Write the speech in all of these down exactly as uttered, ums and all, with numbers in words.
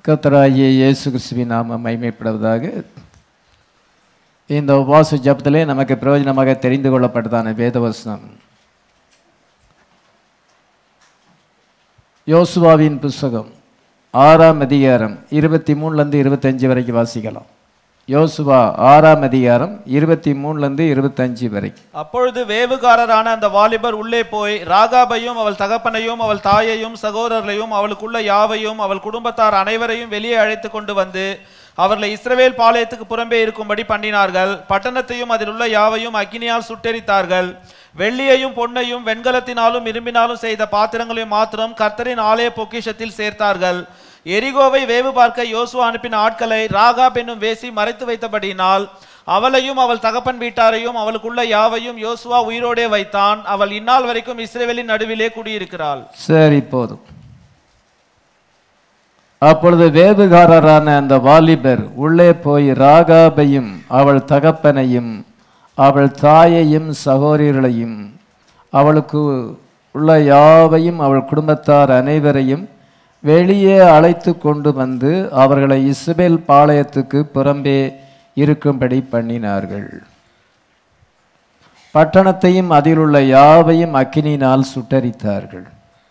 கர்த்தராகிய இயேசு கிறிஸ்துவின் நாமம் மகிமைப்படுவதாக. இந்த உபவாச ஜெபத்திலே நமக்கு பிரயோஜனமாக தெரிந்து கொள்ளப்பட்டதான வேதவசனம் யோசுவாவின் புஸ்தகம் ஆறாம் அதிகாரம் இருபத்தி மூணுலேருந்து இருபத்தஞ்சு வரைக்கும் வாசிக்கலாம். யோசுவா ஆறாம் அதிகாரம் இருபத்தி மூணுலேருந்து இருபத்தஞ்சு வரைக்கும். அப்பொழுது வேவுகாரரான அந்த வாலிபர் உள்ளே போய் ராகாபையும் அவள் தகப்பனையும் அவள் தாயையும் சகோதரர்களையும் அவளுக்குள்ள யாவையும் அவள் குடும்பத்தார் அனைவரையும் வெளியே அழைத்து கொண்டு வந்து அவர்களை இஸ்ரவேல் பாளையத்துக்கு புறம்பே இருக்கும்படி பண்ணினார்கள். பட்டணத்தையும் அதில் உள்ள யாவையும் அக்கினியால் சுட்டெரித்தார்கள். வெள்ளியையும் பொன்னையும் வெண்கலத்தினாலும் இரும்பினாலும் செய்த பாத்திரங்களையும் மாத்திரம் கர்த்தரின் ஆலய பொக்கிஷத்தில் சேர்த்தார்கள். எரிகோவை வேவு பார்க்க யோசுவா அனுப்பின ஆட்களை ராகாப் என்னும் வேசி மறைத்து வைத்தபடியினால் அவளையும் அவள் தகப்பன் வீட்டாரையும் அவளுக்குள்ள யாவையும் யோசுவா உயிரோடே வைத்தான். அவள் இந்நாள் வரைக்கும் இஸ்ரவேலின் நடுவிலே குடியிருக்கிறாள். சரி, போதும். அப்பொழுது வேவுகாரரான அந்த வாலிபர் உள்ளே போய் ராகாபையும் அவள் தகப்பனையும் அவள் தாயையும் சகோதரர்களையும் அவளுக்கு உள்ள யாவையும் அவள் குடும்பத்தார் அனைவரையும் வெளியே அழைத்து கொண்டு வந்து அவர்களை இஸ்ரவேல் பாளையத்துக்கு புறம்பே இருக்கும்படி பண்ணினார்கள். பட்டணத்தையும் அதில் உள்ள யாவையும் அக்கினியினால் சுட்டரித்தார்கள்.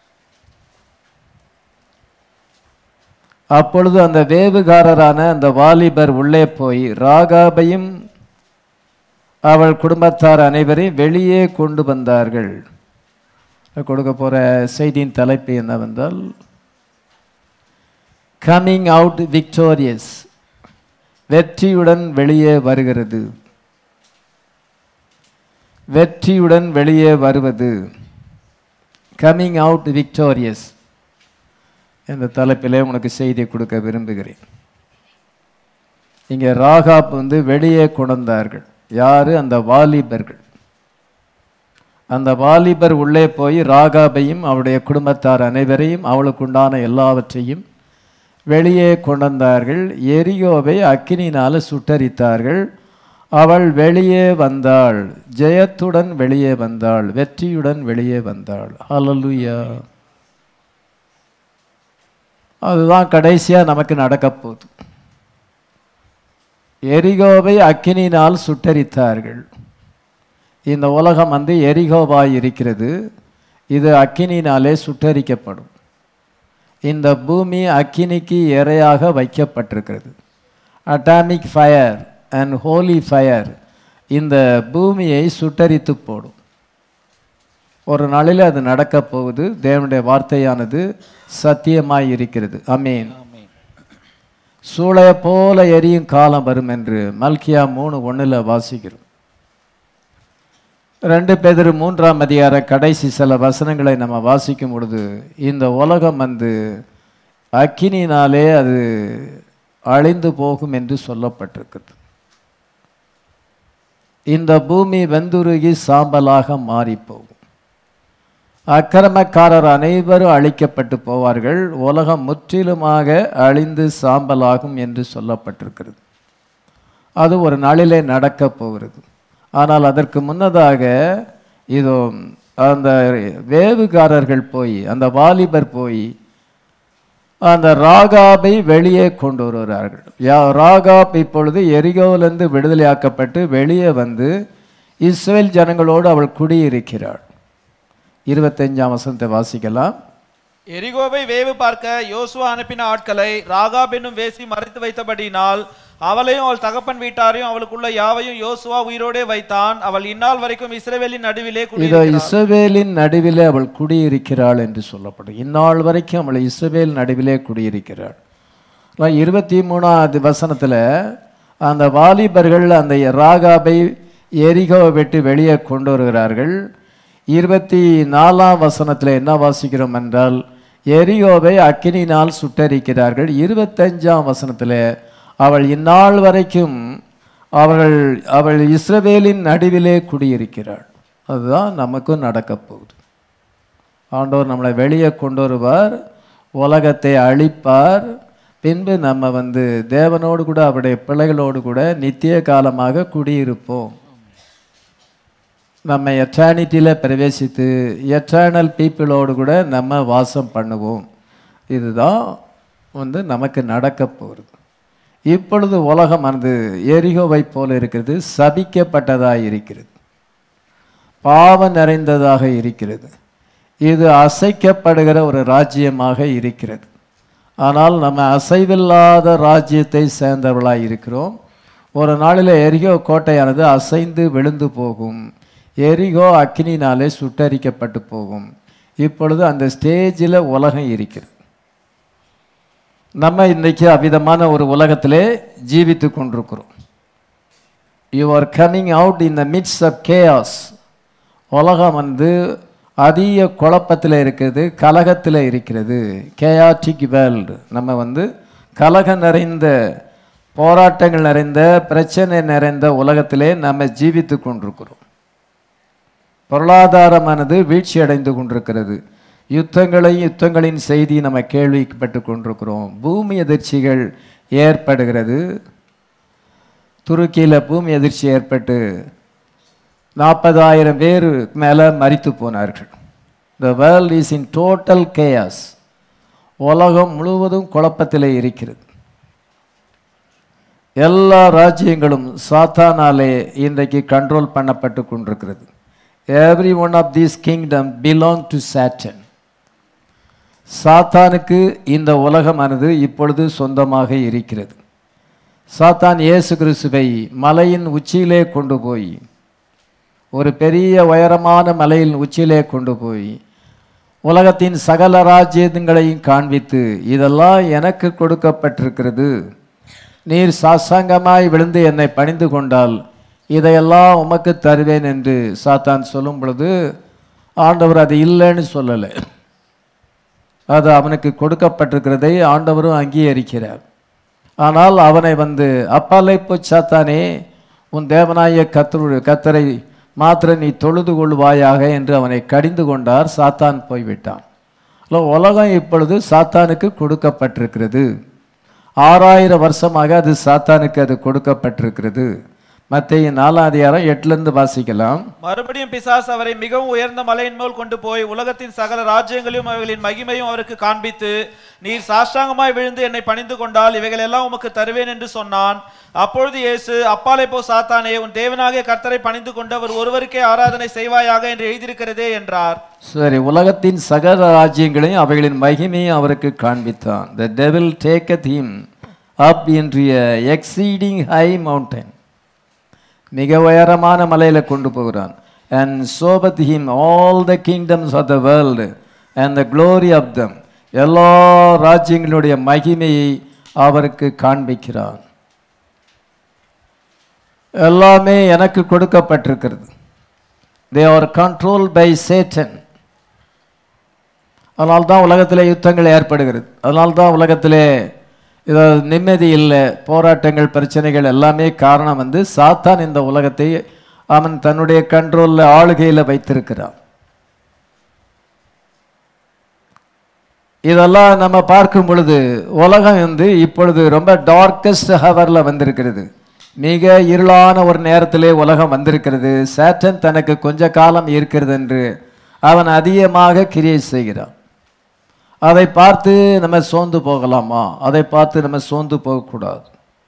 அப்பொழுது அந்த வேவுகாரரான அந்த வாலிபர் உள்ளே போய் ராகாபையும் அவள் குடும்பத்தார் அனைவரையும் வெளியே கொண்டு வந்தார்கள். கொடுக்க போகிற செய்தியின் தலைப்பு என்னவென்றால் கம்மிங் அவுட் விக்டோரியஸ், வெற்றியுடன் வெளியே வருகிறது. வெற்றியுடன் வெளியே வருவது, கம்மிங் அவுட் விக்டோரியஸ் என்ற தலைப்பிலே உனக்கு செய்தி கொடுக்க விரும்புகிறேன். இங்கே ராகாப் வந்து வெளியே கொண்டார்கள். யாரு? அந்த வாலிபர்கள். அந்த வாலிபர் உள்ளே போய் ராகாபையும் அவருடைய குடும்பத்தார் அனைவரையும் அவளுக்கு உண்டான எல்லாவற்றையும் வெளியே கொண்டார்கள். எரிகோவை அக்கினியினால் சுட்டரித்தார்கள். அவள் வெளியே வந்தாள், ஜெயத்துடன் வெளியே வந்தாள், வெற்றியுடன் வெளியே வந்தாள். ஹல்லேலூயா. அதுதான் கடைசியாக நமக்கு நடக்க போகுது. எரிகோவை அக்கினியினால் சுட்டரித்தார்கள். இந்த உலகம் வந்து எரிகோவாய் இருக்கிறது. இது அக்கினியினாலே சுட்டரிக்கப்படும். இந்த பூமி அக்கினிக்கு இரையாக வைக்கப்பட்டிருக்கிறது. Atomic fire and holy fire இந்த பூமியை சுட்டரித்து போடும். ஒரு நாளில் அது நடக்க போகுது. தேவனுடைய வார்த்தையானது சத்தியமாய் இருக்கிறது. ஆமென். சூளையை போல எரியும் காலம் வரும் என்று மல்கியா மூணு ஒன்றில் வாசிக்கிறோம். ரெண்டு பேதர் மூன்றாம் அதிகார கடைசி சில வசனங்களை நம்ம வாசிக்கும் பொழுது இந்த உலகம் வந்து அக்கினினாலே அது அழிந்து போகும் என்று சொல்லப்பட்டிருக்கிறது. இந்த பூமி வெந்துருகி சாம்பலாக மாறி போகும். அக்கிரமக்காரர் அனைவரும் அழிக்கப்பட்டு போவார்கள். உலகம் முற்றிலுமாக அழிந்து சாம்பலாகும் என்று சொல்லப்பட்டிருக்கிறது. அது ஒரு நாளிலே நடக்க போகிறது. ஆனால் அதற்கு முன்னதாக இதோ அந்த வேவுகாரர்கள் போய், அந்த வாலிபர் போய் அந்த ராகாபை வெளியே கொண்டு வருகிறார்கள். யா ராகாப் இப்பொழுது எரிகோவிலிருந்து விடுதலையாக்கப்பட்டு வெளியே வந்து இஸ்ரவேல் ஜனங்களோடு அவள் குடியிருக்கிறாள். இருபத்தஞ்சாம் வசனத்தை வாசிக்கலாம். எரிகோவை வேவு பார்க்க யோசுவா அனுப்பின ஆட்களை ராகாப் என்னும் வேசி மறைத்து வைத்தபடியினால் அவளையும் அவள் தகப்பன் வீட்டாரையும் அவளுக்குள்ள யாவையும் யோசுவா உயிரோடே வைத்தான். அவள் இந்நாள் வரைக்கும் இஸ்ரவேலின் நடுவிலே குடியிருக்கிறாள். இஸ்ரவேலின் நடுவிலே அவள் குடியிருக்கிறாள் என்று சொல்லப்படும். இந்நாள் வரைக்கும் அவள் இஸ்ரவேல் நடுவிலே குடியிருக்கிறாள். இருபத்தி மூணாவது வசனத்துல அந்த வாலிபர்கள் அந்த ராகாபை எரிகோவை விட்டு வெளியே கொண்டு வருகிறார்கள். இருபத்தி நாலாம் வசனத்தில் என்ன வாசிக்கிறோம் என்றால் எரிகோவை அக்கினியினால் சுட்டரிக்கிறார்கள். இருபத்தஞ்சாம் வசனத்தில் அவள் இந்நாள் வரைக்கும் அவர்கள் அவள் இஸ்ரவேலின் நடுவிலே குடியிருக்கிறாள். அதுதான் நமக்கும் நடக்க போகுது. ஆண்டவர் நம்மளை வெளியே கொண்டு வருவார், உலகத்தை அழிப்பார். பின்பு நம்ம வந்து தேவனோடு கூட அவருடைய பிள்ளைகளோடு கூட நித்திய காலமாக குடியிருப்போம். நம்ம எட்டர்னிட்டியில் பிரவேசித்து எட்டர்னல் பீப்புளோடு கூட நம்ம வாசம் பண்ணுவோம். இதுதான் வந்து நமக்கு நடக்க போகிறது. இப்பொழுது உலகமானது எரிகோவை போல இருக்கிறது, சபிக்கப்பட்டதாக இருக்கிறது, பாவம் நிறைந்ததாக இருக்கிறது. இது அசைக்கப்படுகிற ஒரு ராஜ்யமாக இருக்கிறது. ஆனால் நம்ம அசைவில்லாத ராஜ்யத்தை சேர்ந்தவர்களாக இருக்கிறோம். ஒரு நாளில் எரிகோ கோட்டையானது அசைந்து விழுந்து போகும். எரிகோ அக்கினினாலே சுட்டரிக்கப்பட்டு போகும். இப்பொழுது அந்த ஸ்டேஜில் உலகம் இருக்கிறது. நம்ம இன்றைக்கி அவ்விதமான ஒரு உலகத்திலே ஜீவித்து கொண்டிருக்கிறோம். You are coming out in the midst of chaos. உலகம் வந்து அதிக குழப்பத்தில் இருக்கிறது, கலகத்தில் இருக்கிறது. Chaotic world. நம்ம வந்து கலகம் நிறைந்த, போராட்டங்கள் நிறைந்த, பிரச்சனை நிறைந்த உலகத்திலே நம்ம ஜீவித்து கொண்டிருக்கிறோம். பொருளாதாரமானது வீழ்ச்சி அடைந்து கொண்டிருக்கிறது. யுத்தங்களையும் யுத்தங்களின் செய்தி நம்ம கேள்விப்பட்டு கொண்டிருக்கிறோம். பூமி எதிர்ச்சிகள் ஏற்படுகிறது. துருக்கியில் பூமி எதிர்ச்சி ஏற்பட்டு நாற்பதாயிரம் பேர் மேலே மரித்து போனார்கள். The world is in total chaos. உலகம் முழுவதும் குழப்பத்தில் இருக்கிறது. எல்லா ராஜ்யங்களும் சாத்தானாலே இன்றைக்கு கண்ட்ரோல் பண்ணப்பட்டு கொண்டிருக்கிறது. Every one of these kingdom belong to Satan. சாத்தானுக்கு இந்த உலகமானது இப்பொழுது சொந்தமாக இருக்கிறது. சாத்தான் இயேசு கிறிஸ்துவை மலையின் உச்சியிலே கொண்டு போய், ஒரு பெரிய உயரமான மலையின் உச்சியிலே கொண்டு போய் உலகத்தின் சகல ராஜ்யங்களையும் காண்பித்து, இதெல்லாம் எனக்கு கொடுக்கப்பட்டிருக்கிறது, நீர் சாசாங்கமாய் விழுந்து என்னை பணிந்து கொண்டால் இதையெல்லாம் உமக்கு தருவேன் என்று சாத்தான் சொல்லும் பொழுது ஆண்டவர் அது இல்லைன்னு சொல்லலை. அது அவனுக்கு கொடுக்கப்பட்டிருக்கிறதை ஆண்டவரும் அங்கீகரிக்கிறார். ஆனால் அவனை வந்து அப்பாலை போ சாத்தானே, உன் தேவனாய கத்தரு கத்தரை மாத்திர நீ தொழுது கொள்வாயாக என்று அவனை கடிந்து கொண்டார். சாத்தான் போய்விட்டான். உலகம் இப்பொழுது சாத்தானுக்கு கொடுக்கப்பட்டிருக்கிறது. ஆறாயிரம் வருஷமாக அது சாத்தானுக்கு அது கொடுக்கப்பட்டிருக்கிறது. மத்தேயு நாலாம் அதிகாரம் எட்டுலேருந்து வாசிக்கலாம். மறுபடியும் பிசாசு அவரை மிகவும் உயர்ந்த மலையின் மேல் கொண்டு போய் உலகத்தின் சகல ராஜ்யங்களையும் அவைகளின் மகிமையும் அவருக்கு காண்பித்து, நீர் சாஷ்டாங்கமாய் விழுந்து என்னை பணிந்து கொண்டால் இவைகள் எல்லாம் உமக்கு தருவேன் என்று சொன்னான். அப்பொழுது இயேசு, அப்பாலே போ சாத்தானே, உன் தேவனாகிய கர்த்தரை பணிந்து கொண்டு அவர் ஒருவருக்கே ஆராதனை செய்வாயாக என்று எழுதியிருக்கிறதே என்றார். சரி, உலகத்தின் சகல ராஜ்யங்களையும் அவைகளின் மகிமையும் அவருக்கு காண்பித்தான். The devil taketh him up into a exceeding high mountain. மிக உயரமான மலையில் கொண்டு போகிறான். and showeth him all the kingdoms of the world and the glory of them. எல்லா ராஜ்யங்களுடைய மகிமையை அவருக்கு காண்பிக்கிறான். எல்லாமே எனக்கு கொடுக்கப்பட்டிருக்கிறது. they are controlled by Satan. அதனால்தான் உலகத்திலே யுத்தங்கள் ஏற்படுகிறது. அதனால்தான் உலகத்திலே இது நிம்மதி இல்லை, போராட்டங்கள், பிரச்சனைகள் எல்லாமே காரணம் வந்து சாத்தான் இந்த உலகத்தை அவன் தன்னுடைய கண்ட்ரோலில், ஆளுகையில் வைத்திருக்கிறான். இதெல்லாம் நம்ம பார்க்கும் பொழுது உலகம் வந்து இப்பொழுது ரொம்ப டார்க்கஸ்ட் ஹவரில் வந்திருக்கிறது. மிக இருளான ஒரு நேரத்திலே உலகம் வந்திருக்கிறது. சாட்டன் தனக்கு கொஞ்ச காலம் இருக்கிறது என்று அவன் அதிகமாக கிரியை செய்கிறான். அதை பார்த்து நம்ம சோர்ந்து போகலாமா? அதை பார்த்து நம்ம சோர்ந்து போகக்கூடாது.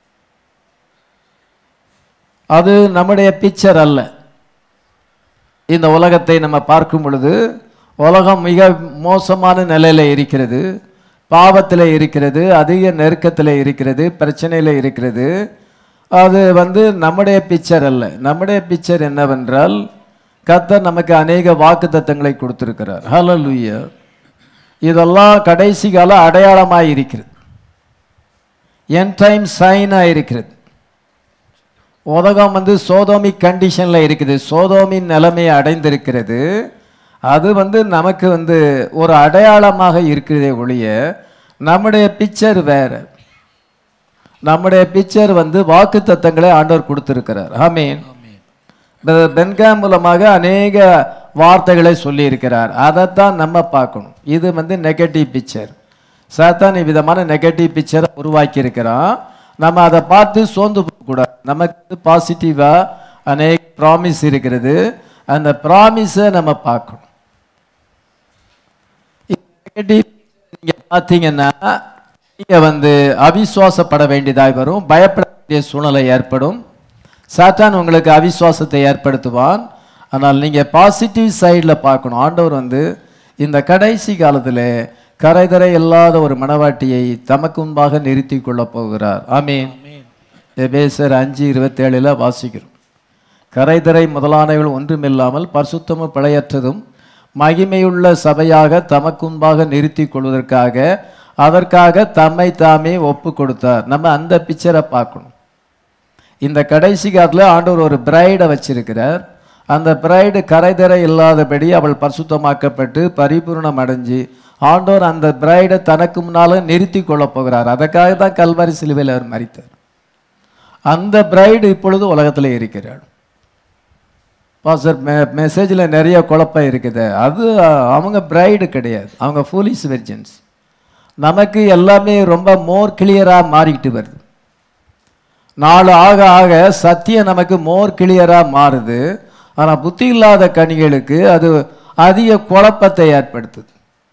அது நம்முடைய பிக்சர் அல்ல. இந்த உலகத்தை நம்ம பார்க்கும் பொழுது உலகம் மிக மோசமான நிலையில் இருக்கிறது, பாவத்தில் இருக்கிறது, அதிக நெருக்கத்தில் இருக்கிறது, பிரச்சனையில் இருக்கிறது. அது வந்து நம்முடைய பிக்சர் அல்ல. நம்முடைய பிக்சர் என்னவென்றால், கர்த்தர் நமக்கு அநேக வாக்குத்தத்தங்களை கொடுத்திருக்கிறார். ஹல்லேலூயா. இதெல்லாம் கடைசி கால அடையாளமாக இருக்கிறது, என் டைம் சைனாக இருக்கிறது. உலகம் வந்து சோதோமிக் கண்டிஷனில் இருக்குது, சோதோமின் நிலைமையை அடைந்திருக்கிறது. அது வந்து நமக்கு வந்து ஒரு அடையாளமாக இருக்கிறதே ஒழிய நம்முடைய பிக்சர் வேறு. நம்முடைய பிக்சர் வந்து வாக்கு தத்தங்களை ஆண்டவர் கொடுத்திருக்கிறார். ஆமீன். பென்காம் மூலமாக அநேக வார்த்தைகளை சொல்லி இருக்கிறார். அதைத்தான் நம்ம பார்க்கணும். இது வந்து நெகட்டிவ் பிக்சர். சாத்தான் விதமான நெகட்டிவ் பிக்சரை உருவாக்கி இருக்கிறான். நம்ம அதை பார்த்து சோர்ந்து போகக்கூடாது. நமக்கு பாசிட்டிவா அநேக ப்ராமிஸ் இருக்கிறது. அந்த ப்ராமிஸை நம்ம பார்க்கணும். நெகட்டிவ் நீங்க பார்த்தீங்கன்னா நீங்க வந்து அவிசுவாசப்பட வேண்டியதாய் வரும், பயப்பட வேண்டிய சூழ்நிலை ஏற்படும். சாத்தான் உங்களுக்கு அவிசுவாசத்தை ஏற்படுத்துவான். ஆனால் நீங்க பாசிட்டிவ் சைடில் பார்க்கணும். ஆண்டவர் வந்து இந்த கடைசி காலத்தில் கரைதரை இல்லாத ஒரு மணவாட்டியை தமக்கு முன்பாக நிறுத்தி கொள்ள போகிறார். ஆமீன். எபேசர் அஞ்சு இருபத்தேழுல வாசிக்கிறோம். கரைதரை முதலானவர்கள் ஒன்றுமில்லாமல் பரிசுத்தமும் பிழையற்றதும் மகிமையுள்ள சபையாக தமக்கு முன்பாக நிறுத்தி கொள்வதற்காக அதற்காக தம்மை தாமே ஒப்பு கொடுத்தார். நம்ம அந்த பிக்சரை பார்க்கணும். இந்த கடைசி காலத்தில் ஆண்டவர் ஒரு பிரைடை வச்சிருக்கிறார். அந்த பிரைடு கரைதரை இல்லாதபடி அவள் பரிசுத்தமாக்கப்பட்டு பரிபூர்ணம் அடைஞ்சு ஆண்டவர் அந்த பிரைடை தனக்கு முன்னால நிறுத்தி கொள்ள போகிறார். அதற்காக தான் கல்வாரி சிலுவையில் அவர் மரித்தார். அந்த பிரைடு இப்பொழுது உலகத்தில் இருக்கிறார். பாஸ்டர் மெ மெசேஜில் நிறைய குழப்பம் இருக்குது. அது அவங்க பிரைடு கிடையாது, அவங்க ஃபூலிஷ் வெர்ஜன்ஸ். நமக்கு எல்லாமே ரொம்ப மோர் கிளியராக மாறிக்கிட்டு வருது. நாலு ஆக ஆக சத்தியம் நமக்கு மோர் கிளியராக மாறுது. ஆனால் புத்தி இல்லாத கனிகளுக்கு அது அதிக குழப்பத்தை ஏற்படுத்துது.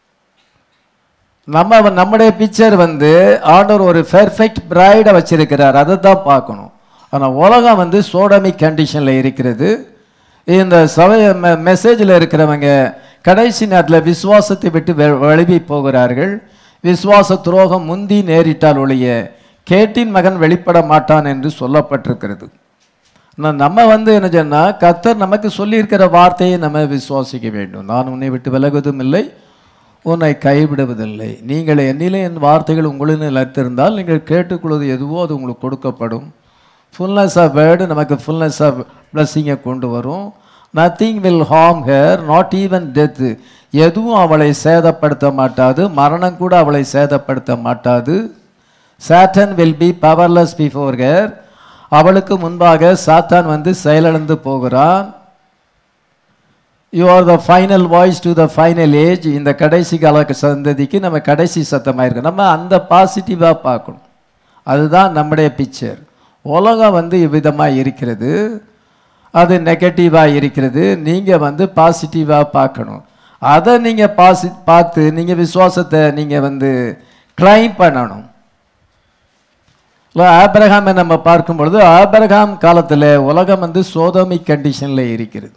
நம்ம நம்முடைய பிக்சர் வந்து ஆண்டவர் ஒரு பெர்ஃபெக்ட் பிரைடை வச்சிருக்கிறார், அதை தான் பார்க்கணும். ஆனால் உலகம் வந்து சோடமிக் கண்டிஷனில் இருக்கிறது. இந்த சபை மெசேஜில் இருக்கிறவங்க கடைசி நேரத்தில் விசுவாசத்தை விட்டு வழுவி போகிறார்கள். விசுவாச துரோகம் முந்தி நேரிட்டால் ஒழிய கேட்டின் மகன் வெளிப்பட மாட்டான் என்று சொல்லப்பட்டிருக்கிறது. நம்ம வந்து என்ன சொன்னால் கர்த்தர் நமக்கு சொல்லியிருக்கிற வார்த்தையை நம்ம விசுவாசிக்க வேண்டும். நான் உன்னை விட்டு விலகுவதும் இல்லை, உன்னை கைவிடுவதில்லை. நீங்கள் என்னிலே என் வார்த்தைகள் உங்களின் நிலைத்திருந்தால் நீங்கள் கேட்டுக்கொள்வது எதுவோ அது உங்களுக்கு கொடுக்கப்படும். ஃபுல்னஸ் ஆஃப் வேர்டு நமக்கு ஃபுல்னஸ் ஆஃப் பிளஸ்ஸிங்கை கொண்டு வரும். Nothing will harm her, not even death. எதுவும் அவளை சேதப்படுத்த மாட்டாது, மரணம் கூட அவளை சேதப்படுத்த மாட்டாது. Satan will be powerless before her. அவளுக்கு முன்பாக சாத்தான் வந்து செயலிழந்து போகிறான். You are the final voice to the final age. இந்த கடைசி கால சந்ததிக்கு நம்ம கடைசி சத்தமாக இருக்கு. நம்ம அந்த பாசிட்டிவாக பார்க்கணும். அதுதான் நம்முடைய பிக்சர். உலகம் வந்து இவ்விதமாக இருக்கிறது, அது நெகட்டிவாக இருக்கிறது. நீங்கள் வந்து பாசிட்டிவாக பார்க்கணும். அதை நீங்கள் பாசி பார்த்து நீங்கள் விசுவாசத்தை நீங்கள் வந்து கிளைம் பண்ணணும். ஆபிரகாமை நம்ம பார்க்கும் பொழுது ஆபிரகாம் காலத்தில் உலகம் வந்து சோதோமிக் கண்டிஷனில் இருக்கிறது.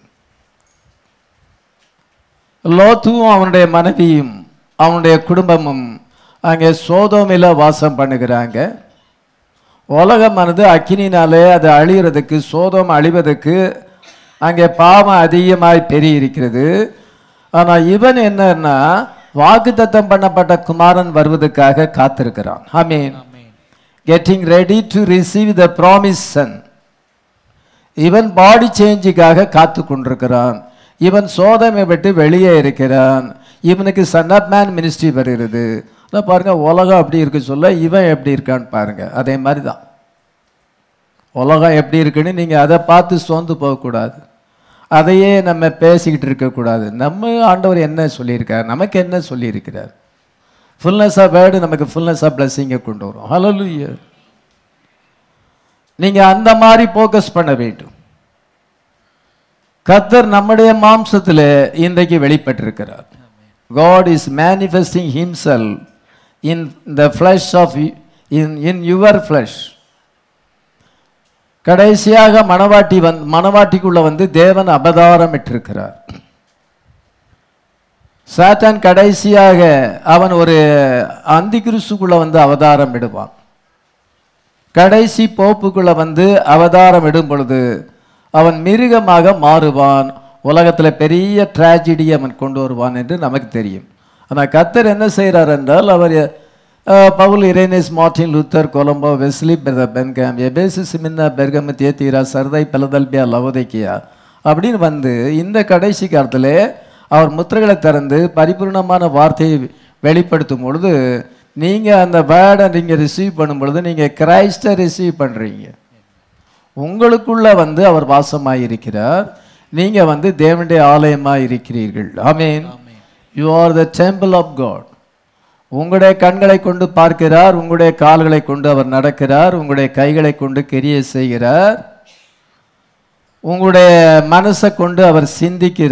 லோத்துவும் அவனுடைய மனைவியும் அவனுடைய குடும்பமும் அங்கே சோதோமில் வாசம் பண்ணுகிறாங்க. உலகமானது அக்கினினாலே அது அழிகிறதுக்கு, சோதோம் அழிவதற்கு அங்கே பாவம் அதிகமாய் பெருகி இருக்கிறது. ஆனால் இவன் என்னன்னா வாக்குத்தத்தம் பண்ணப்பட்ட குமாரன் வருவதற்காக காத்திருக்கிறான். ஆமென். Getting ready to receive the promise son. இவன் பாடி சேஞ்சுக்காக காத்து கொண்டிருக்கிறான். இவன் சோதமை விட்டு வெளியே இருக்கிறான். இவனுக்கு சன் ஆஃப் மேன் மினிஸ்ட்ரி வருகிறது. பாருங்க, உலகம் அப்படி இருக்கு சொல்ல இவன் எப்படி இருக்கான்னு பாருங்க. அதே மாதிரி தான் உலகம் எப்படி இருக்குன்னு நீங்க அதை பார்த்து சோர்ந்து போகக்கூடாது. அதையே நம்ம பேசிக்கிட்டு இருக்கக்கூடாது. நம்ம ஆண்டவர் என்ன சொல்லியிருக்கார், நமக்கு என்ன சொல்லியிருக்கிறார். ஃபுல்னஸ் ஆஃப் வேர்டு நமக்கு ஃபுல்னஸ் ஆஃப் பிளஸிங்கை கொண்டு வரும். ஹல்லேலூயா. நீங்க அந்த மாதிரி ஃபோக்கஸ் பண்ண வேண்டும். கர்த்தர் நம்முடைய மாம்சத்தில் இன்றைக்கு வெளிப்பட்டிருக்கிறார். God is manifesting himself in the flesh of in in your flesh. கடைசியாக மணவாட்டி வந்து மணவாட்டிக்குள்ள வந்து தேவன் அவதாரம் இட்டிருக்கிறார். சாத்தான் கடைசியாக அவன் ஒரு அந்தி கிறிஸ்துக்குள்ள வந்து அவதாரம் இடுவான். கடைசி போப்புக்குள்ள வந்து அவதாரம் இடும் பொழுது அவன் மிருகமாக மாறுவான். உலகத்தில் பெரிய ட்ராஜடி அவன் கொண்டு வருவான் என்று நமக்கு தெரியும். ஆனால் கர்த்தர் என்ன செய்கிறார் என்றால், அவர் Paul, Irenaeus, Martin Luther, Columba, Wesley, பென்காம், Ephesus, Smyrna, Pergamum, Thyatira, Sardis, Philadelphia, Laodicea அப்படின்னு வந்து இந்த கடைசி காலத்தில் அவர் முத்திரைகளை திறந்து பரிபூர்ணமான வார்த்தையை வெளிப்படுத்தும் பொழுது நீங்கள் அந்த வேர்டை நீங்கள் ரிசீவ் பண்ணும் பொழுது நீங்கள் கிரைஸ்டை ரிசீவ் பண்ணுறீங்க. உங்களுக்குள்ள வந்து அவர் வாசமாக இருக்கிறார். நீங்க வந்து தேவனுடைய ஆலயமா இருக்கிறீர்கள். ஆமென். You are the temple of God. உங்களுடைய கண்களை கொண்டு பார்க்கிறார், உங்களுடைய கால்களை கொண்டு அவர் நடக்கிறார், உங்களுடைய கைகளை கொண்டு கிரியை செய்கிறார், உங்களுடைய மனசை கொண்டு அவர்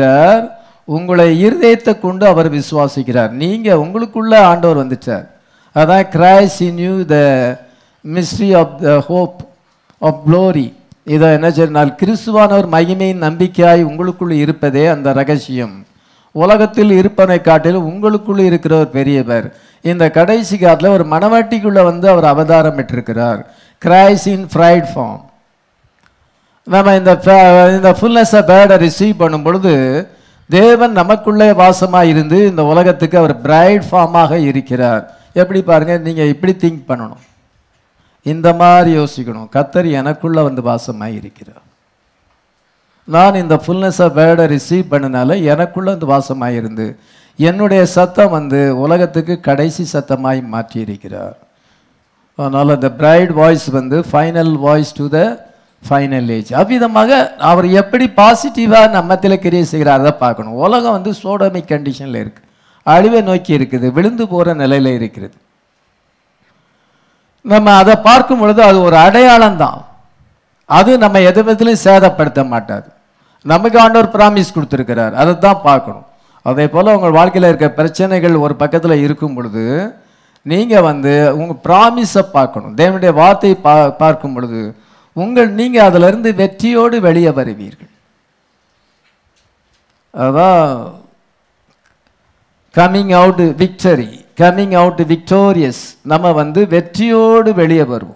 சிந்திக்கிறார், உங்களுடைய இருதயத்தை கொண்டு அவர் விசுவாசிக்கிறார். நீங்க உங்களுக்குள்ள ஆண்டவர் வந்துட்டார். அதான் Christ in you the mystery of the hope of glory. இதை என்ன சொன்னால் கிறிஸ்துவானவர் மகிமையின் நம்பிக்கையாய் உங்களுக்குள் இருப்பதே அந்த ரகசியம். உலகத்தில் இருப்பனை காட்டிலும் உங்களுக்குள் இருக்கிறவர் பெரியவர். இந்த கடைசி காலத்தில் ஒரு மணவாட்டிக்குள்ள வந்து அவர் அவதாரம் பெற்றிருக்கிறார். Christ in bride form. நம்ம இந்த இந்த ஃபுல்னஸ் ஆஃப் பேடை ரிசீவ் பண்ணும் பொழுது தேவன் நமக்குள்ளே வாசமாக இருந்து இந்த உலகத்துக்கு அவர் பிரைட் ஃபார்மாக இருக்கிறார். எப்படி பாருங்க, நீங்க இப்படி திங்க் பண்ணணும், இந்த மாதிரி யோசிக்கணும். கர்த்தர் எனக்குள்ள வந்து வாசமாக இருக்கிறார். நான் இந்த ஃபுல்னஸ் ஆஃப் வேர்டை ரிசீவ் பண்ணனால எனக்குள்ள வந்து வாசமாக இருந்து என்னுடைய சத்தம் வந்து உலகத்துக்கு கடைசி சத்தமாய் மாற்றி இருக்கிறார். அதனால் அந்த பிரைட் வாய்ஸ் வந்து final voice to the final age. அவ்விதமாக அவர் எப்படி பாசிட்டிவாக நம்மத்தில் கிரியை செய்கிறார் அதை பார்க்கணும். உலகம் வந்து சோடமிக் கண்டிஷனில் இருக்குது, அழிவை நோக்கி இருக்குது, விழுந்து போகிற நிலையில் இருக்கிறது. நம்ம அதை பார்க்கும் பொழுது அது ஒரு அடையாளம் தான். அது நம்ம எது விதத்திலையும் சேதப்படுத்த மாட்டாது. நமக்கு ஆண்டவர் பிராமிஸ் கொடுத்துருக்கிறார், அதை தான் பார்க்கணும். அதே போல் உங்கள் வாழ்க்கையில் இருக்க பிரச்சனைகள் ஒரு பக்கத்தில் இருக்கும் பொழுது நீங்கள் வந்து உங்கள் ப்ராமிஸை பார்க்கணும். தேவனுடைய வார்த்தையை பா பார்க்கும் பொழுது உங்கள் நீங்கள் அதிலிருந்து வெற்றியோடு வெளியே வருவீர்கள். அதான் coming out victory, coming out victorious. நம்ம வந்து வெற்றியோடு வெளியே வருவோம்.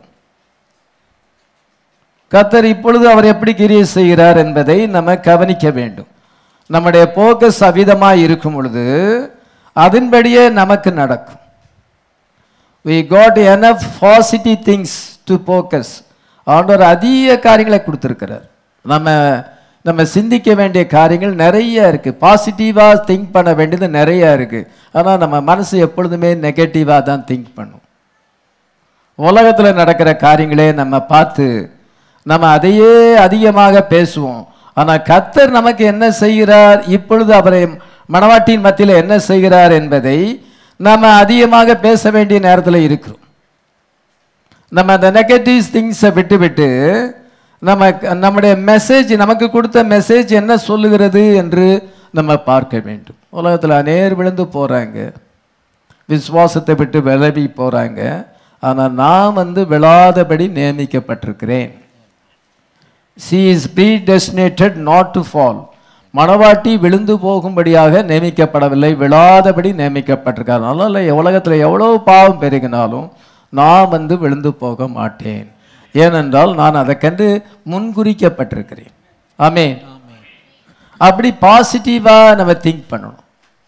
கர்த்தர் இப்பொழுது அவர் எப்படி கிரியை செய்கிறார் என்பதை நம்ம கவனிக்க வேண்டும். நம்முடைய போக்கஸ் அவிதமாக இருக்கும் பொழுது அதன்படியே நமக்கு நடக்கும். we got enough positive things to focus. ஆண்டவர் அதிக காரியங்களை கொடுத்துருக்கிறார். நம்ம நம்ம சிந்திக்க வேண்டிய காரியங்கள் நிறைய இருக்குது. பாசிட்டிவாக திங்க் பண்ண வேண்டியது நிறைய இருக்குது. ஆனால் நம்ம மனசு எப்பொழுதுமே நெகட்டிவாக தான் திங்க் பண்ணும். உலகத்தில் நடக்கிற காரியங்களே நம்ம பார்த்து நம்ம அதையே அதிகமாக பேசுவோம். ஆனால் கர்த்தர் நமக்கு என்ன செய்கிறார், இப்பொழுது அவரை மணவாட்டியின் மத்தியில் என்ன செய்கிறார் என்பதை நம்ம அதிகமாக பேச வேண்டிய நேரத்தில் இருக்கிறோம். நம்ம அந்த நெகட்டிவ் திங்ஸை விட்டு விட்டு நம்ம நம்முடைய மெசேஜ், நமக்கு கொடுத்த மெசேஜ் என்ன சொல்லுகிறது என்று நம்ம பார்க்க வேண்டும். உலகத்தில் அநேர் விழுந்து போகிறாங்க, விசுவாசத்தை விட்டு விலகி போகிறாங்க. ஆனால் நான் வந்து விழாதபடி நியமிக்கப்பட்டிருக்கிறேன். she is predestinated not to fall. மணவாட்டி விழுந்து போகும்படியாக நியமிக்கப்படவில்லை, விழாதபடி நியமிக்கப்பட்டிருக்கார். அதனால உலகத்தில் எவ்வளோ பாவம் பெருகினாலும் நான் வந்து விழுந்து போக மாட்டேன். ஏனென்றால் நான் அதை கண்டு முன்குறிக்கப்பட்டிருக்கிறேன். ஆமென். அப்படி பாசிட்டிவாக நம்ம திங்க் பண்ணணும்.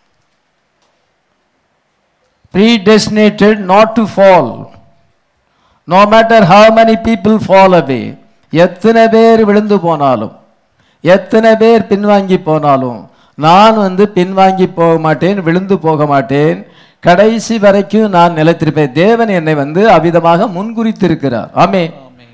predestinated not to fall. no matter how many people fall away. எத்தனை பேர் விழுந்து போனாலும், எத்தனை பேர் பின்வாங்கி போனாலும் நான் வந்து பின்வாங்கி போக மாட்டேன், விழுந்து போக மாட்டேன். கடைசி வரைக்கும் நான் நிலைத்திருப்பேன். தேவன் என்னை வந்து அவ்விதமாக முன்குறித்திருக்கிறார். ஆமென்.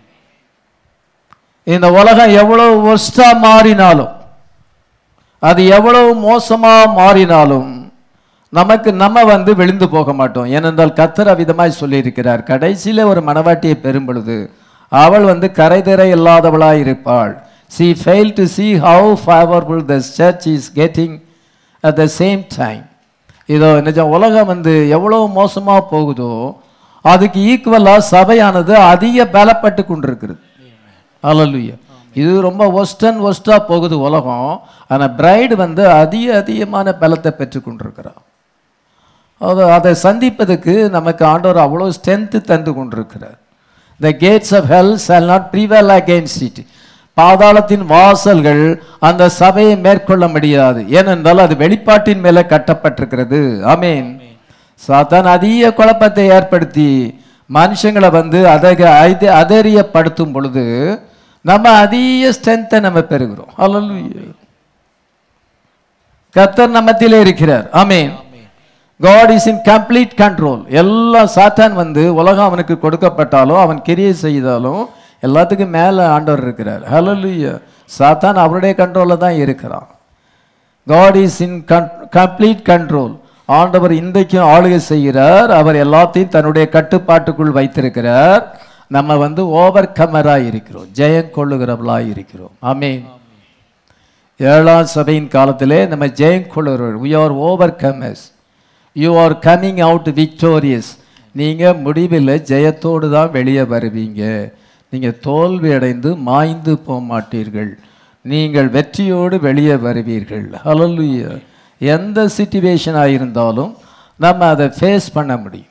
இந்த உலகம் எவ்வளவு ஒஸ்டா மாறினாலும், அது எவ்வளவு மோசமா மாறினாலும் நமக்கு நம்ம வந்து விழுந்து போக மாட்டோம். ஏனென்றால் கர்த்தர் அவ்விதமாய் சொல்லியிருக்கிறார், கடைசியில் ஒரு மணவாட்டியை பெறும் பொழுது அவள் வந்து கரைதிரை இல்லாதவளாய் இருப்பாள். she failed to see how favorable the church is getting at the same time. இதோ நிஜம், உலகம் வந்து எவ்வளவு மோசமாக போகுதோ அதுக்கு ஈக்குவலாக சபையானது அதிக பலப்பட்டு கொண்டிருக்கிறது. அல்லேலூயா. இது ரொம்ப ஒஸ்டன் ஒஸ்டாக போகுது உலகம். ஆனால் பிரைடு வந்து அதிக அதிகமான பலத்தை பெற்று கொண்டிருக்கிறார். அது அதை சந்திப்பதற்கு நமக்கு ஆண்டவர் அவ்வளோ ஸ்ட்ரென்த்து தந்து கொண்டிருக்கிறார். the gates of hell shall not prevail against it. பாதாளத்தின் வாசல்கள் அந்த சபையை மேற்கொள்ள முடியாது. ஏனென்றால் அது வெளிப்பாட்டின் மேலே கட்டப்பட்டிருக்கிறது. ஆமென். சாத்தான் அதிக குழப்பத்தை ஏற்படுத்தி மனுஷங்களை வந்து அதை அதரியப்படுத்தும் பொழுது நம்ம அதிக ஸ்ட்ரென்த்தை நம்ம பெறுகிறோம். அல்லேலூயா. கர்த்தர் நம்மத்திலே இருக்கிறார். ஆமென். God is in complete control. எல்லா சாத்தான் வந்து உலகம் அவனுக்கு கொடுக்கப்பட்டாலும் அவன் கிரியை செய்தாலும் எல்லாத்துக்கும் மேலே ஆண்டவர் இருக்கிறார். ஹல்லேலூயா. சாத்தான் அவருடைய கண்ட்ரோலில் தான் இருக்கிறான். God is in complete control. ஆண்டவர் இன்றைக்கும் ஆளுகை செய்கிறார். அவர் எல்லாத்தையும் தன்னுடைய கட்டுப்பாட்டுக்குள் வைத்திருக்கிறார். நம்ம வந்து ஓவர் கமராக இருக்கிறோம், ஜெயம் கொள்ளுகிறவர்களாக இருக்கிறோம். ஆமென். ஏழாம் சபையின் காலத்திலே நம்ம ஜெயம் கொள்ளுகிறோம். we are overcomers. you are coming out victorious. நீங்கள் முடிவில் ஜெயத்தோடு தான் வெளியே வருவீங்க. நீங்கள் தோல்வி அடைந்து மாய்ந்து போக மாட்டீர்கள். நீங்கள் வெற்றியோடு வெளியே வருவீர்கள். ஹல்லேலூயா. எந்த சிச்சுவேஷனாக இருந்தாலும் நம்ம அதை ஃபேஸ் பண்ண முடியும்.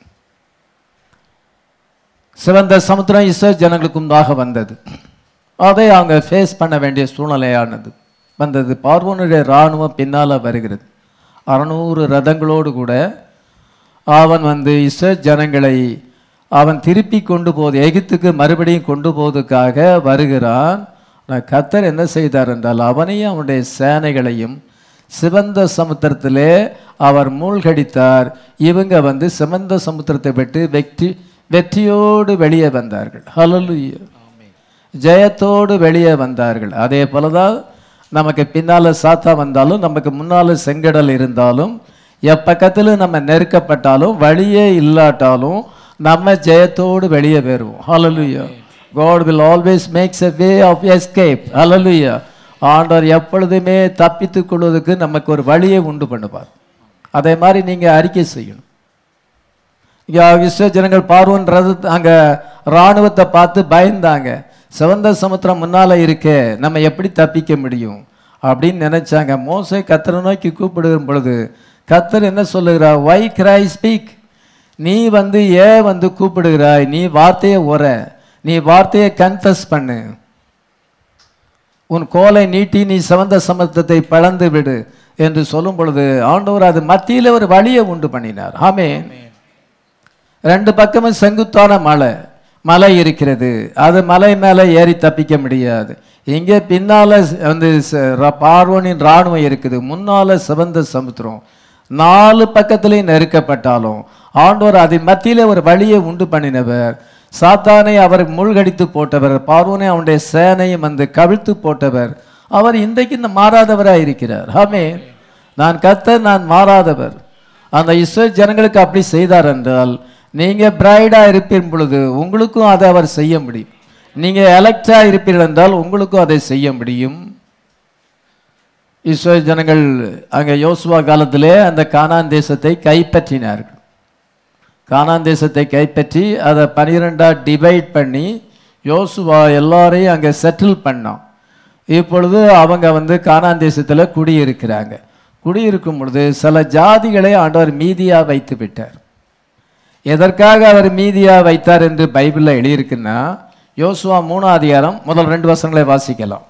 சிவந்த சமுத்திரம் இஸ்ரவேல் ஜனங்களுக்கு முன்பாக வந்தது. அதை அவங்க ஃபேஸ் பண்ண வேண்டிய சூழ்நிலையானது வந்தது. பார்வோனுடைய இராணுவம் பின்னால் வருகிறது. அறுநூறு ரதங்களோடு கூட அவன் வந்து இஸ்ரவேல் ஜனங்களை அவன் திருப்பி கொண்டு போது எகிப்துக்கு மறுபடியும் கொண்டு போவதற்காக வருகிறான். கர்த்தர் என்ன செய்தார் என்றால் அவனையும் அவனுடைய சேனைகளையும் சிவந்த சமுத்திரத்திலே அவர் மூழ்கடித்தார். இவங்க வந்து சிவந்த சமுத்திரத்தை விட்டு வெற்றி வெற்றியோடு வெளியே வந்தார்கள். ஹல்லேலூயா. ஜெயத்தோடு வெளியே வந்தார்கள். அதே போலதான் நமக்கு பின்னால் சாத்தா வந்தாலும் நமக்கு முன்னால் செங்கடல் இருந்தாலும் எப்பக்கத்தில் நம்ம நெருக்கப்பட்டாலும் வழியே இல்லாட்டாலும் நம்ம ஜெயத்தோடு வெளியே வருவோம். ஹல்லேலூயா. God will always makes a way of escape. ஹல்லேலூயா. ஆண்டவர் எப்பொழுதுமே தப்பித்துக் கொள்வதற்கு நமக்கு ஒரு வழியை உண்டு பண்ணுவார். அதே மாதிரி நீங்கள் அறிக்கை செய்யணும். இஸ்ரவேல் ஜனங்கள் பார்வோன் ரத அங்கே இராணுவத்தை பார்த்து பயந்தாங்க. சிவந்த சமுத்திரம் முன்னால் இருக்கே, நம்ம எப்படி தப்பிக்க முடியும் அப்படின்னு நினைச்சாங்க. மோசே கர்த்தரை நோக்கி கூப்பிடுகிற பொழுது கர்த்தர் என்ன சொல்லுகிறார்? Why cry speak. நீ வந்து ஏன் வந்து கூப்பிடுகிறாய்? நீ வார்த்தையை உர, நீ வார்த்தையை கன்ஃபஸ் பண்ணு. உன் கோலை நீட்டி நீ சிவந்த சமுத்திரத்தை பிளந்து விடு என்று சொல்லும் பொழுது ஆண்டவர் அது மத்தியில் ஒரு வழியை உண்டு பண்ணினார். ஆமென். ரெண்டு பக்கமும் செங்குத்தான மலை மலை இருக்கிறது. அது மலை மேலே ஏறி தப்பிக்க முடியாது. இங்கே பின்னால வந்து பார்வோனின் இராணுவம் இருக்குது, முன்னால சிவந்த சமுத்திரம். நாலு பக்கத்திலையும் நெருக்கப்பட்டாலும் ஆண்டவர் அதன் மத்தியில் ஒரு வழியை உண்டு பண்ணினவர். சாத்தானை அவர் மூழ்கடித்து போட்டவர், பார்வோனை அவனுடைய சேனையும் வந்து கவிழ்த்து போட்டவர். அவர் இன்றைக்கு இந்த மாறாதவராக இருக்கிறார். ஆமென். நான் கர்த்தர், நான் மாறாதவர். அந்த இஸ்ரவேல் ஜனங்களுக்கு அப்படி செய்தார் என்றால் நீங்கள் பிரைடாக இருப்பின் பொழுது உங்களுக்கும் அதை அவர் செய்ய முடியும். நீங்கள் எலக்டாக இருப்பீர்கள் என்றால் உங்களுக்கும் அதை செய்ய முடியும். இஸ்ரவேல் ஜனங்கள் அங்கே யோசுவா காலத்திலே அந்த கானான் தேசத்தை கைப்பற்றினார்கள். கானான் தேசத்தை கைப்பற்றி அதை பனிரெண்டாக டிவைட் பண்ணி யோசுவா எல்லாரையும் அங்கே செட்டில் பண்ணோம். இப்பொழுது அவங்க வந்து கானான் தேசத்தில் குடியிருக்கிறாங்க. குடியிருக்கும் பொழுது சில ஜாதிகளை ஆண்டவர் மீதியாக வைத்து விட்டார். எதற்காக அவர் மீதியாக வைத்தார் என்று பைபிளில் எழுதியிருக்குன்னா யோசுவா மூணாம் அதிகாரம் முதல் ரெண்டு வசனங்களை வாசிக்கலாம்.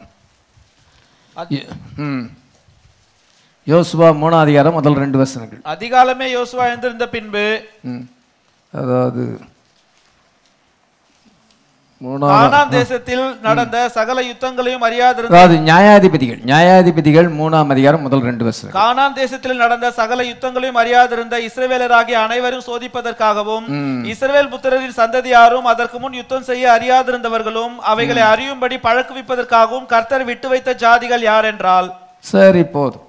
ம் யோசுவா மூணாம் அதிகாரம் முதல் ரெண்டு வசனங்கள். அதிகாலமே யோசுவா எழுந்திருந்த பின்பு அதாவது கானான் தேசத்தில் நடந்த சகல யுத்தங்களையும் அறியாதிருந்த அதாவது நியாயாதிபதிகள் நியாயாதிபதிகள் மூணாம் அதிகாரம் முதல் ரெண்டு வசனம். கானான் தேசத்தில் நடந்த சகல யுத்தங்களையும் அறியாதிருந்த இஸ்ரவேலராகிய அனைவரும் சோதிப்பதற்காகவும் இஸ்ரவேல் புத்திரரின் சந்ததியாரும் அதற்கு முன் யுத்தம் செய்ய அறியாதிருந்தவர்களும் அவைகளை அறியும்படி பழக்குவிப்பதற்காகவும் கர்த்தர் விட்டு வைத்த ஜாதிகள் யார் என்றால், சரி போதும்.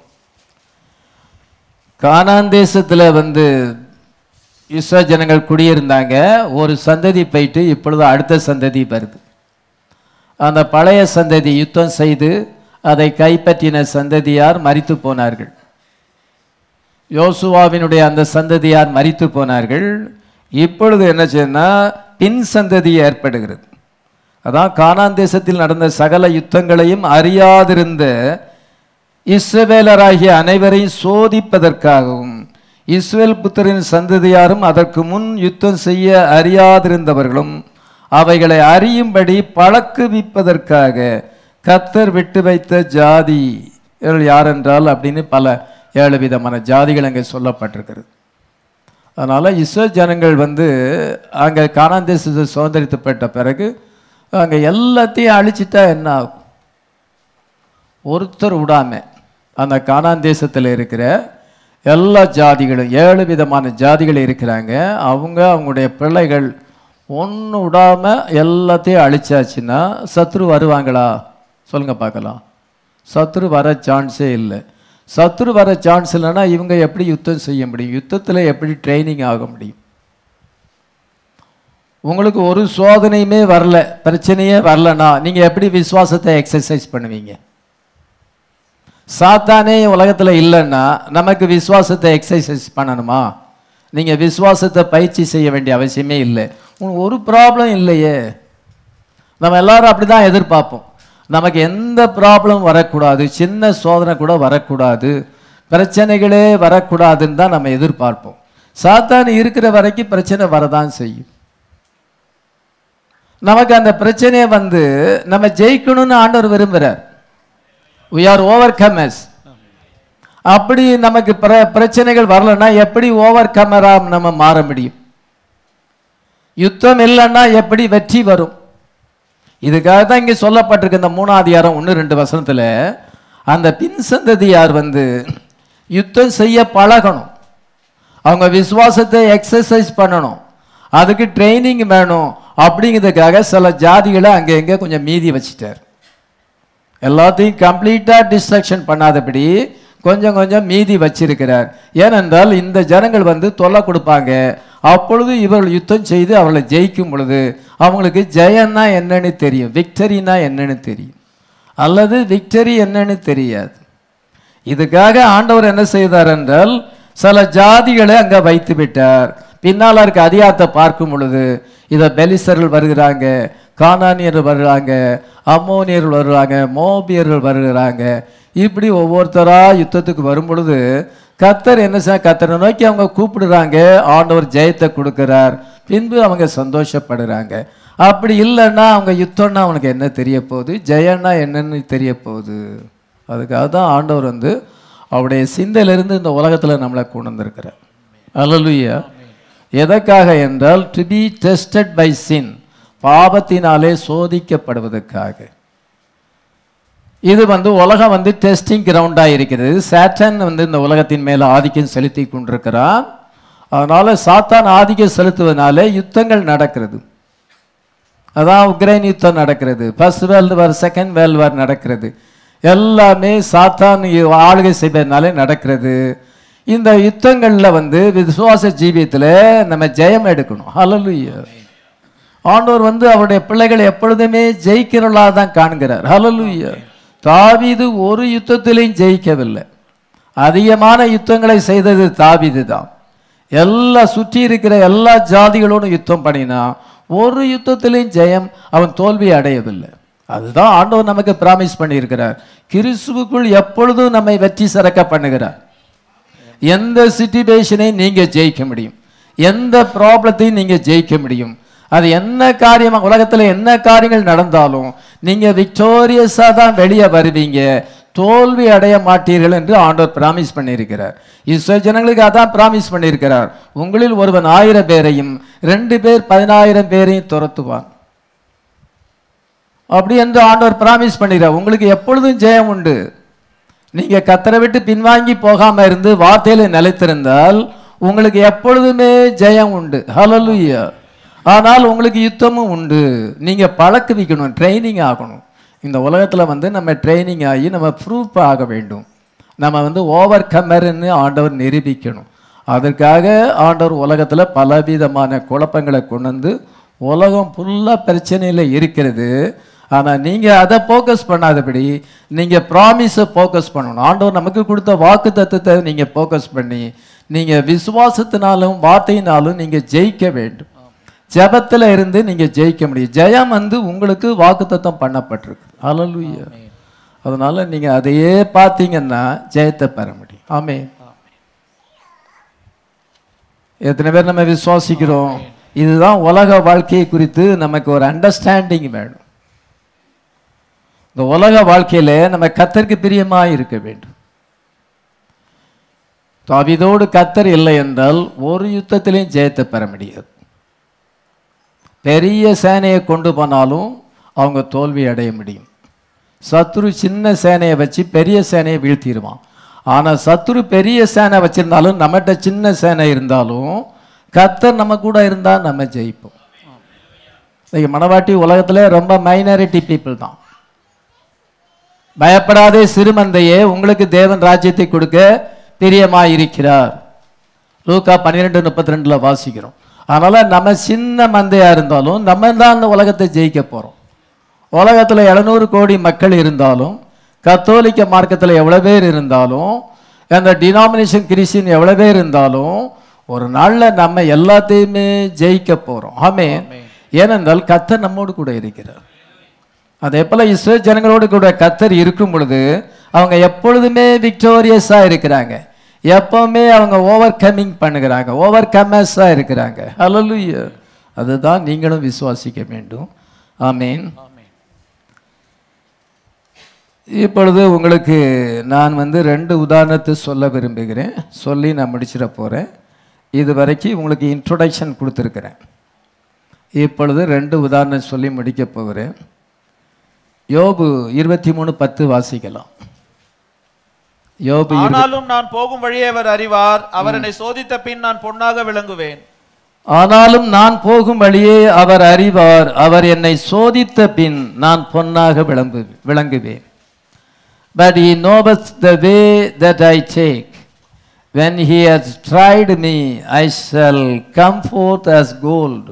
கானான் தேசத்துல வந்து இஸ்ரவேல் ஜனங்கள் குடியிருந்தாங்க. ஒரு சந்ததி போயிட்டு இப்பொழுது அடுத்த சந்ததி வருது. அந்த பழைய சந்ததி யுத்தம் செய்து அதை கைப்பற்றின சந்ததியார் மரித்து போனார்கள். யோசுவாவினுடைய அந்த சந்ததியார் மரித்து போனார்கள். இப்பொழுது என்ன செய்யணும்னா பின் சந்ததி ஏற்படுகிறது. அதான் கானான் தேசத்தில் நடந்த சகல யுத்தங்களையும் அறியாதிருந்த இஸ்ரவேலராகிய அனைவரையும் சோதிப்பதற்காகவும் இஸ்ரவேல் புத்திரின் சந்ததியாரும் அதற்கு முன் யுத்தம் செய்ய அறியாதிருந்தவர்களும் அவைகளை அறியும்படி பழக்குவிப்பதற்காக கர்த்தர் விட்டு வைத்த ஜாதி யார் என்றால் அப்படின்னு பல ஏழு விதமான ஜாதிகள் அங்கே சொல்லப்பட்டிருக்கிறது. அதனால் இஸ்ரவேல் ஜனங்கள் வந்து அங்கே கானான் தேசத்தை சுதந்திரிக்கப்பட்ட பிறகு அங்கே எல்லாத்தையும் அழிச்சிட்டா என்ன ஆகும்? ஒருத்தர் விடாம அந்த கானான் தேசத்தில் இருக்கிற எல்லா ஜாதிகளும் ஏழு விதமான ஜாதிகள் இருக்கிறாங்க. அவங்க அவங்களுடைய பிள்ளைகள் ஒன்று விடாமல் எல்லாத்தையும் அழிச்சாச்சுன்னா சத்ரு வருவாங்களா? சொல்லுங்க பார்க்கலாம். சத்ரு வர சான்ஸே இல்லை. சத்ரு வர சான்ஸ் இல்லைன்னா இவங்க எப்படி யுத்தம் செய்ய முடியும்? யுத்தத்தில் எப்படி ட்ரைனிங் ஆக முடியும்? உங்களுக்கு ஒரு சோதனையுமே வரல, பிரச்சனையே வரலன்னா நீங்கள் எப்படி விசுவாசத்தை எக்ஸசைஸ் பண்ணுவீங்க? சாத்தானே உலகத்தில் இல்லைன்னா நமக்கு விசுவாசத்தை எக்ஸசைஸ் பண்ணணுமா? நீங்கள் விசுவாசத்தை பயிற்சி செய்ய வேண்டிய அவசியமே இல்லை. உங்களுக்கு ஒரு ப்ராப்ளம் இல்லையே. நம்ம எல்லாரும் அப்படி தான் எதிர்பார்ப்போம். நமக்கு எந்த ப்ராப்ளம் வரக்கூடாது, சின்ன சோதனை கூட வரக்கூடாது, பிரச்சனைகளே வரக்கூடாதுன்னு தான் நம்ம எதிர்பார்ப்போம். சாத்தான் இருக்கிற வரைக்கும் பிரச்சனை வரதான் செய்யும். நமக்கு அந்த பிரச்சனையை வந்து நம்ம ஜெயிக்கணும்னு ஆண்டவர் விரும்புகிறார். we are overcomers. அப்படி நமக்கு பிர பிரச்சனைகள் வரலன்னா எப்படி ஓவர் கமராக நம்ம மாற முடியும்? யுத்தம் இல்லைன்னா எப்படி வெற்றி வரும்? இதுக்காக தான் இங்கே சொல்லப்பட்டிருக்கு இந்த மூணாவது அதிகாரம் ஒன்று ரெண்டு வசனத்தில், அந்த பின் சந்ததியார் வந்து யுத்தம் செய்ய பழகணும், அவங்க விசுவாசத்தை எக்ஸசைஸ் பண்ணணும், அதுக்கு ட்ரைனிங் வேணும். அப்படிங்கிறதுக்காக சில ஜாதிகளை அங்கே எங்கே கொஞ்சம் மீதி வச்சுட்டார். எல்லாத்தையும் கம்ப்ளீட்டாக டிஸ்ட்ரக்ஷன் பண்ணாதபடி கொஞ்சம் கொஞ்சம் மீதி வச்சிருக்கிறார். ஏனென்றால் இந்த ஜனங்கள் வந்து தொல்லை கொடுப்பாங்க. அப்பொழுது இவர்கள் யுத்தம் செய்து அவர்களை ஜெயிக்கும் பொழுது அவங்களுக்கு ஜெயன்னா என்னன்னு தெரியும், விக்டரினா என்னன்னு தெரியும், அல்லது விக்டரி என்னன்னு தெரியாது. இதுக்காக ஆண்டவர் என்ன செய்தார் என்றால் சில ஜாதிகளை அங்கே வைத்து விட்டார். பின்னால் இருக்க அதிகாரத்தை பார்க்கும் பொழுது இதை பெலிசர்கள் வருகிறாங்க, கானானியர்கள் வருகிறாங்க, அம்மோனியர்கள் வருகிறாங்க, மோபியர்கள் வருகிறாங்க. இப்படி ஒவ்வொருத்தராக யுத்தத்துக்கு வரும் பொழுது கர்த்தர் என்ன செய்ய, கர்த்தரை நோக்கி அவங்க கூப்பிடுறாங்க, ஆண்டவர் ஜெயத்தை கொடுக்கிறார், பின்பு அவங்க சந்தோஷப்படுறாங்க. அப்படி இல்லைன்னா அவங்க யுத்தம்னா அவனுக்கு என்ன தெரிய போகுது, ஜெயன்னா என்னன்னு தெரிய போகுது. அதுக்காக தான் ஆண்டவர் வந்து அவருடைய சிந்தையிலிருந்து இந்த உலகத்தில் நம்மளை கொண்டு வந்திருக்கிறார். அல்லேலூயா. எதற்காக என்றால் to be tested by sin, பாவத்தினாலே சோதிக்கப்படுவதற்காக. இது வந்து உலகம் வந்து டெஸ்டிங் கிரவுண்டாக இருக்கிறது. சாத்தான் வந்து இந்த உலகத்தின் மேலே ஆதிக்கம் செலுத்தி கொண்டிருக்கிறான். அதனால சாத்தான் ஆதிக்கம் செலுத்துவதனால யுத்தங்கள் நடக்கிறது. அதான் உக்ரைன் யுத்தம் நடக்கிறது, first world war, second world war நடக்கிறது. எல்லாமே சாத்தான் ஆளுகை செய்வதனாலே நடக்கிறது. இந்த யுத்தங்களில் வந்து விசுவாச ஜீவியத்தில் நம்ம ஜெயம் எடுக்கணும். ஹல்லேலூயா. ஆண்டவர் வந்து அவருடைய பிள்ளைகளை எப்பொழுதுமே ஜெயிக்கிறவர்களாக தான் காண்கிறார். ஹல்லேலூயா. தாவீது ஒரு யுத்தத்திலையும் ஜெயிக்கவில்லை. அதிகமான யுத்தங்களை செய்தது தாவீது தான். எல்லா சுற்றி இருக்கிற எல்லா ஜாதிகளோடும் யுத்தம் பண்ணினா ஒரு யுத்தத்திலையும் ஜெயம் அவன் தோல்வி அடையவில்லை. அதுதான் ஆண்டவர் நமக்கு பிராமிஸ் பண்ணியிருக்கிறார். கிறிஸ்துவுக்குள் எப்பொழுதும் நம்மை வெற்றி சிறக்க பண்ணுகிறார். எந்த சிச்சுவேஷனை நீங்க ஜெயிக்க முடியும், எந்த ப்ராப்ளத்தையும் நீங்க ஜெயிக்க முடியும். அது என்ன காரியம், உலகத்தில் என்ன காரியங்கள் நடந்தாலும் நீங்க விக்டோரியஸா தான் வெளியே வருவீங்க, தோல்வி அடைய மாட்டீர்கள் என்று ஆண்டவர் பிராமிஸ் பண்ணியிருக்கிறார். இஸ்ரவேல் ஜனங்களுக்கு அதான் பிராமிஸ் பண்ணியிருக்கிறார். உங்களில் ஒருவன் ஆயிரம் பேரையும் ரெண்டு பேர் பதினாயிரம் பேரையும் துரத்துவான். அப்படி என்று ஆண்டவர் பிராமிஸ் பண்ணிடுறார். உங்களுக்கு எப்பொழுதும் ஜெயம் உண்டு. நீங்க கத்தரை விட்டு பின்வாங்கி போகாம இருந்து வார்த்தையில நிலைத்திருந்தால் உங்களுக்கு எப்பொழுதுமே ஜெயம் உண்டு. ஹல்லேலூயா. ஆனால் உங்களுக்கு யுத்தமும் உண்டு. நீங்க பழக்குவிக்கணும், ட்ரைனிங் ஆகணும். இந்த உலகத்தில் வந்து நம்ம ட்ரைனிங் ஆகி நம்ம ப்ரூஃப் ஆக வேண்டும். நம்ம வந்து ஓவர் கம்மர்ன்னு ஆண்டவர் நிரூபிக்கணும். அதற்காக ஆண்டவர் உலகத்தில் பலவிதமான குழப்பங்களை கொண்டு வந்து உலகம் ஃபுல்லாக பிரச்சனையில் இருக்கிறது. ஆனால் நீங்கள் அதை ஃபோக்கஸ் பண்ணாதபடி நீங்கள் ப்ராமிஸை ஃபோக்கஸ் பண்ணணும். ஆண்டவர் நமக்கு கொடுத்த வாக்கு தத்துவத்தை நீங்கள் ஃபோக்கஸ் பண்ணி நீங்கள் விசுவாசத்தினாலும் வார்த்தையினாலும் நீங்கள் ஜெயிக்க வேண்டும். ஜெபத்தில் இருந்து நீங்கள் ஜெயிக்க முடியும். ஜெயம் வந்து உங்களுக்கு வாக்குத்தத்தம் பண்ணப்பட்டிருக்கு. ஹல்லேலூயா. அதனால நீங்கள் அதையே பார்த்தீங்கன்னா ஜெயத்தை பெற முடியும். ஆமென். எத்தனை பேர் நம்ம விசுவாசிக்கிறோம்? இதுதான் உலக வாழ்க்கையை குறித்து நமக்கு ஒரு அண்டர்ஸ்டாண்டிங் வேணும். இந்த உலக வாழ்க்கையில நம்ம கர்த்தருக்கு பிரியமாக இருக்க வேண்டும். தாவீதோடு கர்த்தர் இல்லை என்றால் ஒரு யுத்தத்திலையும் ஜெயத்தை பெற முடியாது. பெரிய சேனையை கொண்டு போனாலும் அவங்க தோல்வி அடைய முடியும். சத்துரு சின்ன சேனையை வச்சு பெரிய சேனையை வீழ்த்திடுவான். ஆனால் சத்துரு பெரிய சேனை வச்சிருந்தாலும் நம்மகிட்ட சின்ன சேனை இருந்தாலும் கர்த்தர் நம்ம கூட இருந்தால் நம்ம ஜெயிப்போம். மனவாட்டி உலகத்தில் ரொம்ப மைனாரிட்டி பீப்புள் தான். பயப்படாதே சிறுமந்தையே, உங்களுக்கு தேவன் ராஜ்யத்தை கொடுக்க பிரியமாய் இருக்கிறார். லூக்கா பன்னிரெண்டு முப்பத்தி ரெண்டுல வாசிக்கிறோம். அதனால நம்ம சின்ன மந்தையா இருந்தாலும் நம்ம தான் அந்த உலகத்தை ஜெயிக்க போறோம். உலகத்தில் எழுநூறு கோடி மக்கள் இருந்தாலும், கத்தோலிக்க மார்க்கத்தில் எவ்வளோ பேர் இருந்தாலும், அந்த டினாமினேஷன் கிறிஸ்டின் எவ்வளோ பேர் இருந்தாலும், ஒரு நாளில் நம்ம எல்லாத்தையுமே ஜெயிக்க போகிறோம். ஆமே. ஏனென்றால் கர்த்தர் நம்மோடு கூட இருக்கிறார். அதே போல் இஸ்ரேல் ஜனங்களோடு கூட கர்த்தர் இருக்கும் பொழுது அவங்க எப்பொழுதுமே விக்டோரியஸாக இருக்கிறாங்க. எப்பவுமே அவங்க ஓவர் கம்மிங் பண்ணுகிறாங்க, ஓவர் கம்மஸாக இருக்கிறாங்க. ஹல்லேலூயா. அதுதான் நீங்களும் விசுவாசிக்க வேண்டும். ஆமீன். இப்பொழுது உங்களுக்கு நான் வந்து ரெண்டு உதாரணத்தை சொல்ல விரும்புகிறேன். சொல்லி நான் முடிச்சிட போகிறேன். இது வரைக்கும் உங்களுக்கு இன்ட்ரோடக்ஷன் கொடுத்துருக்கிறேன். இப்பொழுது ரெண்டு உதாரணம் சொல்லி முடிக்க போகிறேன். யோபு இருபத்தி மூணு பத்து வாசிக்கலாம். யோபு. ஆனாலும் நான் போகும் வழியை அவர் அறிவார், அவர் என்னை சோதித்த பின் நான் பொன்னாக விளங்குவேன். ஆனாலும் நான் போகும் வழியே அவர் அறிவார், அவர் என்னை சோதித்த பின் நான் பொன்னாக விளங்கு விளங்குவேன். But he knoweth the way that I take. When he has tried me, I shall come forth as gold.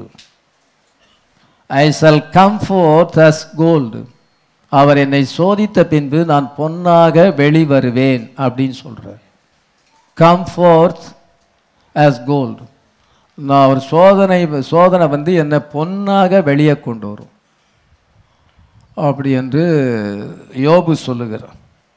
I shall come forth as gold. அவர் என்னை சோதித்த பின்பு நான் பொன்னாக வெளிவருவேன் அப்படின்னு சொல்றார். Come forth as gold. நான் ஒரு சோதனை சோதனை வந்து என்னை பொன்னாக வெளியே கொண்டு வரும் அப்படி என்று யோபு சொல்லுகிறார்.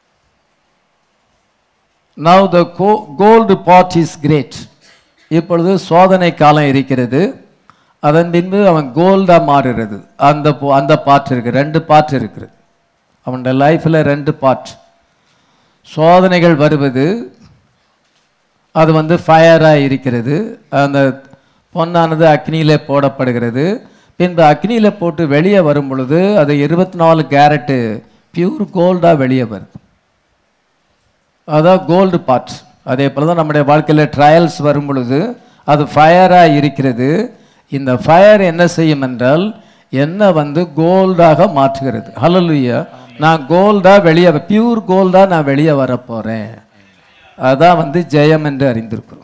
Now the gold part is great. இப்பொழுது சோதனை காலம் இருக்கிறது. அதன் பின்பு அவன் கோல்டா மாறுறது. அந்த அந்த பாட்டு இருக்கு, ரெண்டு பாட்டு இருக்குது அவனுடைய லைஃப்ல, ரெண்டு பாட்டு. சோதனைகள் வருவது அது வந்து ஃபயராக இருக்கிறது. அந்த பொன்னானது அக்னியிலே போடப்படுகிறது. பின்பு அக்னியில் போட்டு வெளியே வரும் பொழுது அது இருபத்தி நாலு கேரட்டு பியூர் கோல்டாக வெளியே வருது. அதான் கோல்டு பார்ட். அதே போல் தான் நம்முடைய வாழ்க்கையில் ட்ரையல்ஸ் வரும் பொழுது அது ஃபயராக இருக்கிறது. இந்த ஃபயர் என்ன செய்யும் என்றால் என்ன வந்து கோல்டாக மாற்றுகிறது. ஹல்லேலூயா. நான் கோல்டாக வெளியே, பியூர் கோல்டாக நான் வெளியே வரப்போகிறேன். அதான் வந்து ஜெயம் என்று அறிந்திருக்கிறோம்.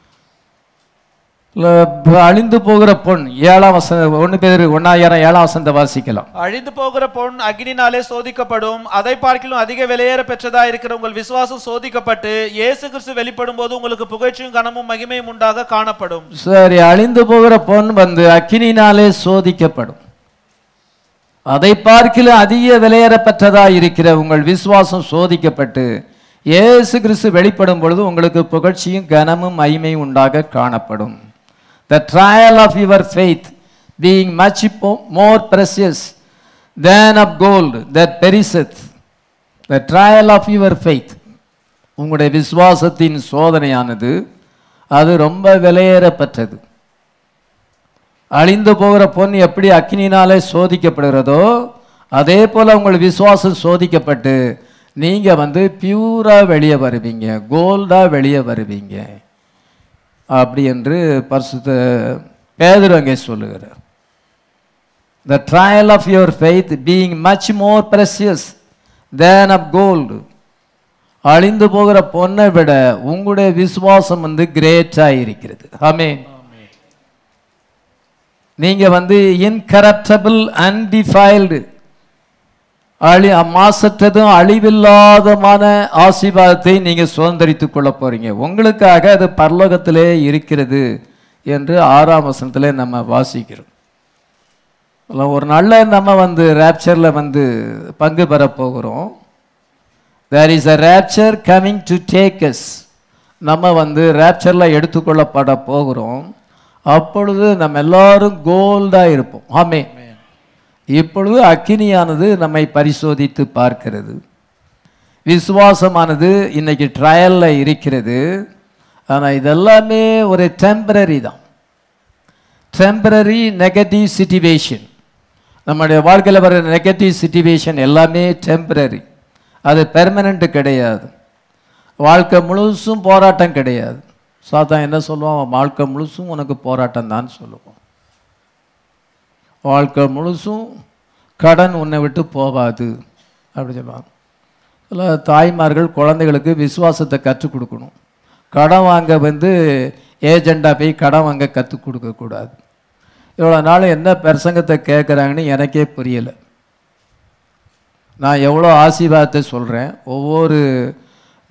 அழிந்து போகிற பொன் ஏழாம் வசனம் ஒன்று பேர் ஒன்னாயிரம் ஏழாம் வசனத்தை வாசிக்கலாம். அழிந்து போகிற பொன் அக்னினாலே சோதிக்கப்படும், அதை பார்க்கிலும் அதிக விலையேற பெற்றதா இருக்கிற உங்கள் விசுவாசம் சோதிக்கப்பட்டு இயேசு கிறிஸ்து வெளிப்படும் போது உங்களுக்கு புகழ்ச்சியும் கனமும் மகிமையும் உண்டாக காணப்படும். சரி, அழிந்து போகிற பொன் வந்து அக்னினாலே சோதிக்கப்படும், அதை பார்க்கிலும் அதிக விலையேற பெற்றதா இருக்கிற உங்கள் விசுவாசம் சோதிக்கப்பட்டு இயேசு கிறிஸ்து வெளிப்படும் பொழுது உங்களுக்கு புகழ்ச்சியும் கனமும் மகிமையும் உண்டாக காணப்படும். The trial of your faith being much more precious than of gold that perisheth. The trial of your faith, உங்களுடைய விசுவாசத்தின் சோதனையானது அது ரொம்ப விலையேறப்பட்டது. அழிந்து போகிற பொன் எப்படி அக்னியினாலே சோதிக்கப்படுகிறதோ அதே போல உங்கள் விசுவாசம் சோதிக்கப்பட்டு நீங்க வந்து பியூரா வெளியே வருவீங்க, கோல்டா வெளியே வருவீங்க அப்படி என்று பரிசுத்த பேதுரு அங்கே சொல்லுகிறார். The trial of your faith being much more precious than of gold. அழிந்து போகிற பொன்னை விட உங்களுடைய விசுவாசம் வந்து கிரேட்டா இருக்கிறது. ஆமென். நீங்க வந்து இன்கரப்டபிள் அன்டிஃபைல்டு அழி மாசற்றதும் அழிவில்லாதமான ஆசீர்வாதத்தை நீங்க சுதந்திரித்துக் கொள்ள போறீங்க. உங்களுக்காக அது பரலோகத்திலே இருக்கிறது என்று ஆறாம் வசனத்திலே நம்ம வாசிக்கிறோம். ஒரு நாள்ல நம்ம வந்து ராப்சர்ல வந்து பங்கு பெற போகிறோம். There is a rapture coming to take us. நம்ம வந்து ராப்சர்ல எடுத்துக்கொள்ளப்பட போகிறோம். அப்பொழுது நம்ம எல்லாரும் கோல்டா இருப்போம். ஆமென். இப்பொழுது அக்கினியானது நம்மை பரிசோதித்து பார்க்கிறது. விசுவாசமானது இன்னைக்கு ட்ரையல்ல இருக்கிறது. ஆனால் இதெல்லாமே ஒரு டெம்பரரி தான். Temporary negative situation. நம்முடைய வாழ்க்கையில் வர நெகட்டிவ் சிச்சுவேஷன் எல்லாமே டெம்பரரி, அது பெர்மனண்ட் கிடையாது. வாழ்க்கை முழுசும் போராட்டம் கிடையாது. சாத்தான் என்ன சொல்லுவான்? வாழ்க்கை முழுசும் உனக்கு போராட்டம் தான் சொல்லுவோம். வாழ்க்கை முழுசும் கடன் உன்னை விட்டு போகாது அப்படி சொல்லுவாங்க. இல்லை, தாய்மார்கள் குழந்தைகளுக்கு விசுவாசத்தை கற்றுக் கொடுக்கணும். கடன் வாங்க வந்து ஏஜெண்டாக போய் கடன் வாங்க கற்றுக் கொடுக்கக்கூடாது. இவ்வளோ நாள் என்ன பிரசங்கத்தை கேட்குறாங்கன்னு எனக்கே புரியலை. நான் எவ்வளோ ஆசீர்வாதத்தை சொல்கிறேன். ஒவ்வொரு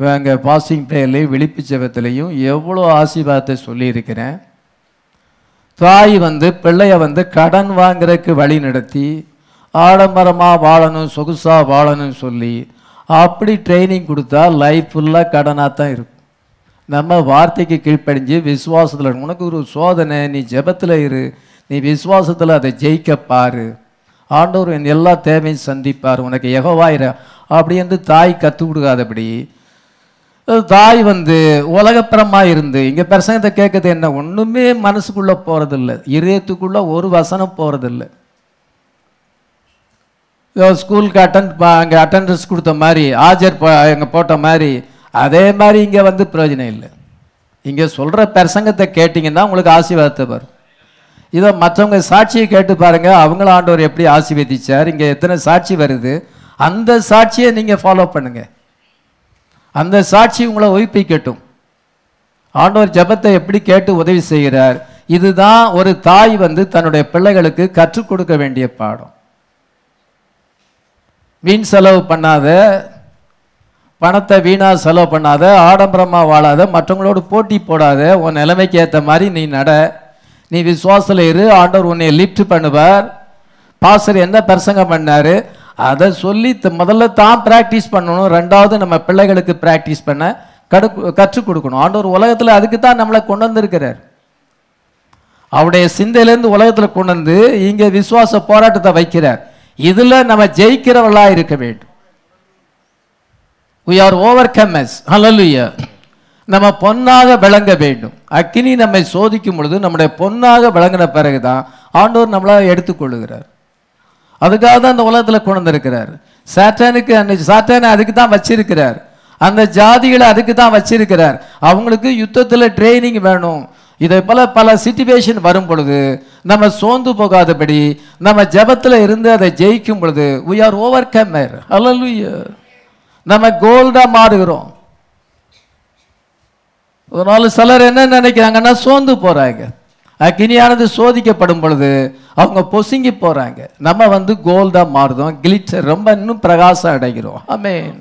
அங்கே பாசிங் ப்ரேயர்லையும் விழிப்பு ஜெபத்திலையும் எவ்வளோ ஆசீர்வாதத்தை சொல்லியிருக்கிறேன். தாய் வந்து பிள்ளைய வந்து கடன் வாங்குறதுக்கு வழி நடத்தி ஆடம்பரமாக வாழணும், சொகுசாக வாழணும்னு சொல்லி அப்படி ட்ரைனிங் கொடுத்தா லைஃப் ஃபுல்லாக கடனாக தான் இருக்கும். நம்ம வார்த்தைக்கு கீழ்ப்படிஞ்சு விசுவாசத்தில், உனக்கு ஒரு சோதனை, நீ ஜெபத்தில் இரு, நீ விசுவாசத்தில் அதை ஜெயிக்க பாரு, ஆண்டவர் என் எல்லா தேவையும் சந்திப்பார், உனக்கு யெகோவாயிர அப்படி என்று தாய் கற்றுக் கொடுக்காதபடி தாய் வந்து உலகப்புறமாக இருந்து இங்கே பிரசங்கத்தை கேட்குறது என்ன, ஒன்றுமே மனசுக்குள்ளே போகிறதில்ல, இதயத்துக்குள்ளே ஒரு வசனம் போகிறதில்ல. ஸ்கூலுக்கு அட்டன் அங்கே அட்டண்டன்ஸ் கொடுத்த மாதிரி ஆஜர் இங்கே போட்ட மாதிரி அதே மாதிரி இங்கே வந்து பிரயோஜனம் இல்லை. இங்கே சொல்கிற பிரசங்கத்தை கேட்டிங்கன்னா உங்களுக்கு ஆசீர்வாதத்தை வரும். இதை மற்றவங்க சாட்சியை கேட்டு பாருங்கள், அவங்கள ஆண்டவர் எப்படி ஆசீர்வதிச்சார், இங்கே எத்தனை சாட்சி வருது, அந்த சாட்சியை நீங்கள் ஃபாலோ பண்ணுங்கள். அந்த சாட்சி உங்களை உயிர்ப்பிக்கட்டும். ஆண்டவர் ஜெபத்தை எப்படி கேட்டு உதவி செய்கிறார், இதுதான் ஒரு தாய் வந்து தன்னுடைய பிள்ளைகளுக்கு கற்றுக் கொடுக்க வேண்டிய பாடம். வீண் செலவு பண்ணாத, பணத்தை வீணாக செலவு பண்ணாத, ஆடம்பரமாக வாழாத, மற்றவங்களோடு போட்டி போடாத, உன் நிலைமைக்கு ஏற்ற மாதிரி நீ நட, நீ விசுவாசத்தில் இரு, ஆண்டவர் உன்னை லிஃப்ட் பண்ணுவார். பாஸ்டர் என்ன பிரசங்கம் பண்ணார் அதை சொல்லி முதல்ல தான் ப்ராக்டிஸ் பண்ணணும், ரெண்டாவது நம்ம பிள்ளைகளுக்கு ப்ராக்டிஸ் பண்ண கடு கற்றுக் கொடுக்கணும். ஆண்டவர் உலகத்தில் அதுக்கு தான் நம்மளை கொண்டு வந்திருக்கிறார். அவருடைய சிந்தையிலேருந்து உலகத்தில் கொண்டு வந்து இங்கே விசுவாச போராட்டத்தை வைக்கிறார். இதில் நம்ம ஜெயிக்கிறவர்களாக இருக்க வேண்டும். we are overcomers. hallelujah. நம்ம பொன்னாக விளங்க வேண்டும். அக்கினி நம்மை சோதிக்கும் பொழுது நம்முடைய பொன்னாக விளங்கின பிறகுதான் ஆண்டவர் நம்மளை எடுத்துக்கொள்ளுகிறார். அதுக்காக தான் அந்த உலகத்தில் கொண்டு வந்திருக்கிறார். சாத்தானுக்கு அன்னைக்கு சாத்தானை அதுக்கு தான் வச்சிருக்கிறார், அந்த ஜாதிகளை அதுக்கு தான் வச்சிருக்கிறார். அவங்களுக்கு யுத்தத்தில் ட்ரைனிங் வேணும். இதை போல பல சிச்சுவேஷன் வரும் பொழுது நம்ம சோர்ந்து போகாதபடி நம்ம ஜெபத்தில் இருந்து அதை ஜெயிக்கும் பொழுது we are overcomer. hallelujah. நம்ம கோல்டா மாறுகிறோம். அதனால சிலர் என்ன நினைக்கிறாங்கன்னா சோர்ந்து போறாங்க. அக்கினியானது சோதிக்கப்படும் பொழுது அவங்க பொசுங்கி போறாங்க. நம்ம வந்து கோல்டா மாறுதோம், கிளிட்டர் ரொம்ப இன்னும் பிரகாசம் அடைகிறோம். ஆமென்.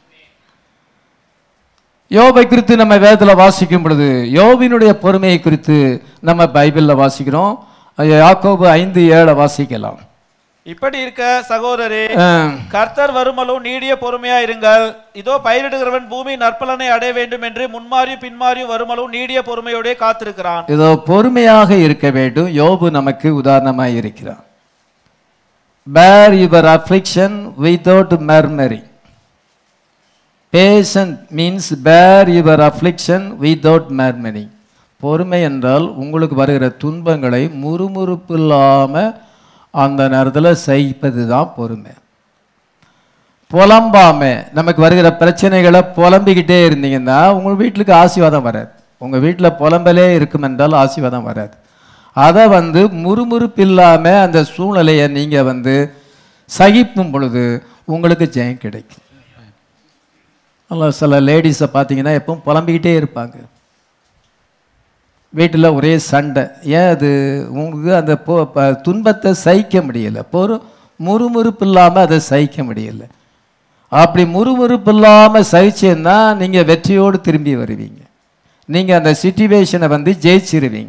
யோபை குறித்து நம்ம வேதத்தில் வாசிக்கும் பொழுது யோபினுடைய பொறுமையை குறித்து நம்ம பைபிளில் வாசிக்கிறோம். யாக்கோபு ஐந்து ஏழை வாசிக்கலாம். இப்படி இருக்க சகோதரரே, கர்த்தர் வருமளவும் நீடிய பொறுமையா இருங்கள். இதோ பயிரிடுகிறவன் பூமி நற்பலனை அடைய வேண்டும் என்று முன்மாறியும் பின்மாறியும் வருமளவும் நீடிய பொறுமையோட காத்திருக்கிறான். இதோ பொறுமையாக இருக்க வேண்டும். யோபு நமக்கு உதாரணமாக இருக்கிறான். bear your affliction without murmuring. patient means bear your affliction without murmuring. பொறுமை என்றால் உங்களுக்கு வருகிற துன்பங்களை முறுமுறுப்பு இல்லாமல் அந்த நேரத்தில் சகிப்பது தான் பொறுமை. புலம்பாம நமக்கு வருகிற பிரச்சனைகளை புலம்பிக்கிட்டே இருந்தீங்கன்னா உங்கள் வீட்டுக்கு ஆசீர்வாதம் வராது. உங்கள் வீட்டில் புலம்பலே இருக்கும் என்றால் ஆசீர்வாதம் வராது. அதை வந்து முறுமுறுப்பு இல்லாமல் அந்த சூழ்நிலையை நீங்கள் வந்து சகிப்பும் பொழுது உங்களுக்கு ஜெயம் கிடைக்கும். அல்ல சில லேடிஸை பார்த்தீங்கன்னா எப்பவும் புலம்பிக்கிட்டே இருப்பாங்க. வீட்டில் ஒரே சண்டை. ஏன் அது உங்களுக்கு அந்த துன்பத்தை சகிக்க முடியலை, பொறு முறுமுறுப்பு இல்லாமல் அதை சகிக்க முடியலை. அப்படி முறுமுறுப்பு இல்லாமல் சகிச்சேன்னா நீங்கள் வெற்றியோடு திரும்பி வருவீங்க. நீங்கள் அந்த சிச்சுவேஷனை வந்து ஜெயிச்சிருவீங்க.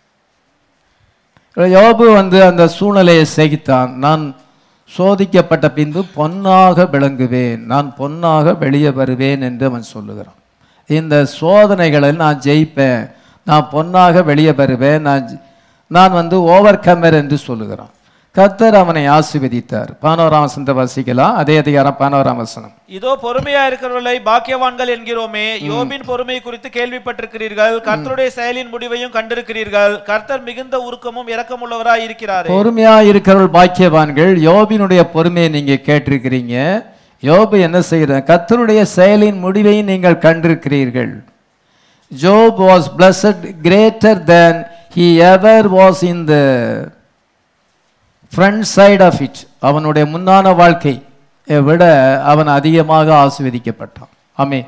யோபு வந்து அந்த சூழ்நிலையை சகித்தான். நான் சோதிக்கப்பட்ட பின்பு பொன்னாக விளங்குவேன், நான் பொன்னாக வெளியே வருவேன் என்று அவன் சொல்லுகிறான். இந்த சோதனைகளை நான் ஜெயிப்பேன், நான் பொன்னாக வெளியே வருவேன், நான் நான் வந்து ஓவர் கம்மர் என்று சொல்லுகிறான். கர்த்தர் அவனை ஆசீர்வதித்தார். பதினோராம் வசனத்தை வாசிக்கலாம். அதே அதிகாரம் பதினோராம் வசனம். இதோ பொறுமையா இருக்கிறவர்களை பாக்கியவான்கள் என்கிறோமே, யோபின் பொறுமை குறித்து கேள்விப்பட்டிருக்கிறீர்கள், கர்த்தருடைய செயலின் முடிவையும் கண்டிருக்கிறீர்கள். கர்த்தர் மிகுந்த உருக்கமும் இரக்கமுள்ளவராய் இருக்கிறார். பொறுமையா இருக்கிறவர்கள் பாக்கியவான்கள். யோபினுடைய பொறுமையை நீங்க கேட்டிருக்கிறீங்க. யோபு என்ன செய்கிறார்? கர்த்தருடைய செயலின் முடிவையும் நீங்கள் கண்டிருக்கிறீர்கள். Job was blessed greater than he ever was in the front side of it. அவனுடைய முன்னான வாழ்க்கை விட அவன் அதிகமாக ஆசீர்வதிக்கப்பட்டான். ஆமென்.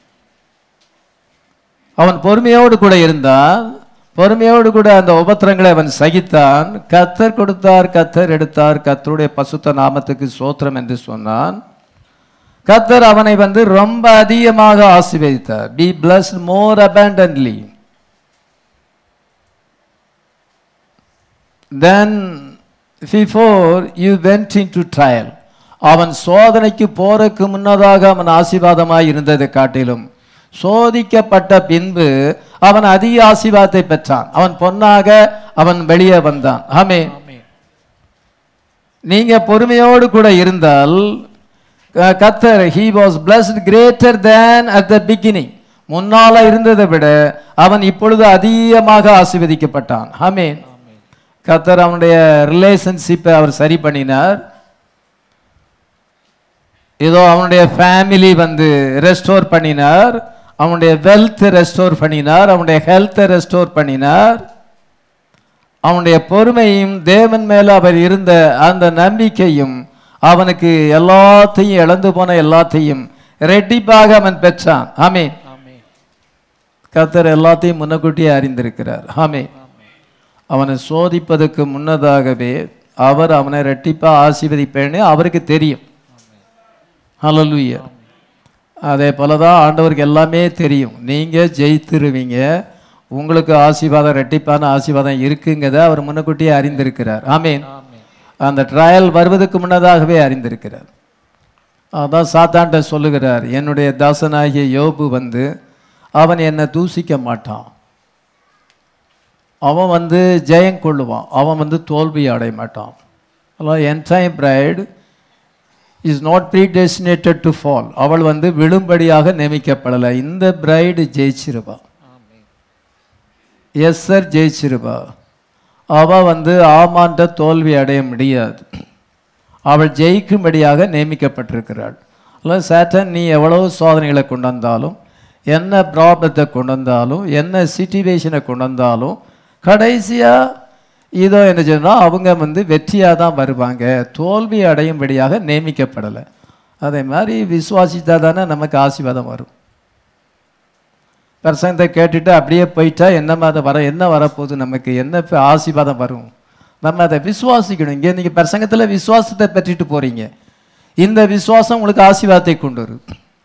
அவன் பொறுமையோடு கூட இருந்தான். பொறுமையோடு கூட அந்த உபத்திரங்களை அவன் சகித்தான். கர்த்தர் கொடுத்தார், கர்த்தர் எடுத்தார், கர்த்தருடைய பசுத்த நாமத்துக்கு ஸ்தோத்திரம் என்று சொன்னான். கர்த்தர் அவனை வந்து ரொம்ப அதிகமாக ஆசீர்வதித்தார். be blessed more abundantly. then before you went into trial, அவன் சோதனைக்கு போறதுக்கு முன்னதாக அவன் ஆசீர்வாதமாய் இருந்ததை காட்டிலும் சோதிக்கப்பட்ட பின்பு அவன் அதிக ஆசீர்வாதத்தை பெற்றான். அவன் பொன்னாக அவன் வெளியே வந்தான். ஆமென். நீங்க பொறுமையோடு கூட இருந்தால் கர்த்தர் he was blessed greater than at the beginning. முன்னால இருந்ததை விட அவன் இப்பொழுது அதிகமாக ஆசீர்வதிக்கப்பட்டான். ஆமென். கர்த்தர் அவனுடைய ரிலேஷன்ஷிப்பை அவர் சரி பண்ணினார். ஏதோ அவனுடைய ஃபேமிலி வந்து ரெஸ்டோர் பண்ணினார், அவனுடைய வெல்த் ரெஸ்டோர் பண்ணினார், அவனுடைய ஹெல்த்தை ரெஸ்டோர் பண்ணினார். அவனுடைய பொறுமையும் தேவன் மேல அவர் இருந்த அந்த நம்பிக்கையும் அவனுக்கு எல்லாத்தையும் இழந்து போன எல்லாத்தையும் ரெட்டிப்பாக அவன் பெற்றான். ஆமென். கர்த்தர் எல்லாத்தையும் முன்னக்கூட்டியே அறிந்திருக்கிறார். ஆமென். அவனை சோதிப்பதற்கு முன்னதாகவே அவர் அவனை ரெட்டிப்பா ஆசீர்வதிப்பேன்னு அவருக்கு தெரியும். ஹல்லேலூயா. அதே போல தான் ஆண்டவருக்கு எல்லாமே தெரியும். நீங்கள் ஜெயித்திருவீங்க, உங்களுக்கு ஆசீர்வாதம் ரெட்டிப்பான ஆசீர்வாதம் இருக்குங்கிறத அவர் முன்னக்கூட்டியே அறிந்திருக்கிறார். ஆமீன். அந்த ட்ரையல் வருவதற்கு முன்னதாகவே அறிந்திருக்கிறார். அதான் சாத்தான்ட்ட சொல்லுகிறார், என்னுடைய தாசனாகிய யோபு வந்து அவன் என்னை தூசிக்க மாட்டான், அவன் வந்து ஜெயம் கொள்ளுவான், அவன் வந்து தோல்வி அடைய மாட்டான். End time bride is not predestinated to fall. அவள் வந்து விழும்படியாக நியமிக்கப்படலை. இந்த பிரைடு ஜெயிச்சிருவா. எஸ் சார் ஜெயிச்சிருவா. அவள் வந்து ஆமாண்ட தோல்வி அடைய முடியாது. அவள் ஜெயிக்கும்படியாக நியமிக்கப்பட்டிருக்கிறாள். அல்ல சேட்டன் நீ எவ்வளவு சோதனைகளை கொண்டு வந்தாலும், என்ன ப்ராப்ளத்தை கொண்டு வந்தாலும், என்ன சிச்சுவேஷனை கொண்டு வந்தாலும், கடைசியாக இதோ என்ன சொன்னால் அவங்க வந்து வெற்றியாக தான் வருவாங்க, தோல்வி அடையும்படியாக நியமிக்கப்படலை. அதே மாதிரி விசுவாசித்தா தானே நமக்கு ஆசீர்வாதம் வரும். பிரசங்கத்தை கேட்டுட்டு அப்படியே போயிட்டா என்ன அதை வர என்ன வரப்போகுது, நமக்கு என்ன ஆசீர்வாதம் வரும்? நம்ம அதை விசுவாசிக்கணும். இங்கே நீங்கள் பிரசங்கத்தில் விசுவாசத்தை பெற்றுட்டு போகிறீங்க, இந்த விசுவாசம் உங்களுக்கு ஆசீர்வாதத்தை கொண்டு வரும்.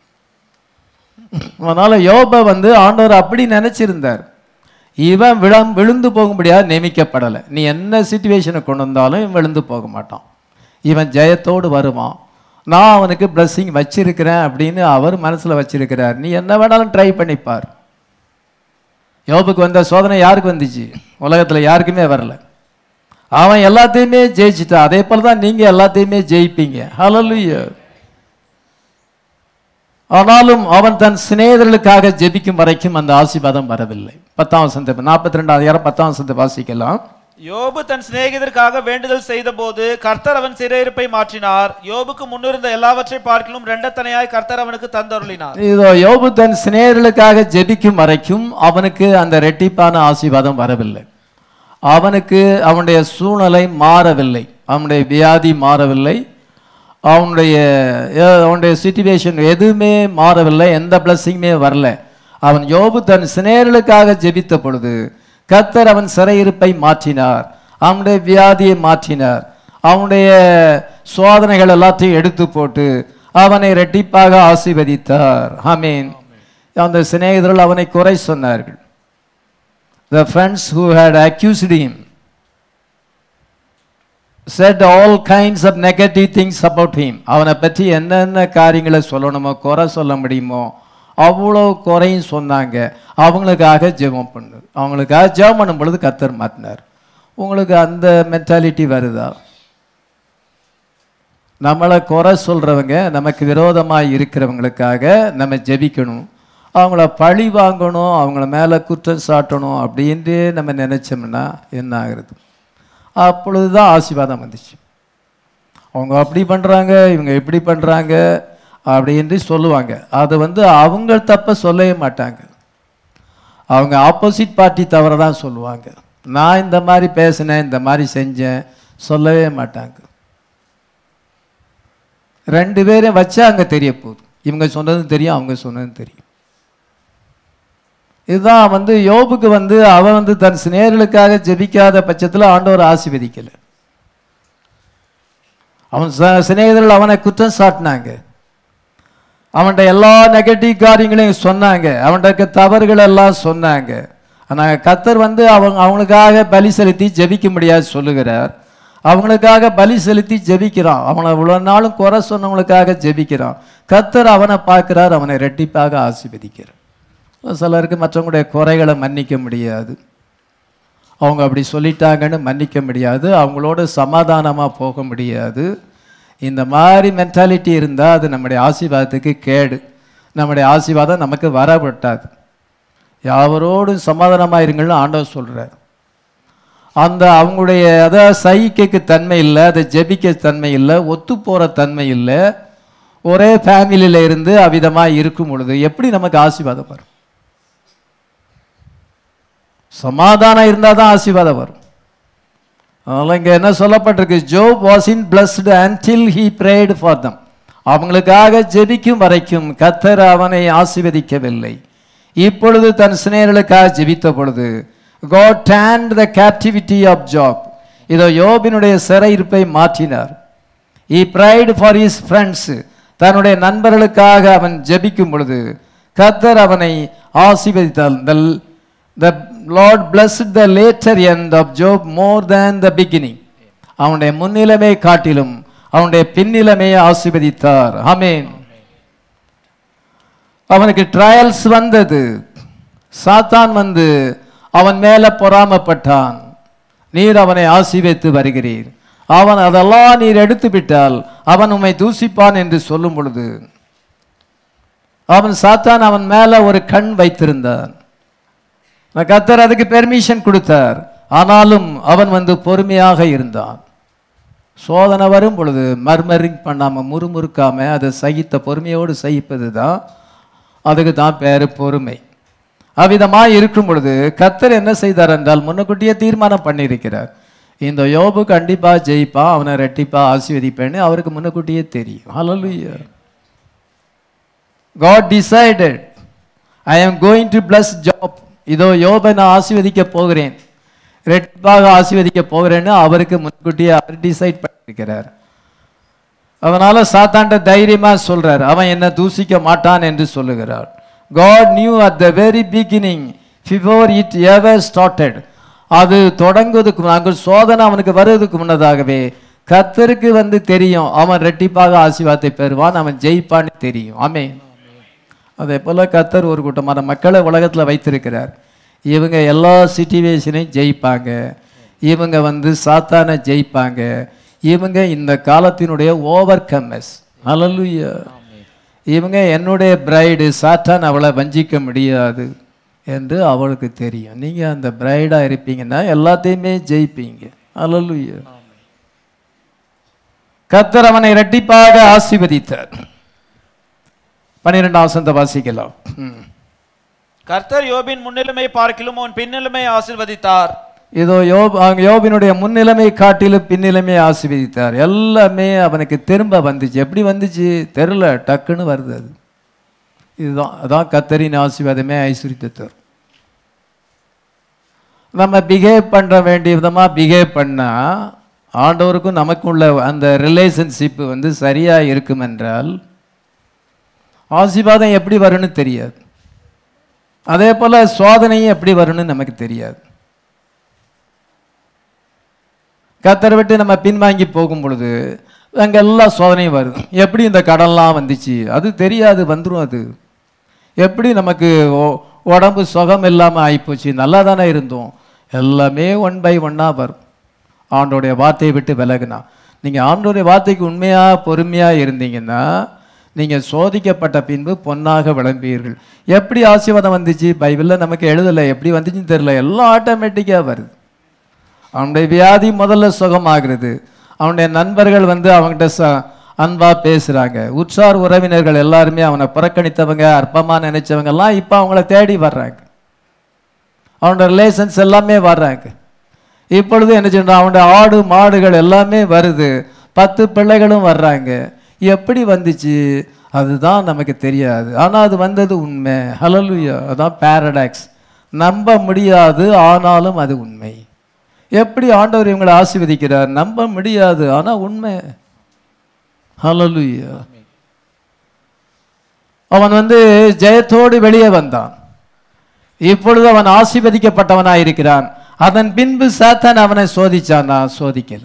அதனால் யோபை வந்து ஆண்டவர் அப்படி நினச்சிருந்தார், இவன் விழம் விழுந்து போகும்படியாக நியமிக்கப்படலை. நீ என்ன சிச்சுவேஷனை கொண்டு வந்தாலும் இவன் விழுந்து போக மாட்டான், இவன் ஜெயத்தோடு வருவான், நான் அவனுக்கு பிளஸ்ஸிங் வச்சிருக்கிறேன் அப்படின்னு அவர் மனசில் வச்சிருக்கிறார். நீ என்ன வேணாலும் ட்ரை பண்ணிப்பார். யோபுக்கு வந்த சோதனை யாருக்கு வந்துச்சு? உலகத்தில் யாருக்குமே வரல. அவன் எல்லாத்தையுமே ஜெயிச்சிட்டான். அதே போல தான் நீங்கள் எல்லாத்தையுமே ஜெயிப்பீங்க. ஹல்லேலூயா. ஆனாலும் அவன் தன் சிநேகிதர்களுக்காக ஜெபிக்கும் வரைக்கும் அந்த ஆசீர்வாதம் வரவில்லை. பத்தாம் வசனம் நாற்பத்தி ரெண்டாவது அதிகாரம் பத்தாம் வசனத்தை வாசிக்கலாம். யோபு தன் சிநேகிதருக்காக வேண்டுதல் செய்த போது கர்த்தர் அவன் சிறையிருப்பை மாற்றினார். யோபுக்கு முன்னிருந்த எல்லாவற்றை பார்க்கிலும் இரண்டத்தனையாய் கர்த்தர் அவனுக்கு தந்தருளினார். இதோ யோபு தன் சிநேகிதர்களுக்காக ஜெபிக்கும் வரைக்கும் அவனுக்கு அந்த ரெட்டிப்பான ஆசீர்வாதம் வரவில்லை. அவனுக்கு அவனுடைய சூழ்நிலை மாறவில்லை, அவனுடைய வியாதி மாறவில்லை, அவனுடைய அவனுடைய சிச்சுவேஷன் எதுவுமே மாறவில்லை, எந்த பிளஸ்ஸிங்குமே வரல. அவன் யோபு தன் சிநேகிதர்களுக்காக ஜெபித்த பொழுது கர்த்தர் அவன் சிறையிருப்பை மாற்றினார், அவனுடைய வியாதியை மாற்றினார், அவனுடைய சோதனைகள் எல்லாத்தையும் எடுத்து போட்டு அவனை ரெட்டிப்பாக ஆசீர்வதித்தார். ஆமீன். அந்த சிநேகிதர்கள் அவனை குறை சொன்னார்கள். The friends who had accused him said all kinds of negative things about him. அவனை பற்றி என்னென்ன காரியங்களை சொல்லணுமோ, குறை சொல்ல முடியுமோ அவ்வளோ குறையும் சொன்னாங்க. அவங்களுக்காக ஜெபம் பண்ணு, அவங்களுக்காக ஜெபம் பண்ணும் பொழுது கர்த்தர் மாற்றினார். உங்களுக்கு அந்த மென்டாலிட்டி வருதா? நம்மளை குறை சொல்கிறவங்க, நமக்கு விரோதமாக இருக்கிறவங்களுக்காக நம்ம ஜெபிக்கணும், அவங்கள பழி வாங்கணும், அவங்கள மேலே குற்றம் சாட்டணும் அப்படின்ட்டு நம்ம நினச்சோம்னா என்ன ஆகுறது? அப்பொழுது தான் ஆசீர்வாதம் வந்துச்சு. அவங்க அப்படி பண்ணுறாங்க, இவங்க எப்படி பண்ணுறாங்க அப்படின்ட்டு சொல்லுவாங்க. அது வந்து அவங்க தப்ப சொல்லவே மாட்டாங்க, அவங்க ஆப்போசிட் பார்ட்டி தவிர தான் சொல்லுவாங்க. நான் இந்த மாதிரி பேசினேன், இந்த மாதிரி செஞ்சேன் சொல்லவே மாட்டாங்க. ரெண்டு பேரும் வச்சா அங்கே தெரிய போகுது, இவங்க சொன்னதும் தெரியும், அவங்க சொன்னதும் தெரியும். இதுதான் வந்து யோபுக்கு வந்து அவன் வந்து தன் சிநேகிதர்களுக்காக ஜெபிக்காத பட்சத்தில் ஆண்டவர் ஆசீர்வதிக்கலை. அவன் சிநேகிதர்கள் அவனை குற்றம் சாட்டினாங்க. அவன்கிட்ட எல்லா நெகட்டிவ் காரியங்களையும் சொன்னாங்க, அவன்கிட்ட தவறுகள் எல்லாம் சொன்னாங்க. ஆனால் கர்த்தர் வந்து அவங்க அவங்களுக்காக பலி செலுத்தி ஜெபிக்க முடியாது சொல்லுகிறார். அவங்களுக்காக பலி செலுத்தி ஜெபிக்கிறான். அவனை இவ்வளோ நாளும் குறை சொன்னவங்களுக்காக ஜெபிக்கிறான். கர்த்தர் அவனை பார்க்கிறார், அவனை ரெட்டிப்பாக ஆசீர்வதிக்கிறார். சிலருக்கு மற்றவங்களுடைய குறைகளை மன்னிக்க முடியாது, அவங்க அப்படி சொல்லிட்டாங்கன்னு மன்னிக்க முடியாது, அவங்களோட சமாதானமாக போக முடியாது. இந்த மாதிரி மென்டாலிட்டி இருந்தால் அது நம்முடைய ஆசீர்வாதத்துக்கு கேடு, நம்முடைய ஆசீர்வாதம் நமக்கு வரப்பட்டாது. யாவரோடும் சமாதானமாக இருங்கள்னு ஆண்டவர் சொல்கிறார். அந்த அவங்களுடைய அதாவது சகிக்க தன்மை இல்லை, அதை ஜெபிக்க தன்மை இல்லை, ஒத்து போகிற தன்மை இல்லை. ஒரே ஃபேமிலியில் இருந்து அவ்விதமாக இருக்கும் பொழுது எப்படி நமக்கு ஆசீர்வாதம் வரும்? சமாதானம் இருந்தால் தான் ஆசீர்வாதம் வரும். அதனால் இங்கே என்ன சொல்லப்பட்டிருக்கு? Job was in blessed until he prayed for them. அவங்களுக்காக ஜெபிக்கும் வரைக்கும் கர்த்தர் அவனை ஆசீர்வதிக்கவில்லை. இப்பொழுது தன் சிநேகர்களுக்காக ஜெபித்த பொழுது God turned the captivity of Job. இதோ யோபினுடைய சிறையிருப்பை மாற்றினார். He prayed for his friends. தன்னுடைய நண்பர்களுக்காக அவன் ஜெபிக்கும் பொழுது கர்த்தர் அவனை ஆசீர்வதித்தார். The Lord blessed the later end of Job more than the beginning. அவனுடைய முன்னிலைமை காட்டிலும் அவனுடைய பின்னிலைமையை ஆசீர்வதித்தார். ஆமென். அவனுக்கு ட்ரையல்ஸ் வந்தது. சாத்தான் வந்து அவன் மேல பொறாமப்பட்டான். நீர் அவனை ஆசீர்வதித்து வருகிறீர், அவன் அதெல்லாம் நீர் எடுத்து விட்டால் அவன் உம்மை தூசிப்பான் என்று சொல்லும் பொழுது அவன் சாத்தான் அவன் மேல ஒரு கண் வைத்திருந்தான். கர்த்தர் அதுக்கு பெர்மிஷன் கொடுத்தார். ஆனாலும் அவன் வந்து பொறுமையாக இருந்தான். சோதனை வரும் பொழுது மர்மரிங் பண்ணாம முறுமுறுக்காம அதை சகித்த பொறுமையோடு சகிப்பது தான், அதுக்கு தான் பேரு பொறுமை. அவ்விதமாக இருக்கும் பொழுது கர்த்தர் என்ன செய்தார் என்றால் முன்னக்கூட்டியே தீர்மானம் பண்ணியிருக்கிறார். இந்த யோபு கண்டிப்பா ஜெயிப்பான், அவனை ரெட்டிப்பா ஆசீர்வதிப்பேன்னு அவருக்கு முன்னக்கூட்டியே தெரியும். ஹல்லேலூயா. God decided, I am going to bless Job. இதோ யோபை நான் ஆசீர்வதிக்க போகிறேன், ரெட்டிப்பாக ஆசீர்வதிக்க போகிறேன்னு அவருக்கு முன்கூட்டியே அவர் டிசைட் பண்ணியிருக்கிறார். அதனால சாத்தான்ட்ட தைரியமா சொல்றார், அவன் என்ன தூசிக்க மாட்டான் என்று சொல்லுகிறார். God knew at the very beginning, before it ever started, அது தொடங்குவதற்கு அங்கு சோதனை அவனுக்கு வருவதற்கு முன்னதாகவே கர்த்தருக்கு வந்து தெரியும் அவன் ரெட்டிப்பாக ஆசீர்வாதத்தை பெறுவான், அவன் ஜெயிப்பான்னு தெரியும். ஆமென். அதே போல கர்த்தர் ஒரு கூட்டமான மக்களை உலகத்தில் வைத்திருக்கிறார். இவங்க எல்லா சிச்சுவேஷனையும் ஜெயிப்பாங்க, இவங்க வந்து சாத்தானை ஜெயிப்பாங்க, இவங்க இந்த காலத்தினுடைய ஓவர் கம்மஸ். ஹல்லேலூயா. இவங்க என்னுடைய பிரைடு, சாத்தான் அவளை வஞ்சிக்க முடியாது என்று அவளுக்கு தெரியும். நீங்க அந்த பிரைடா இருப்பீங்கன்னா எல்லாத்தையுமே ஜெயிப்பீங்க. ஹல்லேலூயா. கர்த்தர் அவனை இரட்டிப்பாக ஆசீர்வதித்தார். பன்னிரெண்டாம் வசனத்தை வாசிக்கலாம். கர்த்தர் யோபின் முன்னிலைமை பார்க்கிலும் அவன் பின்னிலைமை ஆசீர்வதித்தார். இதோ யோப் யோபினுடைய முன்னிலைமை காட்டிலும் பின்னிலைமை ஆசீர்வதித்தார். எல்லாமே அவனுக்கு திரும்ப வந்துச்சு. எப்படி வந்துச்சு தெரியல, டக்குன்னு வருது. அது இதுதான் அதான் கர்த்தரின் ஆசீர்வாதமே ஐஸ்வர்யத்தை. நம்ம பிஹேவ் பண்ற வேண்டிய விதமா பிஹேவ் பண்ணா ஆண்டவருக்கும் நமக்கும் உள்ள அந்த ரிலேஷன்ஷிப் வந்து சரியா இருக்கும் என்றால் ஆசீர்வாதம் எப்படி வரும்னு தெரியாது. அதே போல சோதனையும் எப்படி வரும்னு நமக்கு தெரியாது. கர்த்தரை விட்டு நம்ம பின்வாங்கி போகும் பொழுது அங்கே எல்லா சோதனையும் வருது. எப்படி இந்த கடன்லாம் வந்துச்சு அது தெரியாது, வந்துடும். அது எப்படி நமக்கு உடம்பு சுகம் இல்லாமல் ஆகிப்போச்சு, நல்லா தானே இருந்தோம், எல்லாமே ஒன் பை ஒன்னாக வரும். ஆண்டோடைய வார்த்தையை விட்டு விலகுனா, நீங்கள் ஆண்டோடைய வார்த்தைக்கு உண்மையாக பொறுமையாக இருந்தீங்கன்னா நீங்கள் சோதிக்கப்பட்ட பின்பு பொன்னாக விளம்புவீர்கள். எப்படி ஆசீர்வாதம் வந்துச்சு பைபிளில் நமக்கு எழுதலை, எப்படி வந்துச்சுன்னு தெரியல, எல்லாம் ஆட்டோமேட்டிக்காக வருது. அவனுடைய வியாதி முதல்ல சுகமாகிறது, அவனுடைய நண்பர்கள் வந்து அவங்ககிட்ட ச அன்பா பேசுகிறாங்க, உற்றார் உறவினர்கள் எல்லாருமே அவனை புறக்கணித்தவங்க அற்பமாக நினைச்சவங்கெல்லாம் இப்போ அவங்கள தேடி வர்றாங்க, அவனோட ரிலேஷன்ஸ் எல்லாமே வர்றாங்க. இப்பொழுது என்ன சொல்றான், அவனுடைய ஆடு மாடுகள் எல்லாமே வருது, பத்து பிள்ளைகளும் வர்றாங்க. எப்படி வந்துச்சு அதுதான் நமக்கு தெரியாது, ஆனால் அது வந்தது உண்மை. ஹல்லேலூயா. அதான் பாரடாக்ஸ், நம்ப முடியாது ஆனாலும் அது உண்மை. எப்படி ஆண்டவர் இவங்களை ஆசீர்வதிக்கிறார், நம்ப முடியாது ஆனா உண்மை. ஹல்லேலூயா. அவன் வந்து ஜெயத்தோடு வெளியே வந்தான். இப்பொழுது அவன் ஆசீர்வதிக்கப்பட்டவனாய் இருக்கிறான். அதன் பின்பு சாத்தான் அவனை சோதிச்சானா? சோதிக்கல.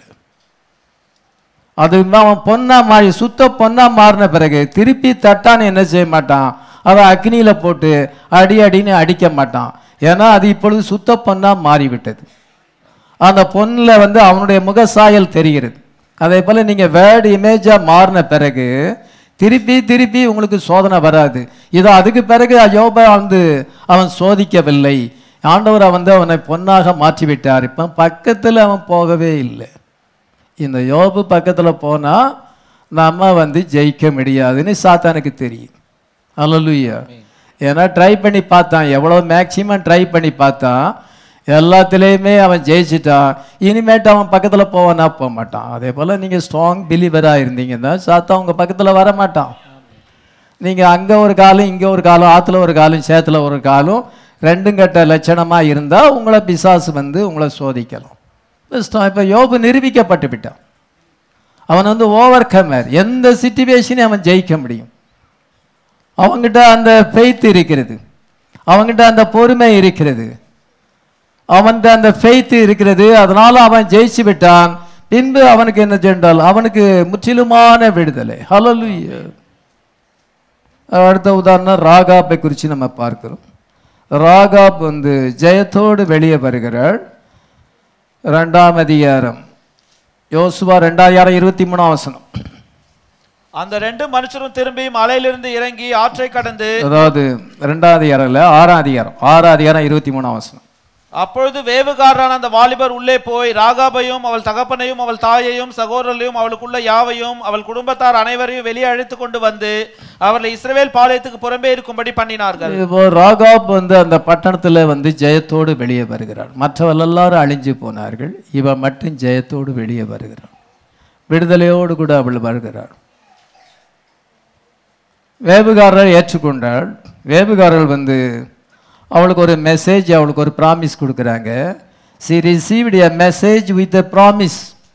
அது அவன் பொன்னா மாறி சுத்த பொன்னா மாறின பிறகு திருப்பி தட்டான்னு என்ன செய்ய மாட்டான், அதை அக்னியில போட்டு அடி அடின்னு அடிக்க மாட்டான். ஏன்னா அது இப்பொழுது சுத்த பொன்னா மாறிவிட்டது. அந்த பொண்ணில் வந்து அவனுடைய முகசாயல் தெரிகிறது. அதே போல நீங்க வேர்டு இமேஜா மாறின பிறகு திருப்பி திருப்பி உங்களுக்கு சோதனை வராது. இதோ அதுக்கு பிறகு யோபா வந்து அவன் சோதிக்கவில்லை. ஆண்டவர் வந்து அவனை பொன்னாக மாற்றிவிட்டார். இப்போ பக்கத்தில் அவன் போகவே இல்லை. இந்த யோபு பக்கத்தில் போனால் நம்ம வந்து ஜெயிக்க முடியாதுன்னு சாத்தானுக்கு தெரியும். அல்லேலூயா. ஏன்னா ட்ரை பண்ணி பார்த்தான், எவ்வளோ மேக்சிமம் ட்ரை பண்ணி பார்த்தான், எல்லாத்துலேயுமே அவன் ஜெயிச்சிட்டான். இனிமேட்டு அவன் பக்கத்தில் போவானா? போக மாட்டான். அதே போல் நீங்கள் ஸ்ட்ராங் பிலீவராக இருந்தீங்கன்னா சாத்தா உங்கள் பக்கத்தில் வர மாட்டான். நீங்கள் அங்கே ஒரு காலம் இங்கே ஒரு காலம், ஆற்றுல ஒரு காலம் சேத்துல ஒரு காலம், ரெண்டும் கட்ட லட்சணமாக இருந்தால் உங்களை பிசாசு வந்து உங்களை சோதிக்கலாம். இப்போ யோபு நிரூபிக்கப்பட்டு விட்டான். அவன் வந்து ஓவர் கமர், எந்த சிச்சுவேஷனையும் அவன் ஜெயிக்க முடியும். அவங்கிட்ட அந்த ஃபெய்த் இருக்கிறது, அவங்கிட்ட அந்த பொறுமை இருக்கிறது, அவன்கிட்ட அந்த ஃபெய்த் இருக்கிறது. அதனால அவன் ஜெயிச்சு விட்டான். பின்பு அவனுக்கு என்ன சென்றால் அவனுக்கு முற்றிலுமான விடுதலை. ஹல்லேலூயா. அடுத்த உதாரணம் ராகாப்பை குறித்து நம்ம பார்க்கிறோம். ராகாப் வந்து ஜெயத்தோடு வெளியே வருகிறாள். ரெண்டாம் அதிகாரம் யோசுவா ரெண்டாயிரம் இருபத்தி மூணாம் வசனம். அந்த ரெண்டு மனுஷரும் திரும்பி மலையிலிருந்து இறங்கி ஆற்றை கடந்து, அதாவது ரெண்டாம் அதிகாரம் இல்ல ஆறாம் அதிகாரம் ஆறாம் அதிகாரம் இருபத்தி மூணாம் வசனம். அப்பொழுது வேவுகாரரான அந்த வாலிபர் உள்ளே போய் ராகாபையும் அவள் தகப்பனையும் அவள் தாயையும் சகோதரர்களையும் அவளுக்குள்ள யாவையும் அவள் குடும்பத்தார் அனைவரையும் வெளியே அழைத்து கொண்டு வந்து அவர்களை இஸ்ரவேல் பாளையத்துக்கு புறம்பே இருக்கும்படி பண்ணினார்கள். இப்போ ராகாப் வந்து அந்த பட்டணத்துல வந்து ஜெயத்தோடு வெளியே வருகிறாள். மற்றவர்கள் எல்லாரும் அழிஞ்சு போனார்கள், இவ மட்டும் ஜெயத்தோடு வெளியே வருகிறாள். விடுதலையோடு கூட அவள் வருகிறாள். வேவுகாரர் ஏற்றுக்கொண்டாள். வேவுகாரர்கள் வந்து அவளுக்கு ஒரு மெசேஜ், அவளுக்கு ஒரு ப்ராமிஸ் கொடுக்குறாங்க. she received a message with a promise.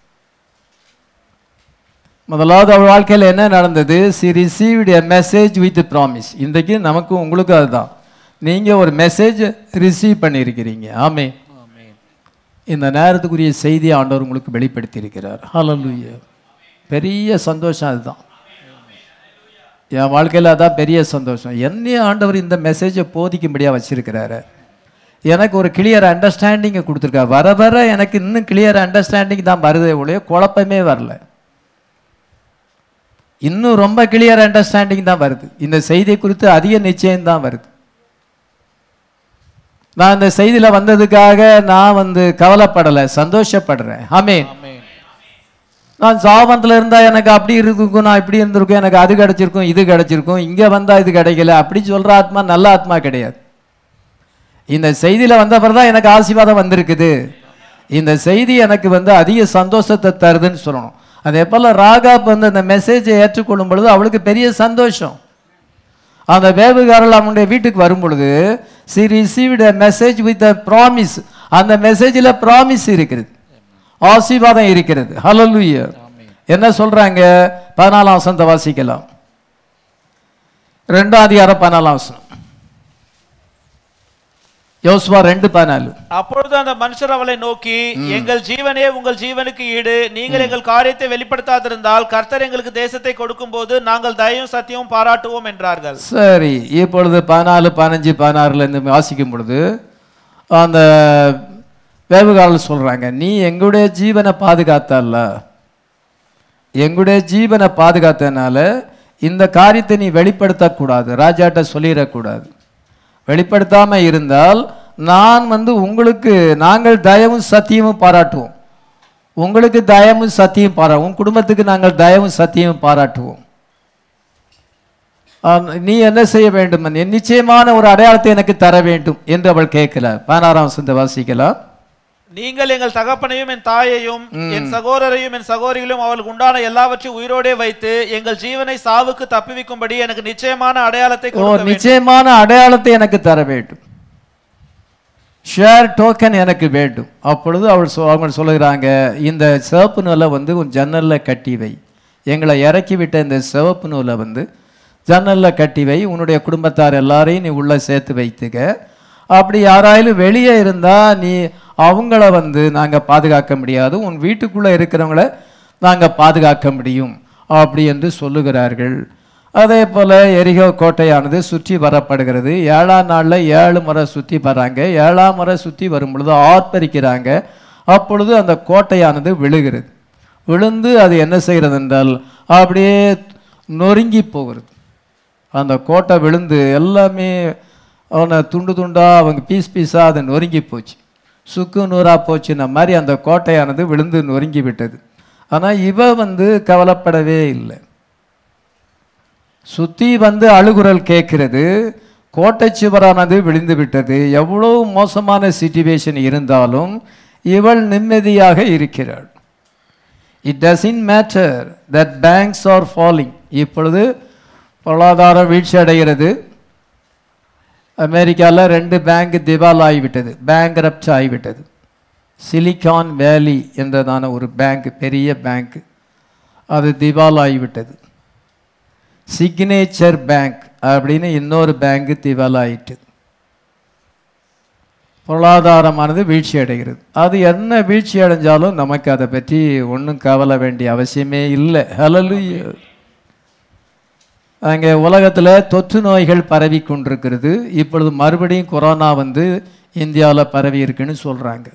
முதலாவது அவள் வாழ்க்கையில் என்ன நடந்தது? she received a message with a promise. இன்றைக்கு நமக்கு உங்களுக்கு அதுதான், நீங்கள் ஒரு மெசேஜ் ரிசீவ் பண்ணியிருக்கிறீங்க. ஆமே. இந்த நேரத்துக்குரிய செய்தியை ஆண்டவர் உங்களுக்கு வெளிப்படுத்தி இருக்கிறார். ஹல்லேலூயா. பெரிய சந்தோஷம் அதுதான். என் வாழ்க்கையில் அதான் பெரிய சந்தோஷம். என்னைய ஆண்டவர் இந்த மெசேஜை போதிக்கும்படியாக வச்சிருக்கிறாரு. எனக்கு ஒரு கிளியர் அண்டர்ஸ்டாண்டிங்கை கொடுத்துருக்காரு. வர வர எனக்கு இன்னும் கிளியர் அண்டர்ஸ்டாண்டிங் தான் வருதே ஒழிய குழப்பமே வரல. இன்னும் ரொம்ப கிளியர் அண்டர்ஸ்டாண்டிங் தான் வருது. இந்த செய்தியை குறித்து அதிக நிச்சயம் தான் வருது. நான் இந்த செய்தியில் வந்ததுக்காக நான் வந்து கவலைப்படலை, சந்தோஷப்படுறேன். ஆமென். நான் சாபத்தில் இருந்தால் எனக்கு அப்படி இருக்கும், நான் இப்படி இருந்திருக்கும், எனக்கு அது கிடைச்சிருக்கும், இது கிடைச்சிருக்கும், இங்கே வந்தால் இது கிடைக்கல, அப்படி சொல்கிற ஆத்மா நல்ல ஆத்மா கிடையாது. இந்த செய்தியில் வந்த பிறகு தான் எனக்கு ஆசீர்வாதம் வந்திருக்குது, இந்த செய்தி எனக்கு வந்து அதிக சந்தோஷத்தை தருதுன்னு சொல்லணும். அதே போல் ராகாப் வந்து அந்த மெசேஜை ஏற்றுக்கொள்ளும் பொழுது அவளுக்கு பெரிய சந்தோஷம். அந்த வேவுகாரல் அவனுடைய வீட்டுக்கு வரும் பொழுது she received a message with a promise. அந்த மெசேஜில் ப்ராமிஸ் இருக்கிறது, ஆசீர்வாதம் இருக்கிறது. ஹல்லேலூயா. என்ன சொல்றாங்க? பதினாலாம் வசனத்தை வாசிக்கலாம். ரெண்டாம் அதிகாரம் பதினாலாம் வசனம். யோசுவா ரெண்டு பதினாலு. அப்பொழுது அந்த மனுஷர் அவளை நோக்கி, எங்கள் ஜீவனே உங்கள் ஜீவனுக்கு ஈடு, நீங்கள் எங்கள் காரியத்தை வெளிப்படுத்தாதிருந்தால் கர்த்தர் எங்களுக்கு தேசத்தை கொடுக்கும் போது நாங்கள் தயவும் சத்தியமும் பாராட்டுவோம் என்றார்கள். சரி, இப்பொழுது பதினாலு பதினஞ்சு பதினாறுல இருந்து வாசிக்கும் பொழுது அந்த வேவுகாரல் சொல்றாங்க, நீ எங்களுடைய ஜீவனை பாதுகாத்தல்ல, எங்களுடைய ஜீவனை பாதுகாத்தனால இந்த காரியத்தை நீ வெளிப்படுத்தக்கூடாது, ராஜாட்ட சொல்லிடக்கூடாது. வெளிப்படுத்தாம இருந்தால் நான் வந்து உங்களுக்கு நாங்கள் தயவும் சத்தியமும் பாராட்டுவோம், உங்களுக்கு தயவும் சத்தியம் பாரா உன் குடும்பத்துக்கு நாங்கள் தயவும் சத்தியமும் பாராட்டுவோம். நீ என்ன செய்ய வேண்டும்? நிச்சயமான ஒரு அடையாளத்தை எனக்கு தர வேண்டும் என்று அவள் கேட்கிறார். பதினாறாம் வசனத்தை வாசிக்கலாம். நீங்கள் எங்கள் தகப்பனையும் என் தாயையும் என் சகோதரையும் என் சகோதரிகளையும் அவளுக்கு உண்டான எல்லாவற்றையும் உயிரோடே வைத்து எங்கள் ஜீவனை சாவுக்கு தப்புவிக்கும்படி எனக்கு நிச்சயமான அடையாளத்தை நிச்சயமான அடையாளத்தை எனக்கு தர வேண்டும், ஷேர் டோக்கன் எனக்கு வேண்டும். அப்பொழுது அவள் அவங்க சொல்லுகிறாங்க, இந்த சிவப்பு நூலை வந்து உன் ஜன்னலில் கட்டி வை, எங்களை இறக்கி விட்ட இந்த சிவப்பு நூலை வந்து ஜன்னலில் கட்டி வை, உன்னுடைய குடும்பத்தார் எல்லாரையும் நீ உள்ளே சேர்த்து வைத்துக்க. அப்படி யாராயிலும் வெளியே இருந்தால் நீ அவங்கள வந்து நாங்கள் பாதுகாக்க முடியாது, உன் வீட்டுக்குள்ளே இருக்கிறவங்கள நாங்கள் பாதுகாக்க முடியும் அப்படி என்று சொல்லுகிறார்கள். அதே போல் எரிகோ கோட்டையானது சுற்றி வரப்படுகிறது. ஏழாம் நாளில் ஏழு முறை சுற்றி வர்றாங்க. ஏழாம் முறை சுற்றி வரும் பொழுது ஆர்ப்பரிக்கிறாங்க. அப்பொழுது அந்த கோட்டையானது விழுகிறது. விழுந்து அது என்ன செய்கிறது என்றால் அப்படியே நொறுங்கி போகிறது. அந்த கோட்டை விழுந்து எல்லாமே அவனை துண்டு துண்டாக அவங்க பீஸ் பீஸாக அதை நொறுங்கி போச்சு, சுக்கு நூறாக போச்சுன்ன மாதிரி அந்த கோட்டையானது விழுந்து நொறுங்கி விட்டது. ஆனால் இவ வந்து கவலைப்படவே இல்லை. சுற்றி வந்து அழுகுரல் கேட்கிறது, கோட்டை சுவரானது விழுந்து விட்டது. எவ்வளோ மோசமான சிச்சுவேஷன் இருந்தாலும் இவள் நிம்மதியாக இருக்கிறாள். It doesn't matter that banks are falling. இப்பொழுது பொருளாதார வீழ்ச்சி அடைகிறது. அமெரிக்காவில் ரெண்டு பேங்க் திவால் ஆகிவிட்டது, பேங்க்ரப்ட் ஆகிவிட்டது. சிலிகான் வேலி என்றதான ஒரு பேங்க், பெரிய பேங்க், அது திவால் ஆகிவிட்டது. சிக்னேச்சர் பேங்க் அப்படின்னு இன்னொரு பேங்க் திவால் ஆகிட்டு பொருளாதாரமானது வீழ்ச்சி அடைகிறது. அது என்ன வீழ்ச்சி அடைஞ்சாலும் நமக்கு அதை பற்றி ஒன்றும் கவலை வேண்டிய அவசியமே இல்லை. ஹல்லேலூயா. அங்கே உலகத்தில் தொற்று நோய்கள் பரவி கொண்டிருக்கிறது. இப்பொழுது மறுபடியும் கொரோனா வந்து இந்தியாவில் பரவி இருக்குன்னு சொல்கிறாங்க.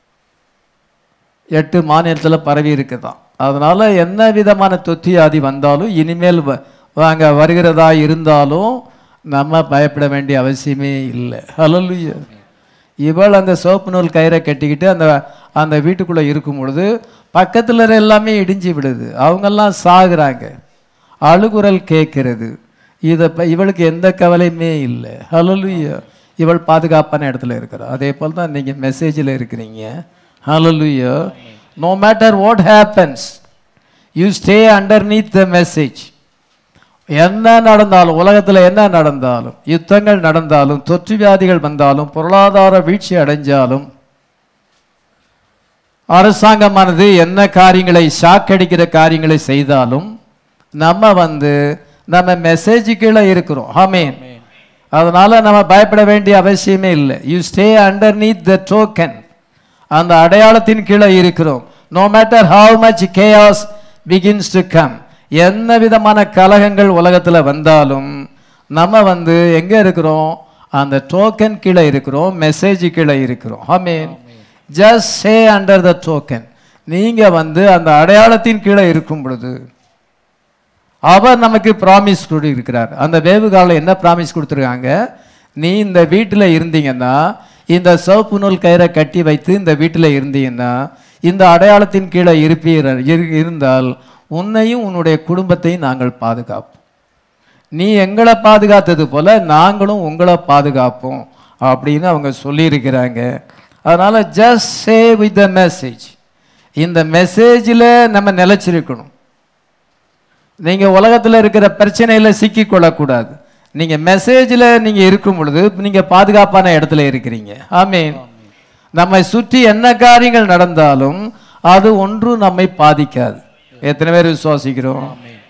எட்டு மாநிலத்தில் பரவி இருக்குதான். அதனால் என்ன விதமான தொற்று வியாதி வந்தாலும் இனிமேல் வாங்க வருகிறதா இருந்தாலும் நம்ம பயப்பட வேண்டிய அவசியமே இல்லை. ஹல்லேலூயா. இவள் அந்த சோப்பு நூல் கயிறை கட்டிக்கிட்டு அந்த அந்த வீட்டுக்குள்ளே இருக்கும் பொழுது பக்கத்தில் எல்லாமே இடிஞ்சு விடுது, அவங்கெல்லாம் சாகுறாங்க, அழுகுரல் கேட்கிறது. இதை இவளுக்கு எந்த கவலையுமே இல்லை. ஹல்லேலூயா. இவள் பாதுகாப்பான இடத்துல இருக்கிறாள். அதே போல் தான் நீங்கள் மெசேஜில் இருக்கிறீங்க. ஹல்லேலூயா. No matter what happens, you stay underneath the message. என்ன நடந்தாலும், உலகத்தில் என்ன நடந்தாலும், யுத்தங்கள் நடந்தாலும், தொற்று வியாதிகள் வந்தாலும், பொருளாதார வீழ்ச்சி அடைஞ்சாலும், அரசாங்கமானது என்ன காரியங்களை ஷாக்கடிக்கிற காரியங்களை செய்தாலும் நம்ம வந்து நம்ம மெசேஜ் கீழே இருக்கிறோம். ஆமென். அதனால நம்ம பயப்பட வேண்டிய அவசியமே இல்லை. You stay underneath the token, அந்த அடையாளத்தின் கீழே இருக்கிறோம். No matter how much chaos begins to come, என்ன விதமான கலகங்கள் உலகத்தில் வந்தாலும் நம்ம வந்து எங்கே இருக்கிறோம்? அந்த டோக்கன் கீழே இருக்கிறோம், மெசேஜ் கீழே இருக்கிறோம். Amen. Just stay under the token. நீங்கள் வந்து அந்த அடையாளத்தின் கீழே இருக்கும் பொழுது அவர் நமக்கு ப்ராமிஸ் கொடுக்கிறார். அந்த வேவு காலில் என்ன ப்ராமிஸ் கொடுத்துருக்காங்க? நீ இந்த வீட்டில் இருந்தீங்கன்னா, இந்த சிவப்பு நூல் கயிறை கட்டி வைத்து இந்த வீட்டில் இருந்தீங்கன்னா, இந்த அடையாளத்தின் கீழே இருப்பீர் இருந்தால் உன்னையும் உன்னுடைய குடும்பத்தையும் நாங்கள் பாதுகாப்போம். நீ எங்களை பாதுகாத்தது போல நாங்களும் உங்களை பாதுகாப்போம் அப்படின்னு அவங்க சொல்லியிருக்கிறாங்க. அதனால் just say with the message. இந்த மெசேஜில் நம்ம நிலைச்சிருக்கணும். நீங்கள் உலகத்தில் இருக்கிற பிரச்சனையில் சிக்கிக்கொள்ளக்கூடாது. நீங்கள் மெசேஜில் நீங்கள் இருக்கும் பொழுது நீங்கள் பாதுகாப்பான இடத்துல இருக்கிறீங்க. ஆமீன். நம்மை சுற்றி என்ன காரியங்கள் நடந்தாலும் அது ஒன்றும் நம்மை பாதிக்காது. எத்தனை பேர் விசுவாசிக்கிறோம்?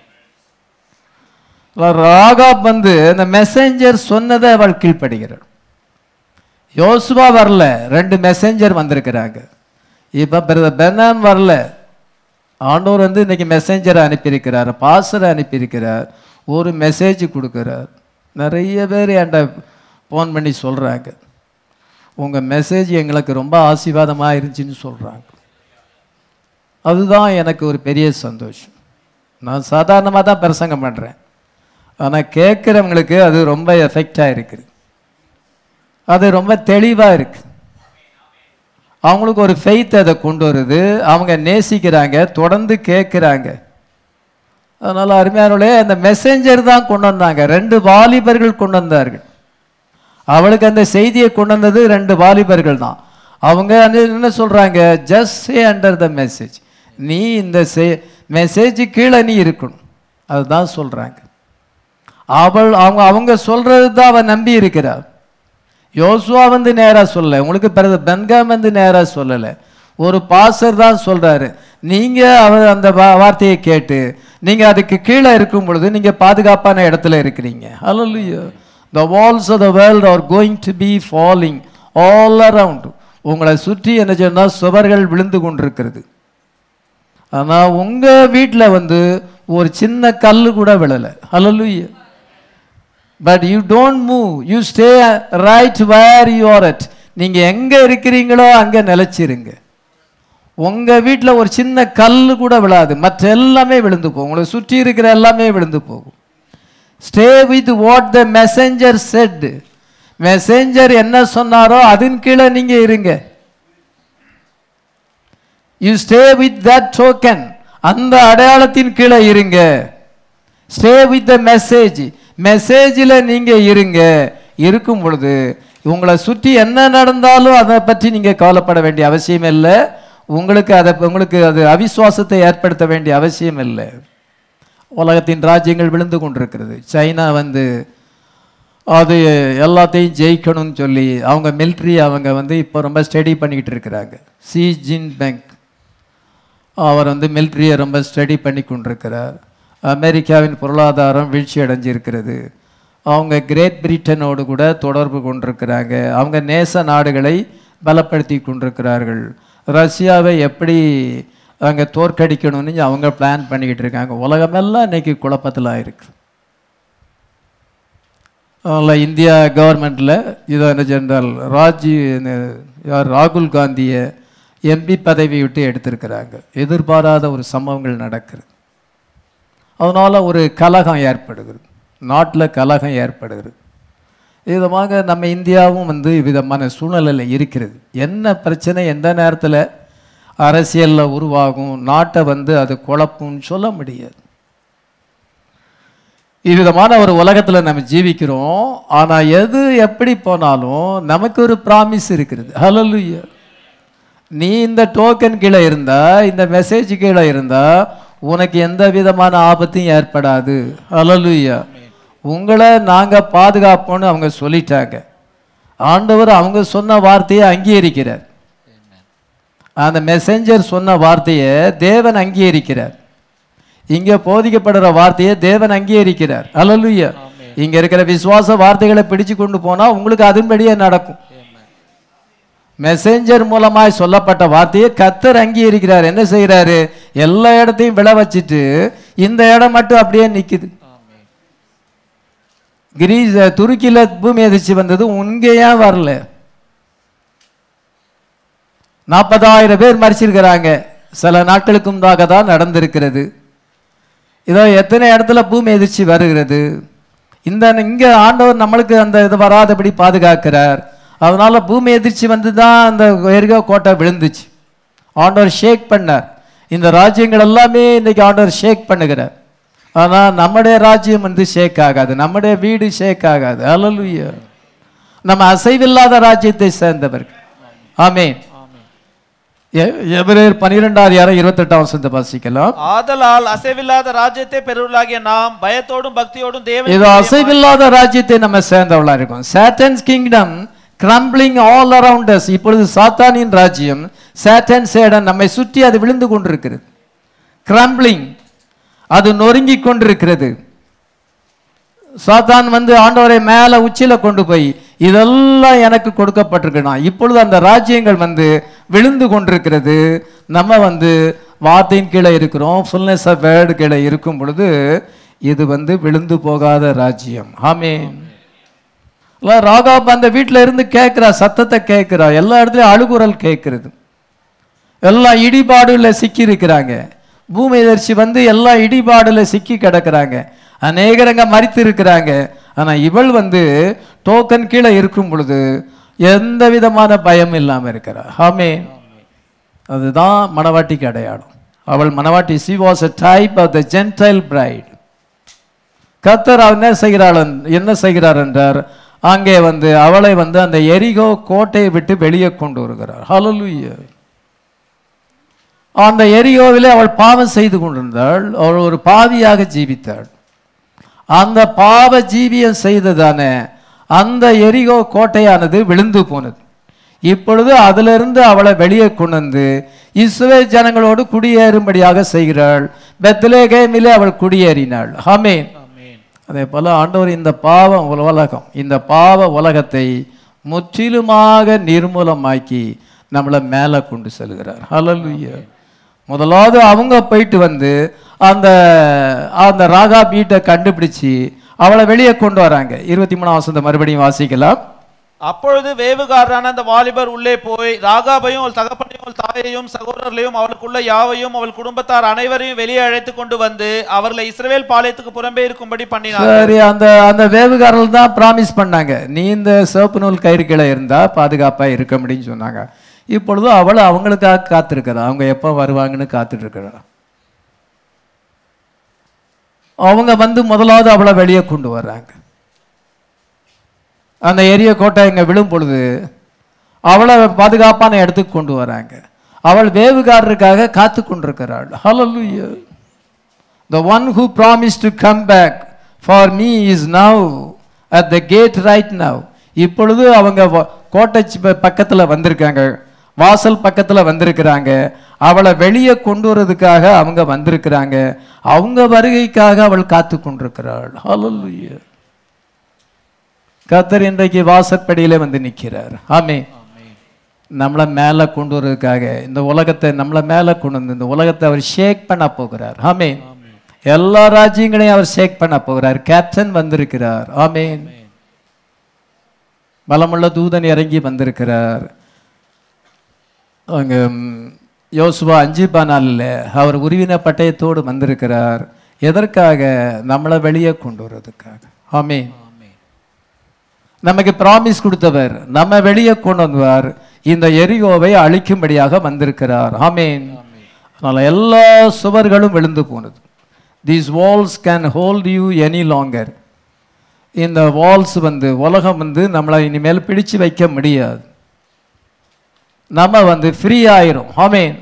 ராகாப் வந்து இந்த மெசேஞ்சர் சொன்னதை அவள் கீழ்ப்படுகிறாள். யோசுவா வரல, ரெண்டு மெசேஞ்சர் வந்திருக்கிறாங்க. இப்போ பிரதர் பெனாம் வரல, ஆண்டவர் வந்து இன்னைக்கு மெசேஞ்சரை அனுப்பியிருக்கிறார், பாஸ்டரை அனுப்பியிருக்கிறார், ஒரு மெசேஜ் கொடுக்குறார். நிறைய பேர் என்கிட்ட ஃபோன் பண்ணி சொல்கிறாங்க, உங்கள் மெசேஜ் எங்களுக்கு ரொம்ப ஆசீர்வாதமாக இருந்துச்சுன்னு சொல்கிறாங்க. அதுதான் எனக்கு ஒரு பெரிய சந்தோஷம். நான் சாதாரணமாக தான் பிரசங்கம் பண்ணுறேன், ஆனால் கேட்குறவங்களுக்கு அது ரொம்ப எஃபெக்டாக இருக்குது, அது ரொம்ப தெளிவாக இருக்குது. அவங்களுக்கு ஒரு ஃபெய்த் அதை கொண்டு வருது, அவங்க நேசிக்கிறாங்க, தொடர்ந்து கேட்குறாங்க. அதனால் அருமையானவர்களே, அந்த மெசேஞ்சர் தான் கொண்டு வந்தாங்க, ரெண்டு வாலிபர்கள் கொண்டு வந்தார்கள். அவளுக்கு அந்த செய்தியை கொண்டு வந்தது ரெண்டு வாலிபர்கள் தான். அவங்க என்ன சொல்கிறாங்க? Just say under the message. நீ இந்த மெசேஜ் கீழே நீ இருக்கணும், அதுதான் சொல்கிறாங்க. அவள் அவங்க அவங்க சொல்கிறது தான் அவன் நம்பி இருக்கிறாள். யோசுவா வந்து நேராக சொல்லலை, உங்களுக்கு பிறகு பென்காம் வந்து நேராக சொல்லலை, ஒரு பாஸ்டர் தான் சொல்கிறாரு, நீங்க அவர் அந்த வா- வார்த்தையை கேட்டு நீங்க அதுக்கு கீழே இருக்கும் பொழுது நீங்க பாதுகாப்பான இடத்துல இருக்கிறீங்க. Hallelujah. The walls of the world are going to be falling all around. உங்களை சுற்றி என்ன சொன்னா சுவர்கள் விழுந்து கொண்டிருக்கிறது. ஆனா உங்க வீட்டுல வந்து ஒரு சின்ன கல்லு கூட விழல. Hallelujah. But you don't move. You stay right where you are at. நீங்க எங்க இருக்கிறீங்களோ அங்க நிலைச்சிருங்க. உங்க வீட்டுல ஒரு சின்ன கல்லு கூட விழாது, மற்ற எல்லாமே விழுந்து போகும். உங்களை சுற்றி இருக்கிற எல்லாமே விழுந்து போகும். Stay with what the messenger said. Messenger என்ன சொன்னாரோ அதன் கீழே நீங்க இருங்க. You stay with that token. அந்த அடையாளத்தின் கீழே இருங்க. Stay with the message. மெசேஜில் நீங்க இருங்க. இருக்கும் பொழுது உங்களை சுற்றி என்ன நடந்தாலும் அதை பற்றி நீங்க கவலைப்பட வேண்டிய அவசியம் இல்லை. உங்களுக்கு அதை உங்களுக்கு அது அவிசுவாசத்தை ஏற்படுத்த வேண்டிய அவசியம் இல்லை. உலகத்தின் ராஜ்யங்கள் விழுந்து கொண்டிருக்கிறது. சைனா வந்து அது எல்லாத்தையும் ஜெயிக்கணும்னு சொல்லி அவங்க மிலிட்ரி அவங்க வந்து இப்போ ரொம்ப ஸ்டடி பண்ணிக்கிட்டு இருக்கிறாங்க. ஷி ஜின்பிங் அவர் வந்து மிலிட்ரியை ரொம்ப ஸ்டடி பண்ணி கொண்டிருக்கிறார். அமெரிக்காவின் பொருளாதாரம் வீழ்ச்சி அடைஞ்சிருக்கிறது. அவங்க கிரேட் பிரிட்டனோடு கூட தொடர்பு கொண்டிருக்கிறாங்க. அவங்க நேச நாடுகளை பலப்படுத்தி கொண்டிருக்கிறார்கள். ரஷ்யாவை எப்படி அங்கே தோற்கடிக்கணும்னு அவங்க பிளான் பண்ணிக்கிட்டு இருக்காங்க. உலகமெல்லாம் இன்னைக்கு குழப்பத்தில் ஆயிருக்கு. அதில் இந்தியா கவர்மெண்ட்டில் இதோ என்ன ஜெனரல் ராஜி யார் ராகுல் காந்தியை எம்பி பதவி விட்டு எடுத்திருக்கிறாங்க. எதிர்பாராத ஒரு சம்பவங்கள் நடக்குது. அதனால் ஒரு கலகம் ஏற்படுகிறது, நாட்டில் கலகம் ஏற்படுகிறது. விதமாக நம்ம இந்தியாவும் வந்து விதமான சூழ்நிலையில் இருக்கிறது. என்ன பிரச்சனை எந்த நேரத்தில் அரசியலில் உருவாகும், நாட்டை வந்து அது குழப்பும்னு சொல்ல முடியாது. இவ்விதமான ஒரு உலகத்தில் நம்ம ஜீவிக்கிறோம். ஆனால் எது எப்படி போனாலும் நமக்கு ஒரு ப்ராமிஸ் இருக்கிறது. ஹல்லேலூயா. நீ இந்த டோக்கன் கீழே இருந்தா, இந்த மெசேஜ் கீழே இருந்தா உனக்கு எந்த விதமான ஆபத்தும் ஏற்படாது. ஹல்லேலூயா. உங்களை நாங்கள் பாதுகாப்போன்னு அவங்க சொல்லிட்டாங்க. ஆண்டவர் அவங்க சொன்ன வார்த்தையை அங்கீகரிக்கிறார். அந்த மெசேஞ்சர் சொன்ன வார்த்தையை தேவன் அங்கீகரிக்கிறார். இங்க போதிக்கப்படுற வார்த்தையை தேவன் அங்கீகரிக்கிறார். ஹல்லேலூயா. இங்க இருக்கிற விசுவாச வார்த்தைகளை பிடிச்சு கொண்டு போனா உங்களுக்கு அதன்படியே நடக்கும். மெசேஞ்சர் மூலமாய் சொல்லப்பட்ட வார்த்தையை கர்த்தர் அங்கீகரிக்கிறார். என்ன செய்யறாரு? எல்லா இடத்தையும் விழ வச்சுட்டு இந்த இடம் மட்டும் அப்படியே நிக்குது. கிரீஸ் துருக்கியில பூமி அதிர்ச்சி வந்தது, உங்க ஏன் வரல? நாற்பதாயிரம் பேர் மரிச்சிருக்கிறாங்க. சில நாட்களுக்கு முன்பாக தான் நடந்திருக்கிறது. இதோ எத்தனை இடத்துல பூமி எதிர்ச்சி வருகிறது. இந்த இங்க ஆண்டவர் நம்மளுக்கு அந்த இது வராதபடி பாதுகாக்கிறார். அதனால பூமி எதிர்ச்சி வந்து தான் அந்த எரிகோ கோட்டை விழுந்துச்சு. ஆண்டவர் ஷேக் பண்ணார். இந்த ராஜ்யங்கள் எல்லாமே இன்னைக்கு ஆண்டவர் ஷேக் பண்ணுகிறார். ஆனால் நம்முடைய ராஜ்யம் வந்து ஷேக் ஆகாது, நம்முடைய வீடு ஷேக் ஆகாது. ஹல்லேலூயா. நம்ம அசைவில்லாத ராஜ்யத்தை சேர்ந்தவர்கள். ஆமென். எபிரேயர் பன்னிரெண்டாவது அதிகாரம் இருபத்தெட்டாம் வசனத்தை வாசிக்கலாம். ஆதலால் அசைவில்லாத ராஜ்யத்தை பெறுவர்களாகிய நாம் பயத்தோடும் பக்தியோடும் தேவன் இது அசைவில்லாத ராஜ்யத்தை நம்ம சேர்ந்தவளா இருக்கும். Satan's kingdom crumbling all around us. இப்பொழுது சாத்தானின் ராஜ்யம், சாட்டன் சேடன் நம்மை சுற்றி அது விழுந்து கொண்டிருக்கிறது. கிரம்பிளிங், அது நொறுங்கி கொண்டிருக்கிறது. சாத்தான் வந்து ஆண்டவரை மேல உச்சில கொண்டு போய் இதெல்லாம் எனக்கு கொடுக்கப்பட்டிருக்கணும். இப்பொழுது அந்த ராஜ்யங்கள் வந்து விழுந்து கொண்டிருக்கிறது. நம்ம வந்து வார்த்தையின் கீழே இருக்கிறோம், ஃபுல்னஸ் ஆஃப் வேர்டு கீழே இருக்கும் பொழுது இது வந்து விழுந்து போகாத ராஜ்யம். ஆமென். ராகாப் அந்த வீட்டில் இருந்து கேட்கிறா, சத்தத்தை கேட்கிறா, எல்லா இடத்துலயும் அழுகுரல் கேட்கிறது. எல்லாம் இடிபாடுல சிக்கி இருக்கிறாங்க. பூமி எதிர்ச்சி வந்து எல்லா இடிபாடுல சிக்கி கிடக்கிறாங்க. அநேகர் அங்க மரித்து இருக்கிறாங்க. ஆனா இவள் வந்து டோக்கன் கீழே இருக்கும் பொழுது எந்த விதமான பயம் இல்லாம இருக்கிறா. ஆமென். அதுதான் மணவாட்டிக்கு அடையாளம். அவள் மணவாட்டி. she was a type of the gentile bride. கர்த்தர் என்ன செய்கிறாள் என்ன செய்கிறார் என்றார், அங்கே வந்து அவளை வந்து அந்த எரிகோ கோட்டையை விட்டு வெளியே கொண்டு வருகிறார். ஹல்லேலூயா. அந்த எரிகோவிலே அவள் பாவம் செய்து கொண்டிருந்தாள். அவள் ஒரு பாவியாக ஜீவித்தாள். அந்த பாவ ஜீவியம் செய்ததான அந்த எரிகோ கோட்டையானது விழுந்து போனது. இப்பொழுது அதிலிருந்து அவளை வெளியே கொண்டு வந்து இஸ்ரவேல் ஜனங்களோடு குடியேறும்படியாக செய்கிறாள். பெத்லகேமிலே அவள் குடியேறினாள். ஆமென். அதே போல ஆண்டவர் இந்த பாவ உலகம், இந்த பாவ உலகத்தை முற்றிலுமாக நிர்மூலமாக்கி நம்மளை மேலே கொண்டு செல்கிறார். ஹல்லேலூயா. முதலாவது அவங்க போயிட்டு வந்து அந்த அந்த ராகா வீட்டை கண்டுபிடிச்சு அவளை வெளியே கொண்டு வராங்க. இருபத்தி மூணாம் வசனத்தை மறுபடியும் வாசிக்கலாம். அப்பொழுது வேவுகாரரான அந்த வாலிபர் உள்ளே போய் ராகாபையும் அவள் தகப்பனையும் அவள் தாயையும் சகோதரர்களையும் அவளுக்குள்ள யாவையும் அவள் குடும்பத்தார் அனைவரையும் வெளியே அழைத்து கொண்டு வந்து அவர்களை இஸ்ரவேல் பாளையத்துக்கு புறம்பே இருக்கும்படி பண்ணினார். சரி, அந்த அந்த வேவுகாரர்கள் தான் பிராமிஸ் பண்ணாங்க, நீ இந்த சிவப்பு நூல் கயிறு கீழே இருந்தா பாதுகாப்பா இருக்க முடியும்னு சொன்னாங்க. இப்பொழுது அவள் அவங்களுக்காக காத்திருக்கிறா, அவங்க எப்போ வருவாங்கன்னு காத்துட்டு இருக்கிறா. அவங்க வந்து முதலாவது அவளை வெளியே கொண்டு வர்றாங்க. அந்த எரிய கோட்டை இங்கே விழும் பொழுது அவளை பாதுகாப்பான இடத்துக்கு கொண்டு வராங்க. அவள் வேவுகாரருக்காக காத்து கொண்டிருக்கிறாள். ஹல்லேலூயா. The one who promised to come back for me is now at the gate right now. இப்பொழுது அவங்க கோட்டை பக்கத்தில் வந்திருக்காங்க, வாசல் பக்கத்தில் வந்திருக்கிறாங்க. அவளை வெளியே கொண்டு வரதுக்காக அவங்க வந்திருக்கிறாங்க. அவங்க வருகைக்காக அவள் காத்து கொண்டிருக்கிறாள். ஹல்லேலூயா. கர்த்தர் இன்றைக்கு வாசற்படியிலே வந்து நிற்கிறார். ஆமென். நம்மளை மேலே கொண்டு வர்றதுக்காக இந்த உலகத்தை நம்மளை மேலே கொண்டு வந்து இந்த உலகத்தை அவர் ஷேக் பண்ண போகிறார். ஆமென். எல்லா ராஜ்யங்களையும் அவர் ஷேக் பண்ண போகிறார். கேப்டன் வந்திருக்கிறார். ஆமென். பலமுள்ள தூதன் இறங்கி வந்திருக்கிறார். அங்கே யோசுவா அஞ்சு பதினாலில் அவர் உருவின பட்டயத்தோடு வந்திருக்கிறார். எதற்காக? நம்மளை வெளியே கொண்டு வர்றதுக்காக. ஆமென். நமக்கு ப்ராமிஸ் கொடுத்தவர் நம்ம வெளியே கொண்டு வந்தார். இந்த எரிகோவை அழிக்கும்படியாக வந்திருக்கிறார். ஆமென். அதனால எல்லா சுவர்களும் விழுந்து போனது. These walls can hold you any longer. இந்த வால்ஸ் வந்து உலகம் வந்து நம்மளை இனிமேல் பிடிச்சு வைக்க முடியாது. நம்ம வந்து ஃப்ரீ ஆயிரும். ஆமென்.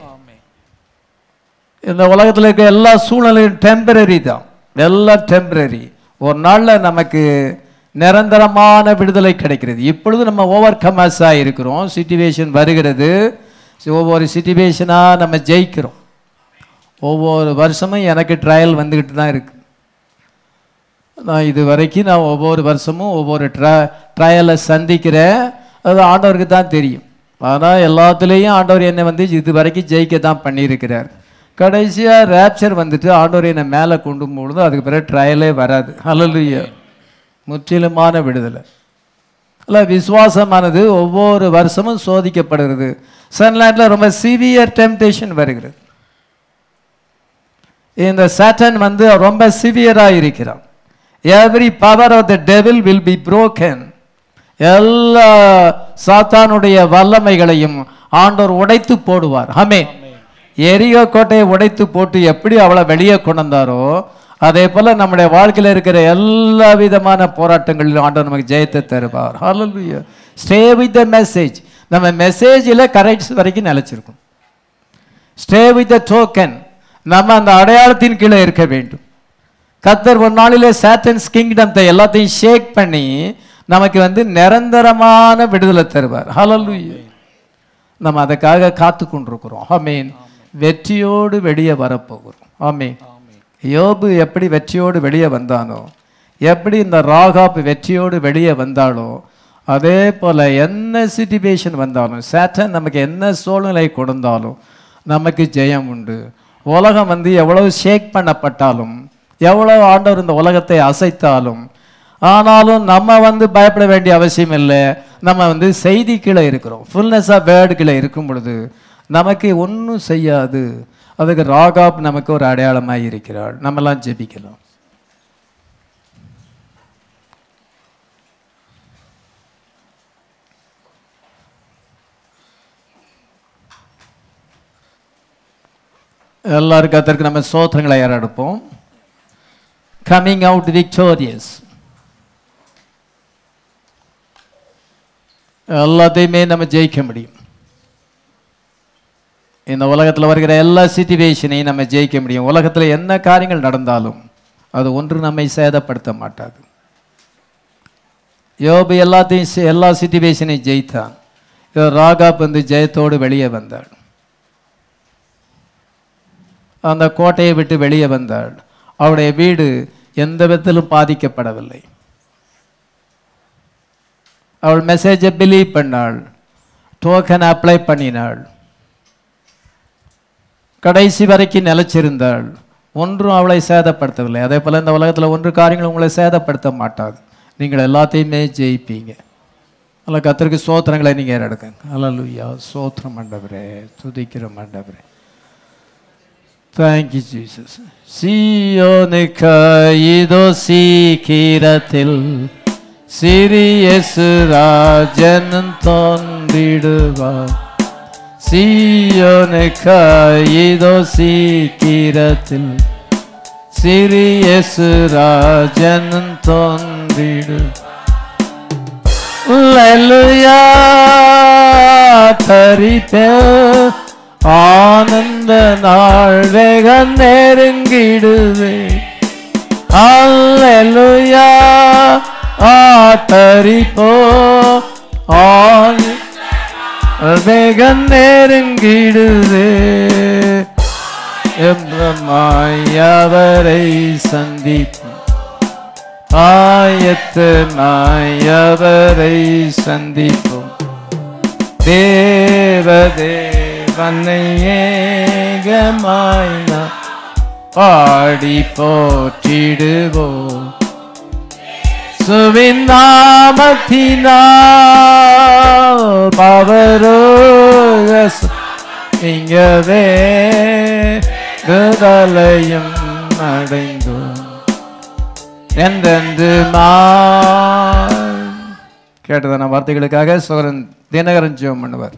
இந்த உலகத்தில் இருக்க எல்லா சூழ்நிலையும் டெம்பரரி தான், எல்லாம் டெம்பரரி. ஒரு நாளில் நமக்கு நிரந்தரமான விடுதலை கிடைக்கிறது. இப்பொழுது நம்ம ஓவர் கமர்ஸாக இருக்கிறோம். சிச்சுவேஷன் வருகிறது, ஒவ்வொரு சிச்சுவேஷனாக நம்ம ஜெயிக்கிறோம். ஒவ்வொரு வருஷமும் எனக்கு ட்ரையல் வந்துக்கிட்டு தான் இருக்கு. நான் இது வரைக்கும் நான் ஒவ்வொரு வருஷமும் ஒவ்வொரு ட்ர ட்ரையலை சந்திக்கிறேன். அது ஆண்டவருக்கு தான் தெரியும். ஆனால் எல்லாத்துலேயும் ஆண்டவர் என்னை வந்து இது வரைக்கும் ஜெயிக்க தான் பண்ணியிருக்கிறார். கடைசியாக ரேப்சர் வந்துட்டு ஆண்டவர் என்னை மேலே கொண்டு போகுது, அதுக்கு பிறகு ட்ரையலே வராது. ஹல்லேலூயா. முற்றிலுமான விடுதலை. இல்லை, விசுவாசமானது ஒவ்வொரு வருஷமும் சோதிக்கப்படுகிறது. சன்லைட்டில் ரொம்ப சிவியர் டெம்டேஷன் வருகிறது. இந்த சாட்டன் வந்து ரொம்ப சிவியராக இருக்கிறான். Every power of the devil will be broken. எல்லா சாத்தானுடைய வல்லமைகளையும் ஆண்டவர் உடைத்து போடுவார். ஆமென். எரியோ கோட்டையை உடைத்து போட்டு எப்படி அவளை வெளியே கொண்டு வந்தாரோ அதே போல நம்முடைய வாழ்க்கையில் இருக்கிற எல்லா விதமான போராட்டங்களிலும் ஆண்டவர் நமக்கு ஜெயத்தை தருவார். Hallelujah. Stay with the message. நம்ம மெசேஜில் கரெக்ட் வரைக்கும் நிலைச்சிருக்கும். Stay with the token. நம்ம அந்த அடையாளத்தின் கீழே இருக்க வேண்டும். கர்த்தர் ஒரு நாளிலே சாட்டன்ஸ் கிங்டத்தை எல்லாத்தையும் ஷேக் பண்ணி நமக்கு வந்து நிரந்தரமான விடுதலை தருவார். ஹல்லேலூயா. நம்ம அதுக்காக காத்து கொண்டிருக்கிறோம். ஆமென். வெற்றியோடு வெளியே வரப்போகிறோம். ஆமென். யோபு எப்படி வெற்றியோடு வெளியே வந்தானோ, எப்படி இந்த ராகாப் வெற்றியோடு வெளியே வந்தாலோ, அதே போல் என்ன சிச்சுவேஷன் வந்தாலும், சாட்டன் நமக்கு என்ன சூழ்நிலை கொடுத்தாலும் நமக்கு ஜெயம் உண்டு. உலகம் வந்து எவ்வளவு ஷேக் பண்ணப்பட்டாலும், எவ்வளவு ஆண்டவர் இந்த உலகத்தை அசைத்தாலும், ஆனாலும் நம்ம வந்து பயப்பட வேண்டிய அவசியம் இல்லை. நம்ம வந்து செய்தி கீழே இருக்கிறோம். ஃபுல்னஸ் ஆஃப் வேர்டு கீழே இருக்கும் பொழுது நமக்கு ஒன்றும் செய்யாது. அதுக்கு ராகாப் நமக்கு ஒரு அடையாளமாக இருக்கிறாள். நம்மெல்லாம் ஜெபிக்கலாம். எல்லாருக்கும் கர்த்தருக்கு நம்ம சோத்திரங்களை ஏறெடுப்போம். Coming out victorious. எல்லாத்தையுமே நம்ம ஜெயிக்க முடியும். இந்த உலகத்தில் வருகிற எல்லா சிச்சுவேஷனையும் நம்ம ஜெயிக்க முடியும். உலகத்தில் என்ன காரியங்கள் நடந்தாலும் அது ஒன்று நம்மை சேதப்படுத்த மாட்டாது. யோபு எல்லாத்தையும் எல்லா சிச்சுவேஷனையும் ஜெயித்தான். ராகாப் வந்து ஜெயத்தோடு வெளியே வந்தாள். அந்த கோட்டையை விட்டு வெளியே வந்தாள். அவளுடைய வீடு எந்த விதத்திலும் பாதிக்கப்படவில்லை. அவள் மெசேஜை பிலீவ் பண்ணாள், டோக்கன் அப்ளை பண்ணினாள், கடைசி வரைக்கும் நிலைச்சிருந்தாள். ஒன்றும் அவளை சேதப்படுத்தவில்லை. அதே போல் இந்த உலகத்தில் ஒன்று காரியங்கள் உங்களை சேதப்படுத்த மாட்டாது. நீங்கள் எல்லாத்தையுமே ஜெயிப்பீங்க. அதில் கர்த்தருக்கு சோத்திரங்களை நீங்கள் ஏறெடுக்குங்க. அல்லேலூயா. சோத்திரம் ஆண்டவரே, துதிக்கிறோம் ஆண்டவரே. Thank you Jesus. சீயோனுக்கு இதோ சீக்கிரத்தில் சிறியேசு ராஜன் தோன்றிடுவார். சீயோனுக்கு இதோ சீக்கிரத்தில் சிறியேசு ராஜன் தோன்றிடு. அல்லேலூயா. தரிப்பே ஆனந்த நாள் வேக நெருங்கிடுவே. அல்லேலூயா. ஆத்தரிப்போ ஆன் வேக நெருங்கிடுவே. எம்பமாயவரை சந்திப்போம், ஆயத்தமாயவரை சந்திப்போம். தேவதேவனை ஏகமாய் நாம் பாடி போற்றிடுவோம். சுவின் நாமத்தினால் பவரோக இங்கவே விடுதலையும் அடைந்தோம் என்றென்று கேட்டதான வார்த்தைகளுக்காக சோரன் தினகரன் ஜெபம் பண்ணுவார்.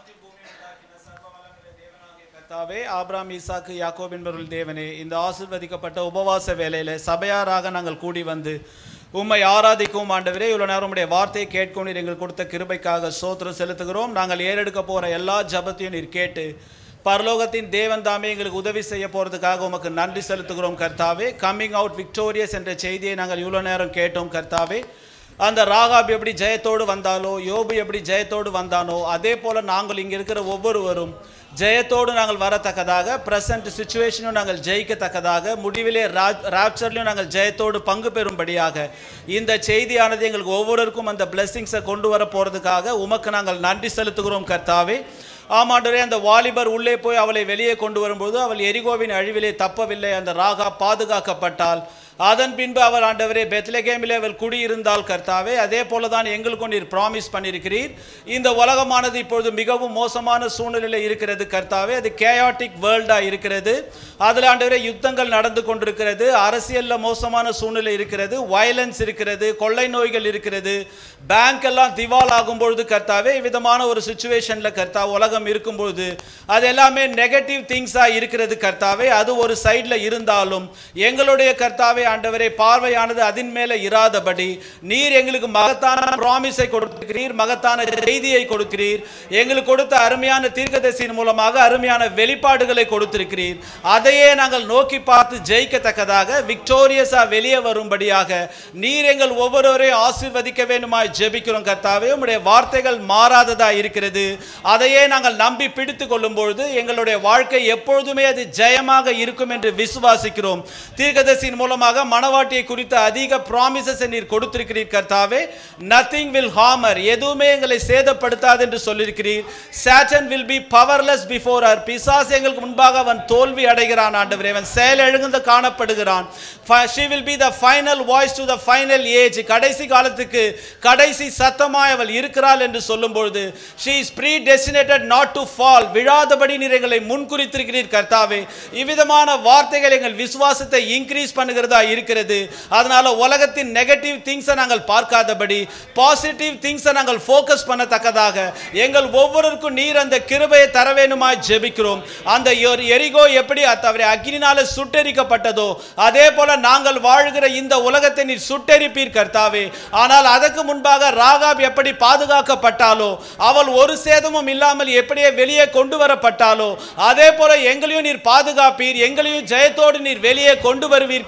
கர்த்தாவே, ஆபிரகாம், ஈசாக்கு, யாக்கோபு என்பவர்கள் தேவனே, இந்த ஆசீர்வதிக்கப்பட்ட உபவாச வேளையில சபையாராக நாங்கள் கூடி வந்து உம்மை ஆராதிக்கும் ஆண்டவரே, இவ்வளவு நேரம் உடைய வார்த்தையை கேட்கும் நீர் எங்களுக்கு கொடுத்த கிருபைக்காக சோத்திரம் செலுத்துகிறோம். நாங்கள் ஏறெடுக்க போற எல்லா ஜபத்தையும் நீர் கேட்டு பரலோகத்தின் தேவன் தாமே எங்களுக்கு உதவி செய்ய போறதுக்காக உமக்கு நன்றி செலுத்துகிறோம் கர்த்தாவே. கம்மிங் அவுட் விக்டோரியஸ் என்ற செய்தியை நாங்கள் இவ்வளவு நேரம் கேட்டோம் கர்த்தாவே. அந்த ராகாப் எப்படி ஜெயத்தோடு வந்தாலோ, யோபு எப்படி ஜெயத்தோடு வந்தானோ, அதே போல நாங்கள் இங்கே இருக்கிற ஒவ்வொருவரும் ஜெயத்தோடு நாங்கள் வரத்தக்கதாக, பிரசன்ட் சிச்சுவேஷனும் நாங்கள் ஜெயிக்கத்தக்கதாக, முடிவிலே ராப்சர்லையும் நாங்கள் ஜெயத்தோடு பங்கு பெறும்படியாக இந்த செய்தியானது எங்களுக்கு ஒவ்வொருவருக்கும் அந்த பிளெஸிங்ஸை கொண்டு வர போகிறதுக்காக உமக்கு நாங்கள் நன்றி செலுத்துகிறோம் கர்த்தாவே. ஆமாண்டவரே, அந்த வாலிபர் உள்ளே போய் அவளை வெளியே கொண்டு வரும்போது அவள் எரிகோவின் அழிவிலே தப்பவில்லை. அந்த ராகா பாதுகாக்கப்பட்டால். அதன் பின்பு அவர் ஆண்டவரே பெத்லகேமிலே அவள் குடியிருந்தால் கர்த்தாவே. அதே போல தான் எங்களுக்கும் நீர் ப்ராமிஸ் பண்ணியிருக்கிறீர். இந்த உலகமானது இப்பொழுது மிகவும் மோசமான சூழ்நிலையில் இருக்கிறது கர்த்தாவே. அது கேயாட்டிக் வேர்ல்டாக இருக்கிறது. அதில் ஆண்டவரே யுத்தங்கள் நடந்து கொண்டிருக்கிறது, அரசியலில் மோசமான சூழ்நிலை இருக்கிறது, வயலன்ஸ் இருக்கிறது, கொள்ளை நோய்கள் இருக்கிறது, பேங்க் எல்லாம் திவால் ஆகும்பொழுது கர்த்தாவே, விதமான ஒரு சிச்சுவேஷனில் கர்த்தா உலகம் இருக்கும்பொழுது அது எல்லாமே நெகட்டிவ் திங்ஸாக இருக்கிறது கர்த்தாவே. அது ஒரு சைடில் இருந்தாலும் எங்களுடைய கர்த்தாவே ஆண்டவரே பார்வையானது அதன் மேல இராதபடி நீர் எங்களுக்கு மகத்தான ப்ராமிஸை கொடுக்கிறீர், மகத்தான செய்தியை கொடுக்கிறீர். எங்களுக்கு கொடுத்த அருமையான தீர்க்கதரிசியின் மூலமாக அருமையான வெளிப்பாடுகளை கொடுத்திருக்கிறீர். அதையே நாங்கள் நோக்கி பார்த்து ஜெயிக்கத்தக்கதாக, விக்டோரியஸா வெளியே வரும்படியாக நீர் எங்கள் ஒவ்வொருவரையும் ஆசீர்வதிக்க வேண்டுமாய் ஜெபிக்கிறோம் கர்த்தாவே. உம்முடைய வார்த்தைகள் மாறாததா இருக்கிறது. அதையே நாங்கள் நம்பி பிடித்து கொள்ளும் பொழுது எங்களுடைய வாழ்க்கை எப்பொழுதுமே அது ஜெயமாக இருக்கும் என்று விசுவாசிக்கிறோம். தீர்க்கதரிசியின் மூலமாக மனவாட்டியை குறித்த அதிக ப்ராமிசஸ் நீர் கொடுத்திருக்கிறீர் கர்த்தாவே. nothing will harm her, எதுவுமே எங்களை சேதப்படுத்தாது என்று சொல்லியிருக்கிறீர். Satan will be powerless before her, பிசாசு எங்களுக்கு முன்பாக அவன் தோல்வி அடைகிறான் ஆண்டவரே, அவன் செயல் எழுந்து காணப்படுகிறான். she will be the final voice to the final age, கடைசி காலத்துக்கு கடைசி சத்தமாய் அவள் இருக்கிறாள் என்று சொல்லும்போது she is predestinated not to fall, விழாதபடி நீர் எங்களை முன்குறித்திருக்கிறீர் கர்த்தாவே. இவ்விதமான வார்த்தைகள் எங்கள் விசுவாசத்தை இன்க்ரீஸ் பண்ணுகிறதா இருக்கிறது. அதனால உலகத்தின் நெகட்டிவ் திங்ஸை நாங்கள் பார்க்காதபடி பாசிட்டிவ் திங்ஸை நாங்கள் ஃபோக்கஸ் பண்ணத்தக்கதாக எங்கள் ஒவ்வொருவருக்கும் நீர் அந்த கிருபையை தர வேண்டுமாய் ஜெபிக்கிறோம். அந்த எரிகோ எப்படி அவரை அக்கினினால சுட்டெரிக்கப்பட்டதோ அதே போல நாங்கள் வாழ்கிற இந்த உலகத்தை நீர் சுட்டெரிப்பீர் கர்த்தாவே. ஆனால் அதற்கு முன்பாக ராகாப் எப்படி பாதுகாக்கப்பட்டாலோ, அவள் ஒரு சேதமும் இல்லாமல் எப்படியே வெளியே கொண்டு வரப்பட்டாலோ அதே போல எங்களையும் நீர் பாதுகாப்பீர், எங்களையும் ஜெயத்தோடு நீர் வெளியே கொண்டு வருவீர் கர்த்தாவே.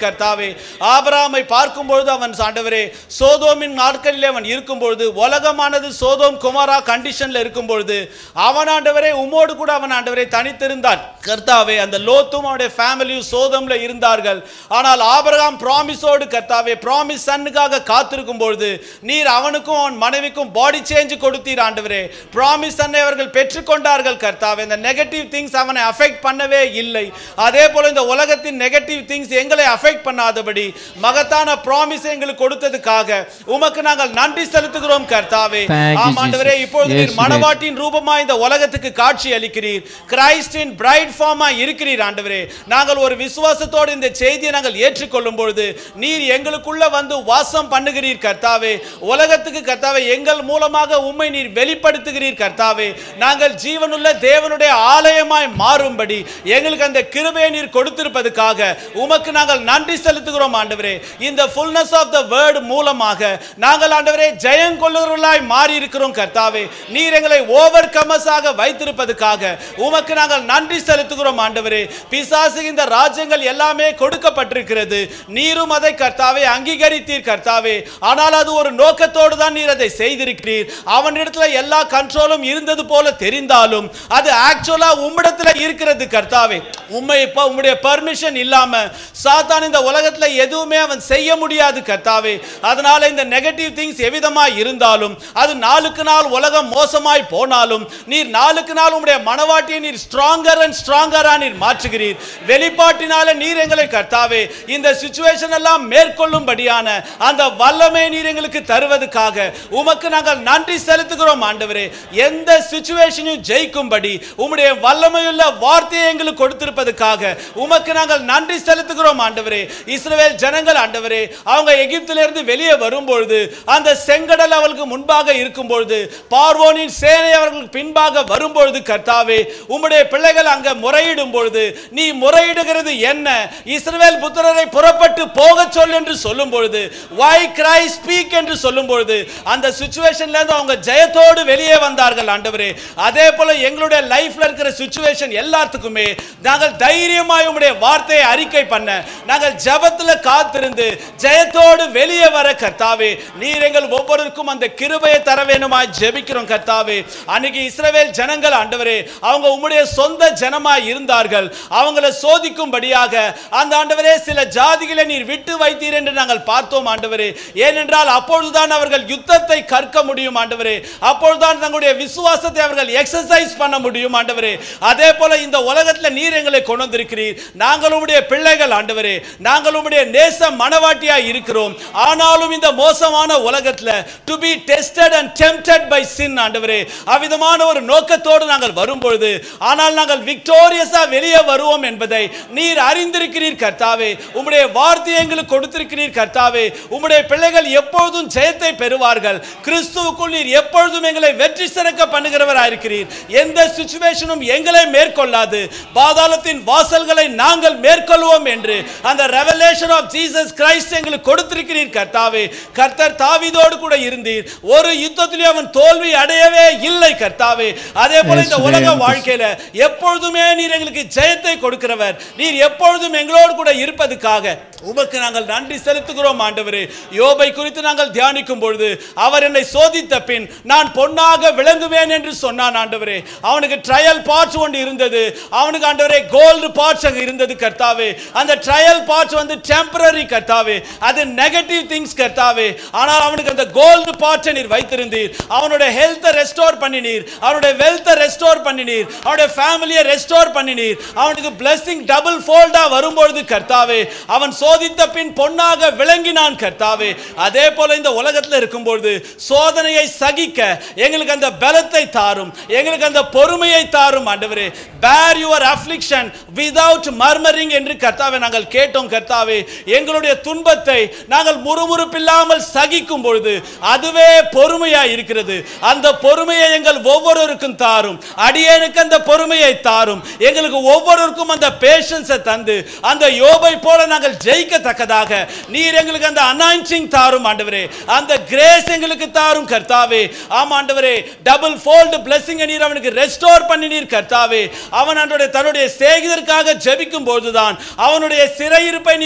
ஆபிரகாமை பார்க்கும்பொழுது அவன் ஆண்டவரே சோதோமின் நாட்களிலே அவன் இருக்கும்பொழுது, உலகமானது சோதோம் குமாரா கண்டிஷன்ல இருக்கும்பொழுது அவன் ஆண்டவரே உம்மோடு கூட அவன் ஆண்டவரே தனித்திருந்தான் கர்த்தாவே. அந்த லோத்தும் அவனுடைய ஃபேமிலியும் சோதோம்ல இருந்தார்கள். ஆனால் ஆபிரகாம் ப்ராமிஸோடு கர்த்தாவே ப்ராமிஸ் சன்னுக்காக காத்திருக்கும் பொழுது நீர் அவனுக்கும் அவன் மனைவிக்கும் பாடி சேஞ்ச் கொடுத்தீர் ஆண்டவரே. ப்ராமிஸ் சன்னை அவர்கள் பெற்றுக்கொண்டார்கள் கர்த்தாவே. இந்த நெகட்டிவ் திங்ஸ் அவனை அஃபெக்ட் பண்ணவே இல்லை. அதே போல இந்த உலகத்தின் நெகட்டிவ் திங்ஸ் எங்களை அஃபெக்ட் பண்ணாதபடி மகத்தான ப்ராமிஸ் எங்களுக்கு கொடுத்ததுக்காக உமக்கு நாங்கள் நன்றி செலுத்துகிறோம் கர்த்தாவே. ஆமாண்டவரே, இப்பொழுது நீர் மணவாட்டின் ரூபமா இந்த உலகத்துக்கு காட்சி அளிக்கிறீர். கிறிஸ்டின் பிரைட் ஃபார்மா இருக்கிறீர் ஆண்டவரே. நாங்கள் ஒரு விசுவாசத்தோடு இந்த செய்தியை நாங்கள் ஏற்றுக்கொள்ளும் பொழுது நீர் எங்களுக்குள்ள வந்து வாசம் பண்ணுகிறீர் கர்த்தாவே. உலகத்துக்கு கர்த்தாவே எங்கள் மூலமாக உம்மை நீர் வெளிப்படுத்துகிறீர் கர்த்தாவே. நாங்கள் ஜீவனுள்ள தேவனுடைய ஆலயமாய் மாறும்படி எங்களுக்கு அந்த கிருபையை நீர் கொடுத்திருப்பதற்காக உமக்கு நாங்கள் நன்றி செலுத்துகிறோம் ஆண்டவரே. இந்த ஃபுல்னஸ் ஆஃப் த வேர்ட் மூலமாக நாங்கள் ஆண்டவரே ஜெயம் கொள்ளுகிறவர்களாய் மாறி இருக்கிறோம் கர்த்தாவே. நீர் எங்களை ஓவர் கமஸாக வைத்திருப்பதற்காக உமக்கு நாங்கள் நன்றி செலுத்துகிறோம் ஆண்டவரே. பிசாசு இந்த ராஜ்யங்கள் எல்லாமே கொடுக்கப்பட்டிருக்கிறது. நீரும் அதை கர்த்தாவே அங்கீகரித்தீர் கர்த்தாவே. ஆனால் அது ஒரு நோக்கத்தோடு தான் நீர் அதை செய்திருக்கிறீர். அவனிடத்துல எல்லா கண்ட்ரோலும் இருந்தது போல தெரிந்தாலும் அது ஆக்சுவலா உம்மிடத்துல இருக்கிறது கர்த்தாவே. உம்மை உம்முடைய பர்மிஷன் இல்லாம சாத்தான் இந்த உலகத்துல எதுவுமே அவன் செய்ய முடியாது கர்த்தாவே. அதனால இந்த நெகட்டிவ் திங்ஸ் எவ்விதமாய் இருந்தாலும் அது நாளுக்கு நாள் உலகம் மோசமாய் போனாலும் நீர் நாளுக்கு நாள் உம்முடைய மனவாட்டியை நீர் ஸ்ட்ராங்கர் அண்ட் ஸ்ட்ராங்கரா நீர் மாற்றுகிறீர். வெளிப்பாட்டினால நீர் எங்களை கர்த்தாவே இந்த சிச்சுவேஷன் எல்லாம் மேற்கொள்ளும்படியான அந்த வல்லமை நீர் எங்களுக்கு தருவதற்காக உமக்கு நாங்கள் நன்றி செலுத்துகிறோம் ஆண்டவரே. எந்த சிச்சுவேஷனையும் ஜெயிக்கும்படி உம்முடைய வல்லமையுள்ள வார்த்தையை எங்களுக்கு கொடுத்திருப்பதற்காக உமக்கு நாங்கள் நன்றி செலுத்துகிறோம் ஆண்டவரே. இஸ்ரவேல் ஜனங்கள் ஆண்டவரே அவங்க எகிப்திலிருந்து வெளியே வரும்பொழுது அந்த செங்கடல் அவர்களுக்கு முன்பாக இருக்கும் பொழுது பார்வோனின் சேனை அவர்களுக்கு பின்பாக வரும்பொழுது கர்த்தாவே உம்முடைய பிள்ளைகள் அங்க முறையிடும் பொழுது நீ முறையிடுகிறது என்ன? இஸ்ரவேல் புத்திரரை புறப்பட்டு போக சொல் என்று சொல்லும் பொழுது why cry speak என்று சொல்லும் பொழுது அந்த சிச்சுவேஷன்ல இருந்து அவங்க ஜெயத்தோடு வெளியே வந்தார்கள் ஆண்டவரே. அதே போல எங்களுடைய லைஃப்ல இருக்கிற சிச்சுவேஷன் எல்லாத்துக்குமே நாங்கள் தைரியமாய் உம்முடைய வார்த்தையை அறிக்கை பண்ண நாங்கள் ஜெபத்துல காத்திருந்து ஜெயத்தோடு வெளியே வர கர்த்தாவே நீர் எங்கள் ஒவ்வொருவருக்கும் அந்த கிருபையை தர வேண்டுமாய் ஜெபிக்கிறோம் கர்த்தாவே. அன்னைக்கு இஸ்ரவேல் ஜனங்கள் ஆண்டவரே அவங்க உம்முடைய சொந்த ஜனமாய் இருந்தார்கள். அவங்கள சோதிக்கும்படியாக அந்த ஆண்டவரே சில ஜாதிகளை நீர் விட்டு வைத்தீர் என்று நாங்கள் பார்த்தோம் ஆண்டவரே. ஏனென்றால் அப்பொழுதுதான் அவர்கள் யுத்தத்தை கற்க முடியும் ஆண்டவரே. அப்பொழுதுதான் தங்களுடைய விசுவாசத்தை அவர்கள் எக்ஸசைஸ் பண்ண முடியும் ஆண்டவரே. அதே போல இந்த உலகத்தில் நீர் எங்களை கொண்டு வந்திருக்கிறீர். நாங்கள் உம்முடைய பிள்ளைகள் ஆண்டவரே. நாங்கள் உம்முடைய நேச மனவாட்டியாய் இருக்கிறோம். ஆனாலும் இந்த மோசமான உலகத்தில் to be tested and tempted by sin ஆண்டவரே அவ்விதமான ஒரு நோக்கத்தோடு நாங்கள் வரும்பொழுது ஆனால் நாங்கள் விக்டோரியஸா வெளியே வருவோம் என்பதை நீர் அறிந்திருக்கிறீர் கர்த்தாவே. உம்முடைய வார்த்தையை எங்களுக்கு கொடுத்திருக்கிறீர் கர்த்தாவே. உம்முடைய பிள்ளைகள் எப்பொழுதும் ஜெயத்தை பெறுவார்கள். கிறிஸ்துவுக்குள் நீர் எப்பொழுதும் எங்களை வெற்றி சிறக்க பண்ணுகிறவராய் இருக்கிறீர். எந்த சிச்சுவேஷனும் எங்களை மேற்கொள்ளாது. பாதாளத்தின் வாசல்களை நாங்கள் மேற்கொள்வோம் என்று அந்த ரெவலேஷன் ஆஃப் ஜீசஸ் கிரைஸ்ட் எங்களுக்கு கொடுத்திருக்கிறீர் கர்த்தாவே. கர்த்தர் தாவீதோடு கூட இருந்தீர். ஒரு யுத்தத்திலே அவன் தோல்வி அடையவே இல்லை கர்த்தாவே. அதே போல இந்த உலக வாழ்க்கையில எப்பொழுதுமே நீர் எங்களுக்கு ஜெயத்தை கொடுக்கிறவர். நீர் எப்பொழுதும் எங்களோடு கூட இருப்பதற்காக உமக்கு நாங்கள் நன்றி செலுத்துகிறோம் ஆண்டவரே. யோபை குறித்து நாங்கள் தியானிக்கும் பொழுது அவர் என்னை சோதித்த பின் நான் பொன்னாக விளங்குவேன் என்று சொன்னான் ஆண்டவரே. அவனுக்கு ட்ரையல் பார்ட்ஸ் ஒன்று இருந்தது. அவனுக்கு ஆண்டவரே கோல்டு பார்ட்ஸ் இருந்தது கர்த்தாவே. அந்த ட்ரையல் பார்ட்ஸ் வந்து டெம்பரரி கர்த்தாவே. அது நெகட்டிவ் திங்ஸ் கர்த்தாவே. ஆனால் அவனுக்கு அந்த கோல்டு பார்ட்ஸ் நீர் வைத்திருந்தீர். அவனுடைய ஹெல்த்தை ரெஸ்டோர் பண்ணினீர். அவனுடைய வெல்த்தை ரெஸ்டோர் பண்ணினீர். அவனுடைய ஃபேமிலியை ரெஸ்டோர் பண்ணினீர். அவனுக்கு பிளெஸிங் டபுள் ஃபோல்டா வரும்பொழுது கர்த்தாவே அவன் சோதித்த பின் பொன்னாக விளங்கினான் கர்த்தாவே. அதே போல இந்த உலகத்தில் இருக்கும்போது சோதனையை சகிக்க எங்களுக்கு அந்த பலத்தை தாரும். எங்களுக்கு அந்த பொறுமையை தாரும் ஆண்டவரே. bear your affliction without murmuring என்று கர்த்தாவே நாங்கள் கேட்டோம் கர்த்தாவே. எங்களுடைய துன்பத்தை நாங்கள் முறுமுறுப்பில்லாமல் சகிக்கும் பொழுது அதுவே பொறுமையா இருக்கிறது. அந்த பொறுமையை எங்கள் ஒவ்வொருவருக்கும் தாரும். அடியேனுக்கு அந்த பொறுமையை தாரும். எங்களுக்கு ஒவ்வொருவருக்கும் அந்த பேஷன்ஸை தந்து அந்த யோபை போல நாங்கள் ஜெயிக்கத்தக்கதாக நீர் எங்களுக்கு அந்த அனாயிண்டிங் தாரும் ஆண்டவரே. அந்த கிரேஸ் எங்களுக்கு தாரும் கர்த்தாவே. ஆமா ஆண்டவரே, டபுள் ஃபோல்ட் பிளெஸிங் நீர் அவனுக்கு ரெஸ்டோர் பண்ணினீர் கர்த்தாவே. அவன் தன்னுடைய சிநேகிதருக்காக ஜெபிக்கும் போதுதான் அவனுடைய சிறையிருப்பை நீர்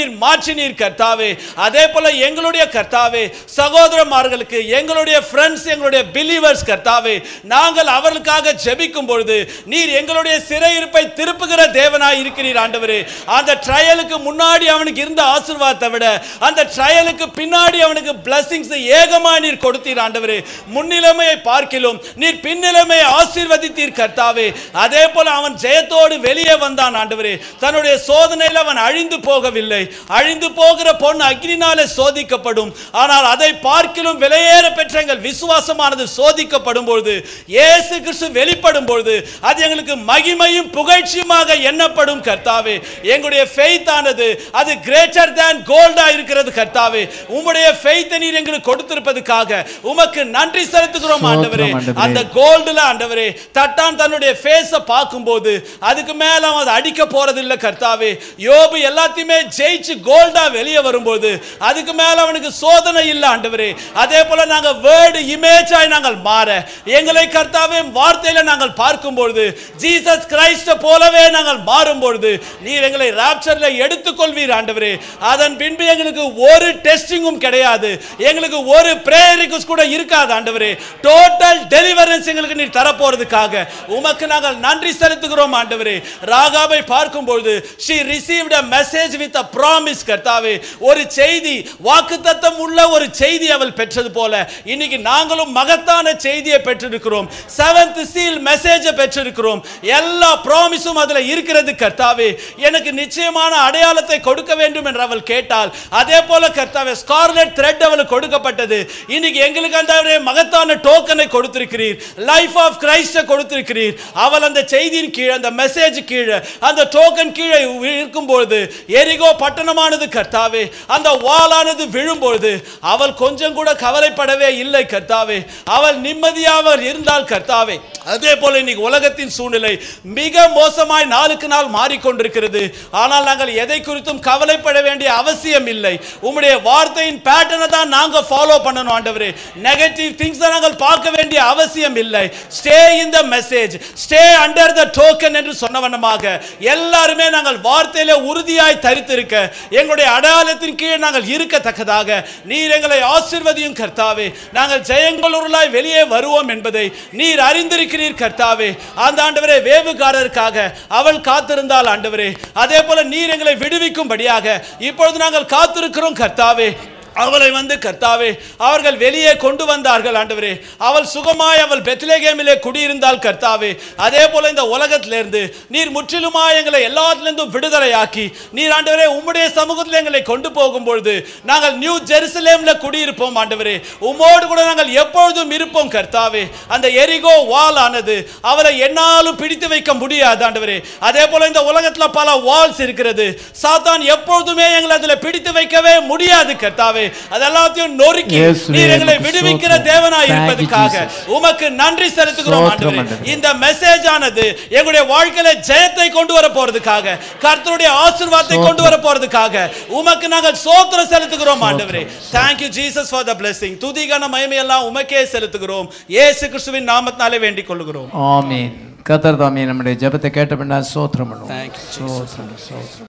நீர் மாற்றினீர் கர்த்தாவே. அதே போல எங்களுடைய கர்த்தாவே சகோதரமார்களுக்கு, எங்களுடைய ஃப்ரெண்ட்ஸ், எங்களுடைய பிலீவர்ஸ் கர்த்தாவே, நாங்கள் அவர்களுக்காக ஜெபிக்கும் பொழுது நீர் எங்களுடைய சிறையிருப்பை திருப்புகிற தேவனாய் இருக்கிறீர் ஆண்டவரே. அந்த ட்ரையலுக்கு முன்னாடி அவனுக்கு இருந்த ஆசீர்வாதத்தை விட அந்த ட்ரையலுக்கு பின்னாடி அவனுக்கு பிளஸிங்ஸ் ஏகமாய் நீர் கொடுத்தீர் ஆண்டவரே. முன்னிலைமையை பார்க்கிலும் நீர் பின்னிலைமையை ஆசீர்வதித்தீர் கர்த்தாவே. அதே போல அவன் ஜெயத்தோடு வெளியே வந்தான் ஆண்டவரே. தன்னுடைய சோதனையில் அவன் அழிந்து போகவில்லை. அழிந்து போகிற பொன் அக்னினாலே சோதிக்கப்படும், ஆனால் அதை பார்க்கிலும் விலையேற பெற்ற எங்கள் விசுவாசமானது சோதிக்கப்படும் பொழுது, இயேசு கிறிஸ்து வெளிப்படும் பொழுது அது எங்களுக்கு மகிமையும் புகழ்ச்சியுமாக எண்ணப்படும் கர்த்தாவே. எங்களுடைய ஃபெய்த் ஆனது அது கிரேட்டர் than கோல்டா இருக்கிறது கர்த்தாவே. உம்முடைய ஃபெய்த்தை நீர் எங்களுக்கு கொடுத்திருப்பதற்காக உமக்கு நன்றி செலுத்துகிறோம் ஆண்டவரே. அந்த கோல்டுல ஆண்டவரே தட்டான் தன்னுடைய ஃபேஸை பார்க்கும்போது அதுக்கு மேல அவன் அடிக்க போறதில்லை கர்த்தாவே. யோபு எல்லாத்தையுமே ஜெயிச்சு கோல்டா வெளியே வரும்போது அதுக்கு மேல அவனுக்கு சோதனை இல்லை ஆண்டவரே. அதே போல நாங்க வேர்டு இமேஜாய் நாங்கள் மாற எங்களை கர்த்தாவே வார்த்தையில நாங்கள் பார்க்கும்போது ஜீசஸ் கிரைஸ்ட போலவே நாங்கள் மாறும்பொழுது நீர் எங்களை ராப்சர்ல எடுத்துக்கொள்வீர் ஆண்டவரே. அதன் பின்பு எங்களுக்கு ஒரு டெஸ்டிங்கும் கிடையாது, எங்களுக்கு ஒரு பிரேயர் ரிக்வெஸ்ட் கூட இருக்காது ஆண்டவரே. டோட்டல் டெலிவரன்ஸ் எங்களுக்கு நீர் தர போறதுக்காக உமக்கு நாங்கள் நன்றி செலுத்துகிறோம் ஆண்டவரே. ராகாபை பார்க்கும்போது she received a message with a promise கர்த்தாவே. ஒரு செய்தி, வாக்குத்தத்தம் உள்ள ஒரு செய்தி அவள் பெற்றது போல இன்னைக்கு நாங்களும் மகத்தான செய்தியை பெற்றிருக்கிறோம். செவன்த் சீல் மெசேஜை பெற்றிருக்கிறோம். எல்லா ப்ராமிஸும் அதுல இருக்கிறது கர்த்தாவே. எனக்கு நிச்சயமான அடையாளத்தை கொடுக்க வேண்டும் என்று அவள் கேட்டாள். அதே போல கர்த்தாவே ஸ்கார்லெட் த்ரெட் அவளுக்கு கொடுக்கப்பட்டது. இன்னைக்கு எங்களுக்கு அந்த மகத்தான டோக்கனை கொடுத்திருக்கிறீர், லைஃப் ஆஃப் கிரைஸ்ட கொடுத்திருக்கிறீர். அவள் அந்த செய்தியின் கீழே, அந்த மெசேஜ் கீழே, அந்த டோக்கன் கீழே இருக்கும்போது எரிகோ பட்டணமானது கர்த்தாவே அந்த வாளானது விழும்போது அவள் கொஞ்சம் கூட கவலைப்படவே இல்லை கர்த்தாவே. அவள் நிம்மதியாக இருந்தால் கர்த்தாவே. அதே போல இன்னைக்கு உலகத்தின் சூழ்நிலை மிக மோசமாய் நாளுக்கு நாள் மாறிக்கொண்டிருக்கிறது. ஆனால் நாங்கள் எதை குறித்தும் கவலைப்பட வேண்டிய அவசியம் இல்லை. உம்முடைய வார்த்தையின் பேட்டர்னை தான் நாங்க ஃபாலோ பண்ணணும் ஆண்டவரே. நெகட்டிவ் திங்ஸ் நாங்கள் பார்க்க வேண்டிய அவசியம் இல்லை. Stay in the message, stay under the token என்று சொன்னவண்ணமாக எல்லாருமே நாங்கள் வார்த்தையில உறுதியாய் தரித்திருக்க, எங்களுடைய அடையாளத்தின் கீழே நாங்கள் இருக்கத்தக்கதாக நீர் எங்களை ஆசீர்வதியும் கர்த்தாவே. நாங்கள் ஜெயங்கொள்ளுருளாய் வெளியே வருவோம் என்பதை நீர் அறிந்திருக்கிறீர் கர்த்தாவே. அந்த ஆண்டவரே வேவுகாரருக்காக அவள் காத்திருந்தாள் ஆண்டவரே. அதே போல நீர் எங்களை விடுவிக்கும்படியாக இப்பொழுது நாங்கள் காத்திருக்கிறோம் கர்த்தாவே. அவளை வந்து கர்த்தாவே அவர்கள் வெளியே கொண்டு வந்தார்கள் ஆண்டவரே. அவள் சுகமாய் அவள் பெத்லகேமிலே குடியிருந்தாள் கர்த்தாவே. அதே போல இந்த உலகத்திலிருந்து நீர் முற்றிலுமாய் எங்களை எல்லாத்திலிருந்தும் விடுதலையாக்கி நீர் ஆண்டவரே உம்முடைய சமூகத்தில் எங்களை கொண்டு போகும்பொழுது நாங்கள் நியூ ஜெருசலேம்ல குடியிருப்போம் ஆண்டவரே. உம்மோடு கூட நாங்கள் எப்பொழுதும் இருப்போம் கர்த்தாவே. அந்த எரிகோ வால் ஆனது அவளை என்னாலும் பிடித்து வைக்க முடியாது ஆண்டவரே. அதே போல இந்த உலகத்தில் பல வால்ஸ் இருக்கிறது. சாத்தான் எப்பொழுதுமே எங்களை அதில் பிடித்து வைக்கவே முடியாது கர்த்தாவே. அதெல்லாத்தையும் நொறுக்கி நீர் எங்களை விடுவிக்கிற தேவனாய் இருப்பதற்காக உமக்கு நன்றி செலுத்துகிறோம் ஆண்டவரே. இந்த மெசேஜ் ஆனது எங்களுடைய வாழ்க்கையில ஜெயத்தை கொண்டு வர போறதுக்காக, கர்த்தருடைய ஆசீர்வாதத்தை கொண்டு வர போறதுக்காக உமக்கு நாங்கள் ஸ்தோத்திரம் செலுத்துகிறோம் ஆண்டவரே. Thank you Jesus for the blessing. துதி கன மகிமை எல்லாம் உமக்கே செலுத்துகிறோம். இயேசு கிறிஸ்துவின் நாமத்தினாலே வேண்டிக் கொள்கிறோம். ஆமென். கர்த்தர் தாமே நம்முடைய ஜெபத்தை கேட்ட பின்னர் ஸ்தோத்திரம் பண்ணுவோம்.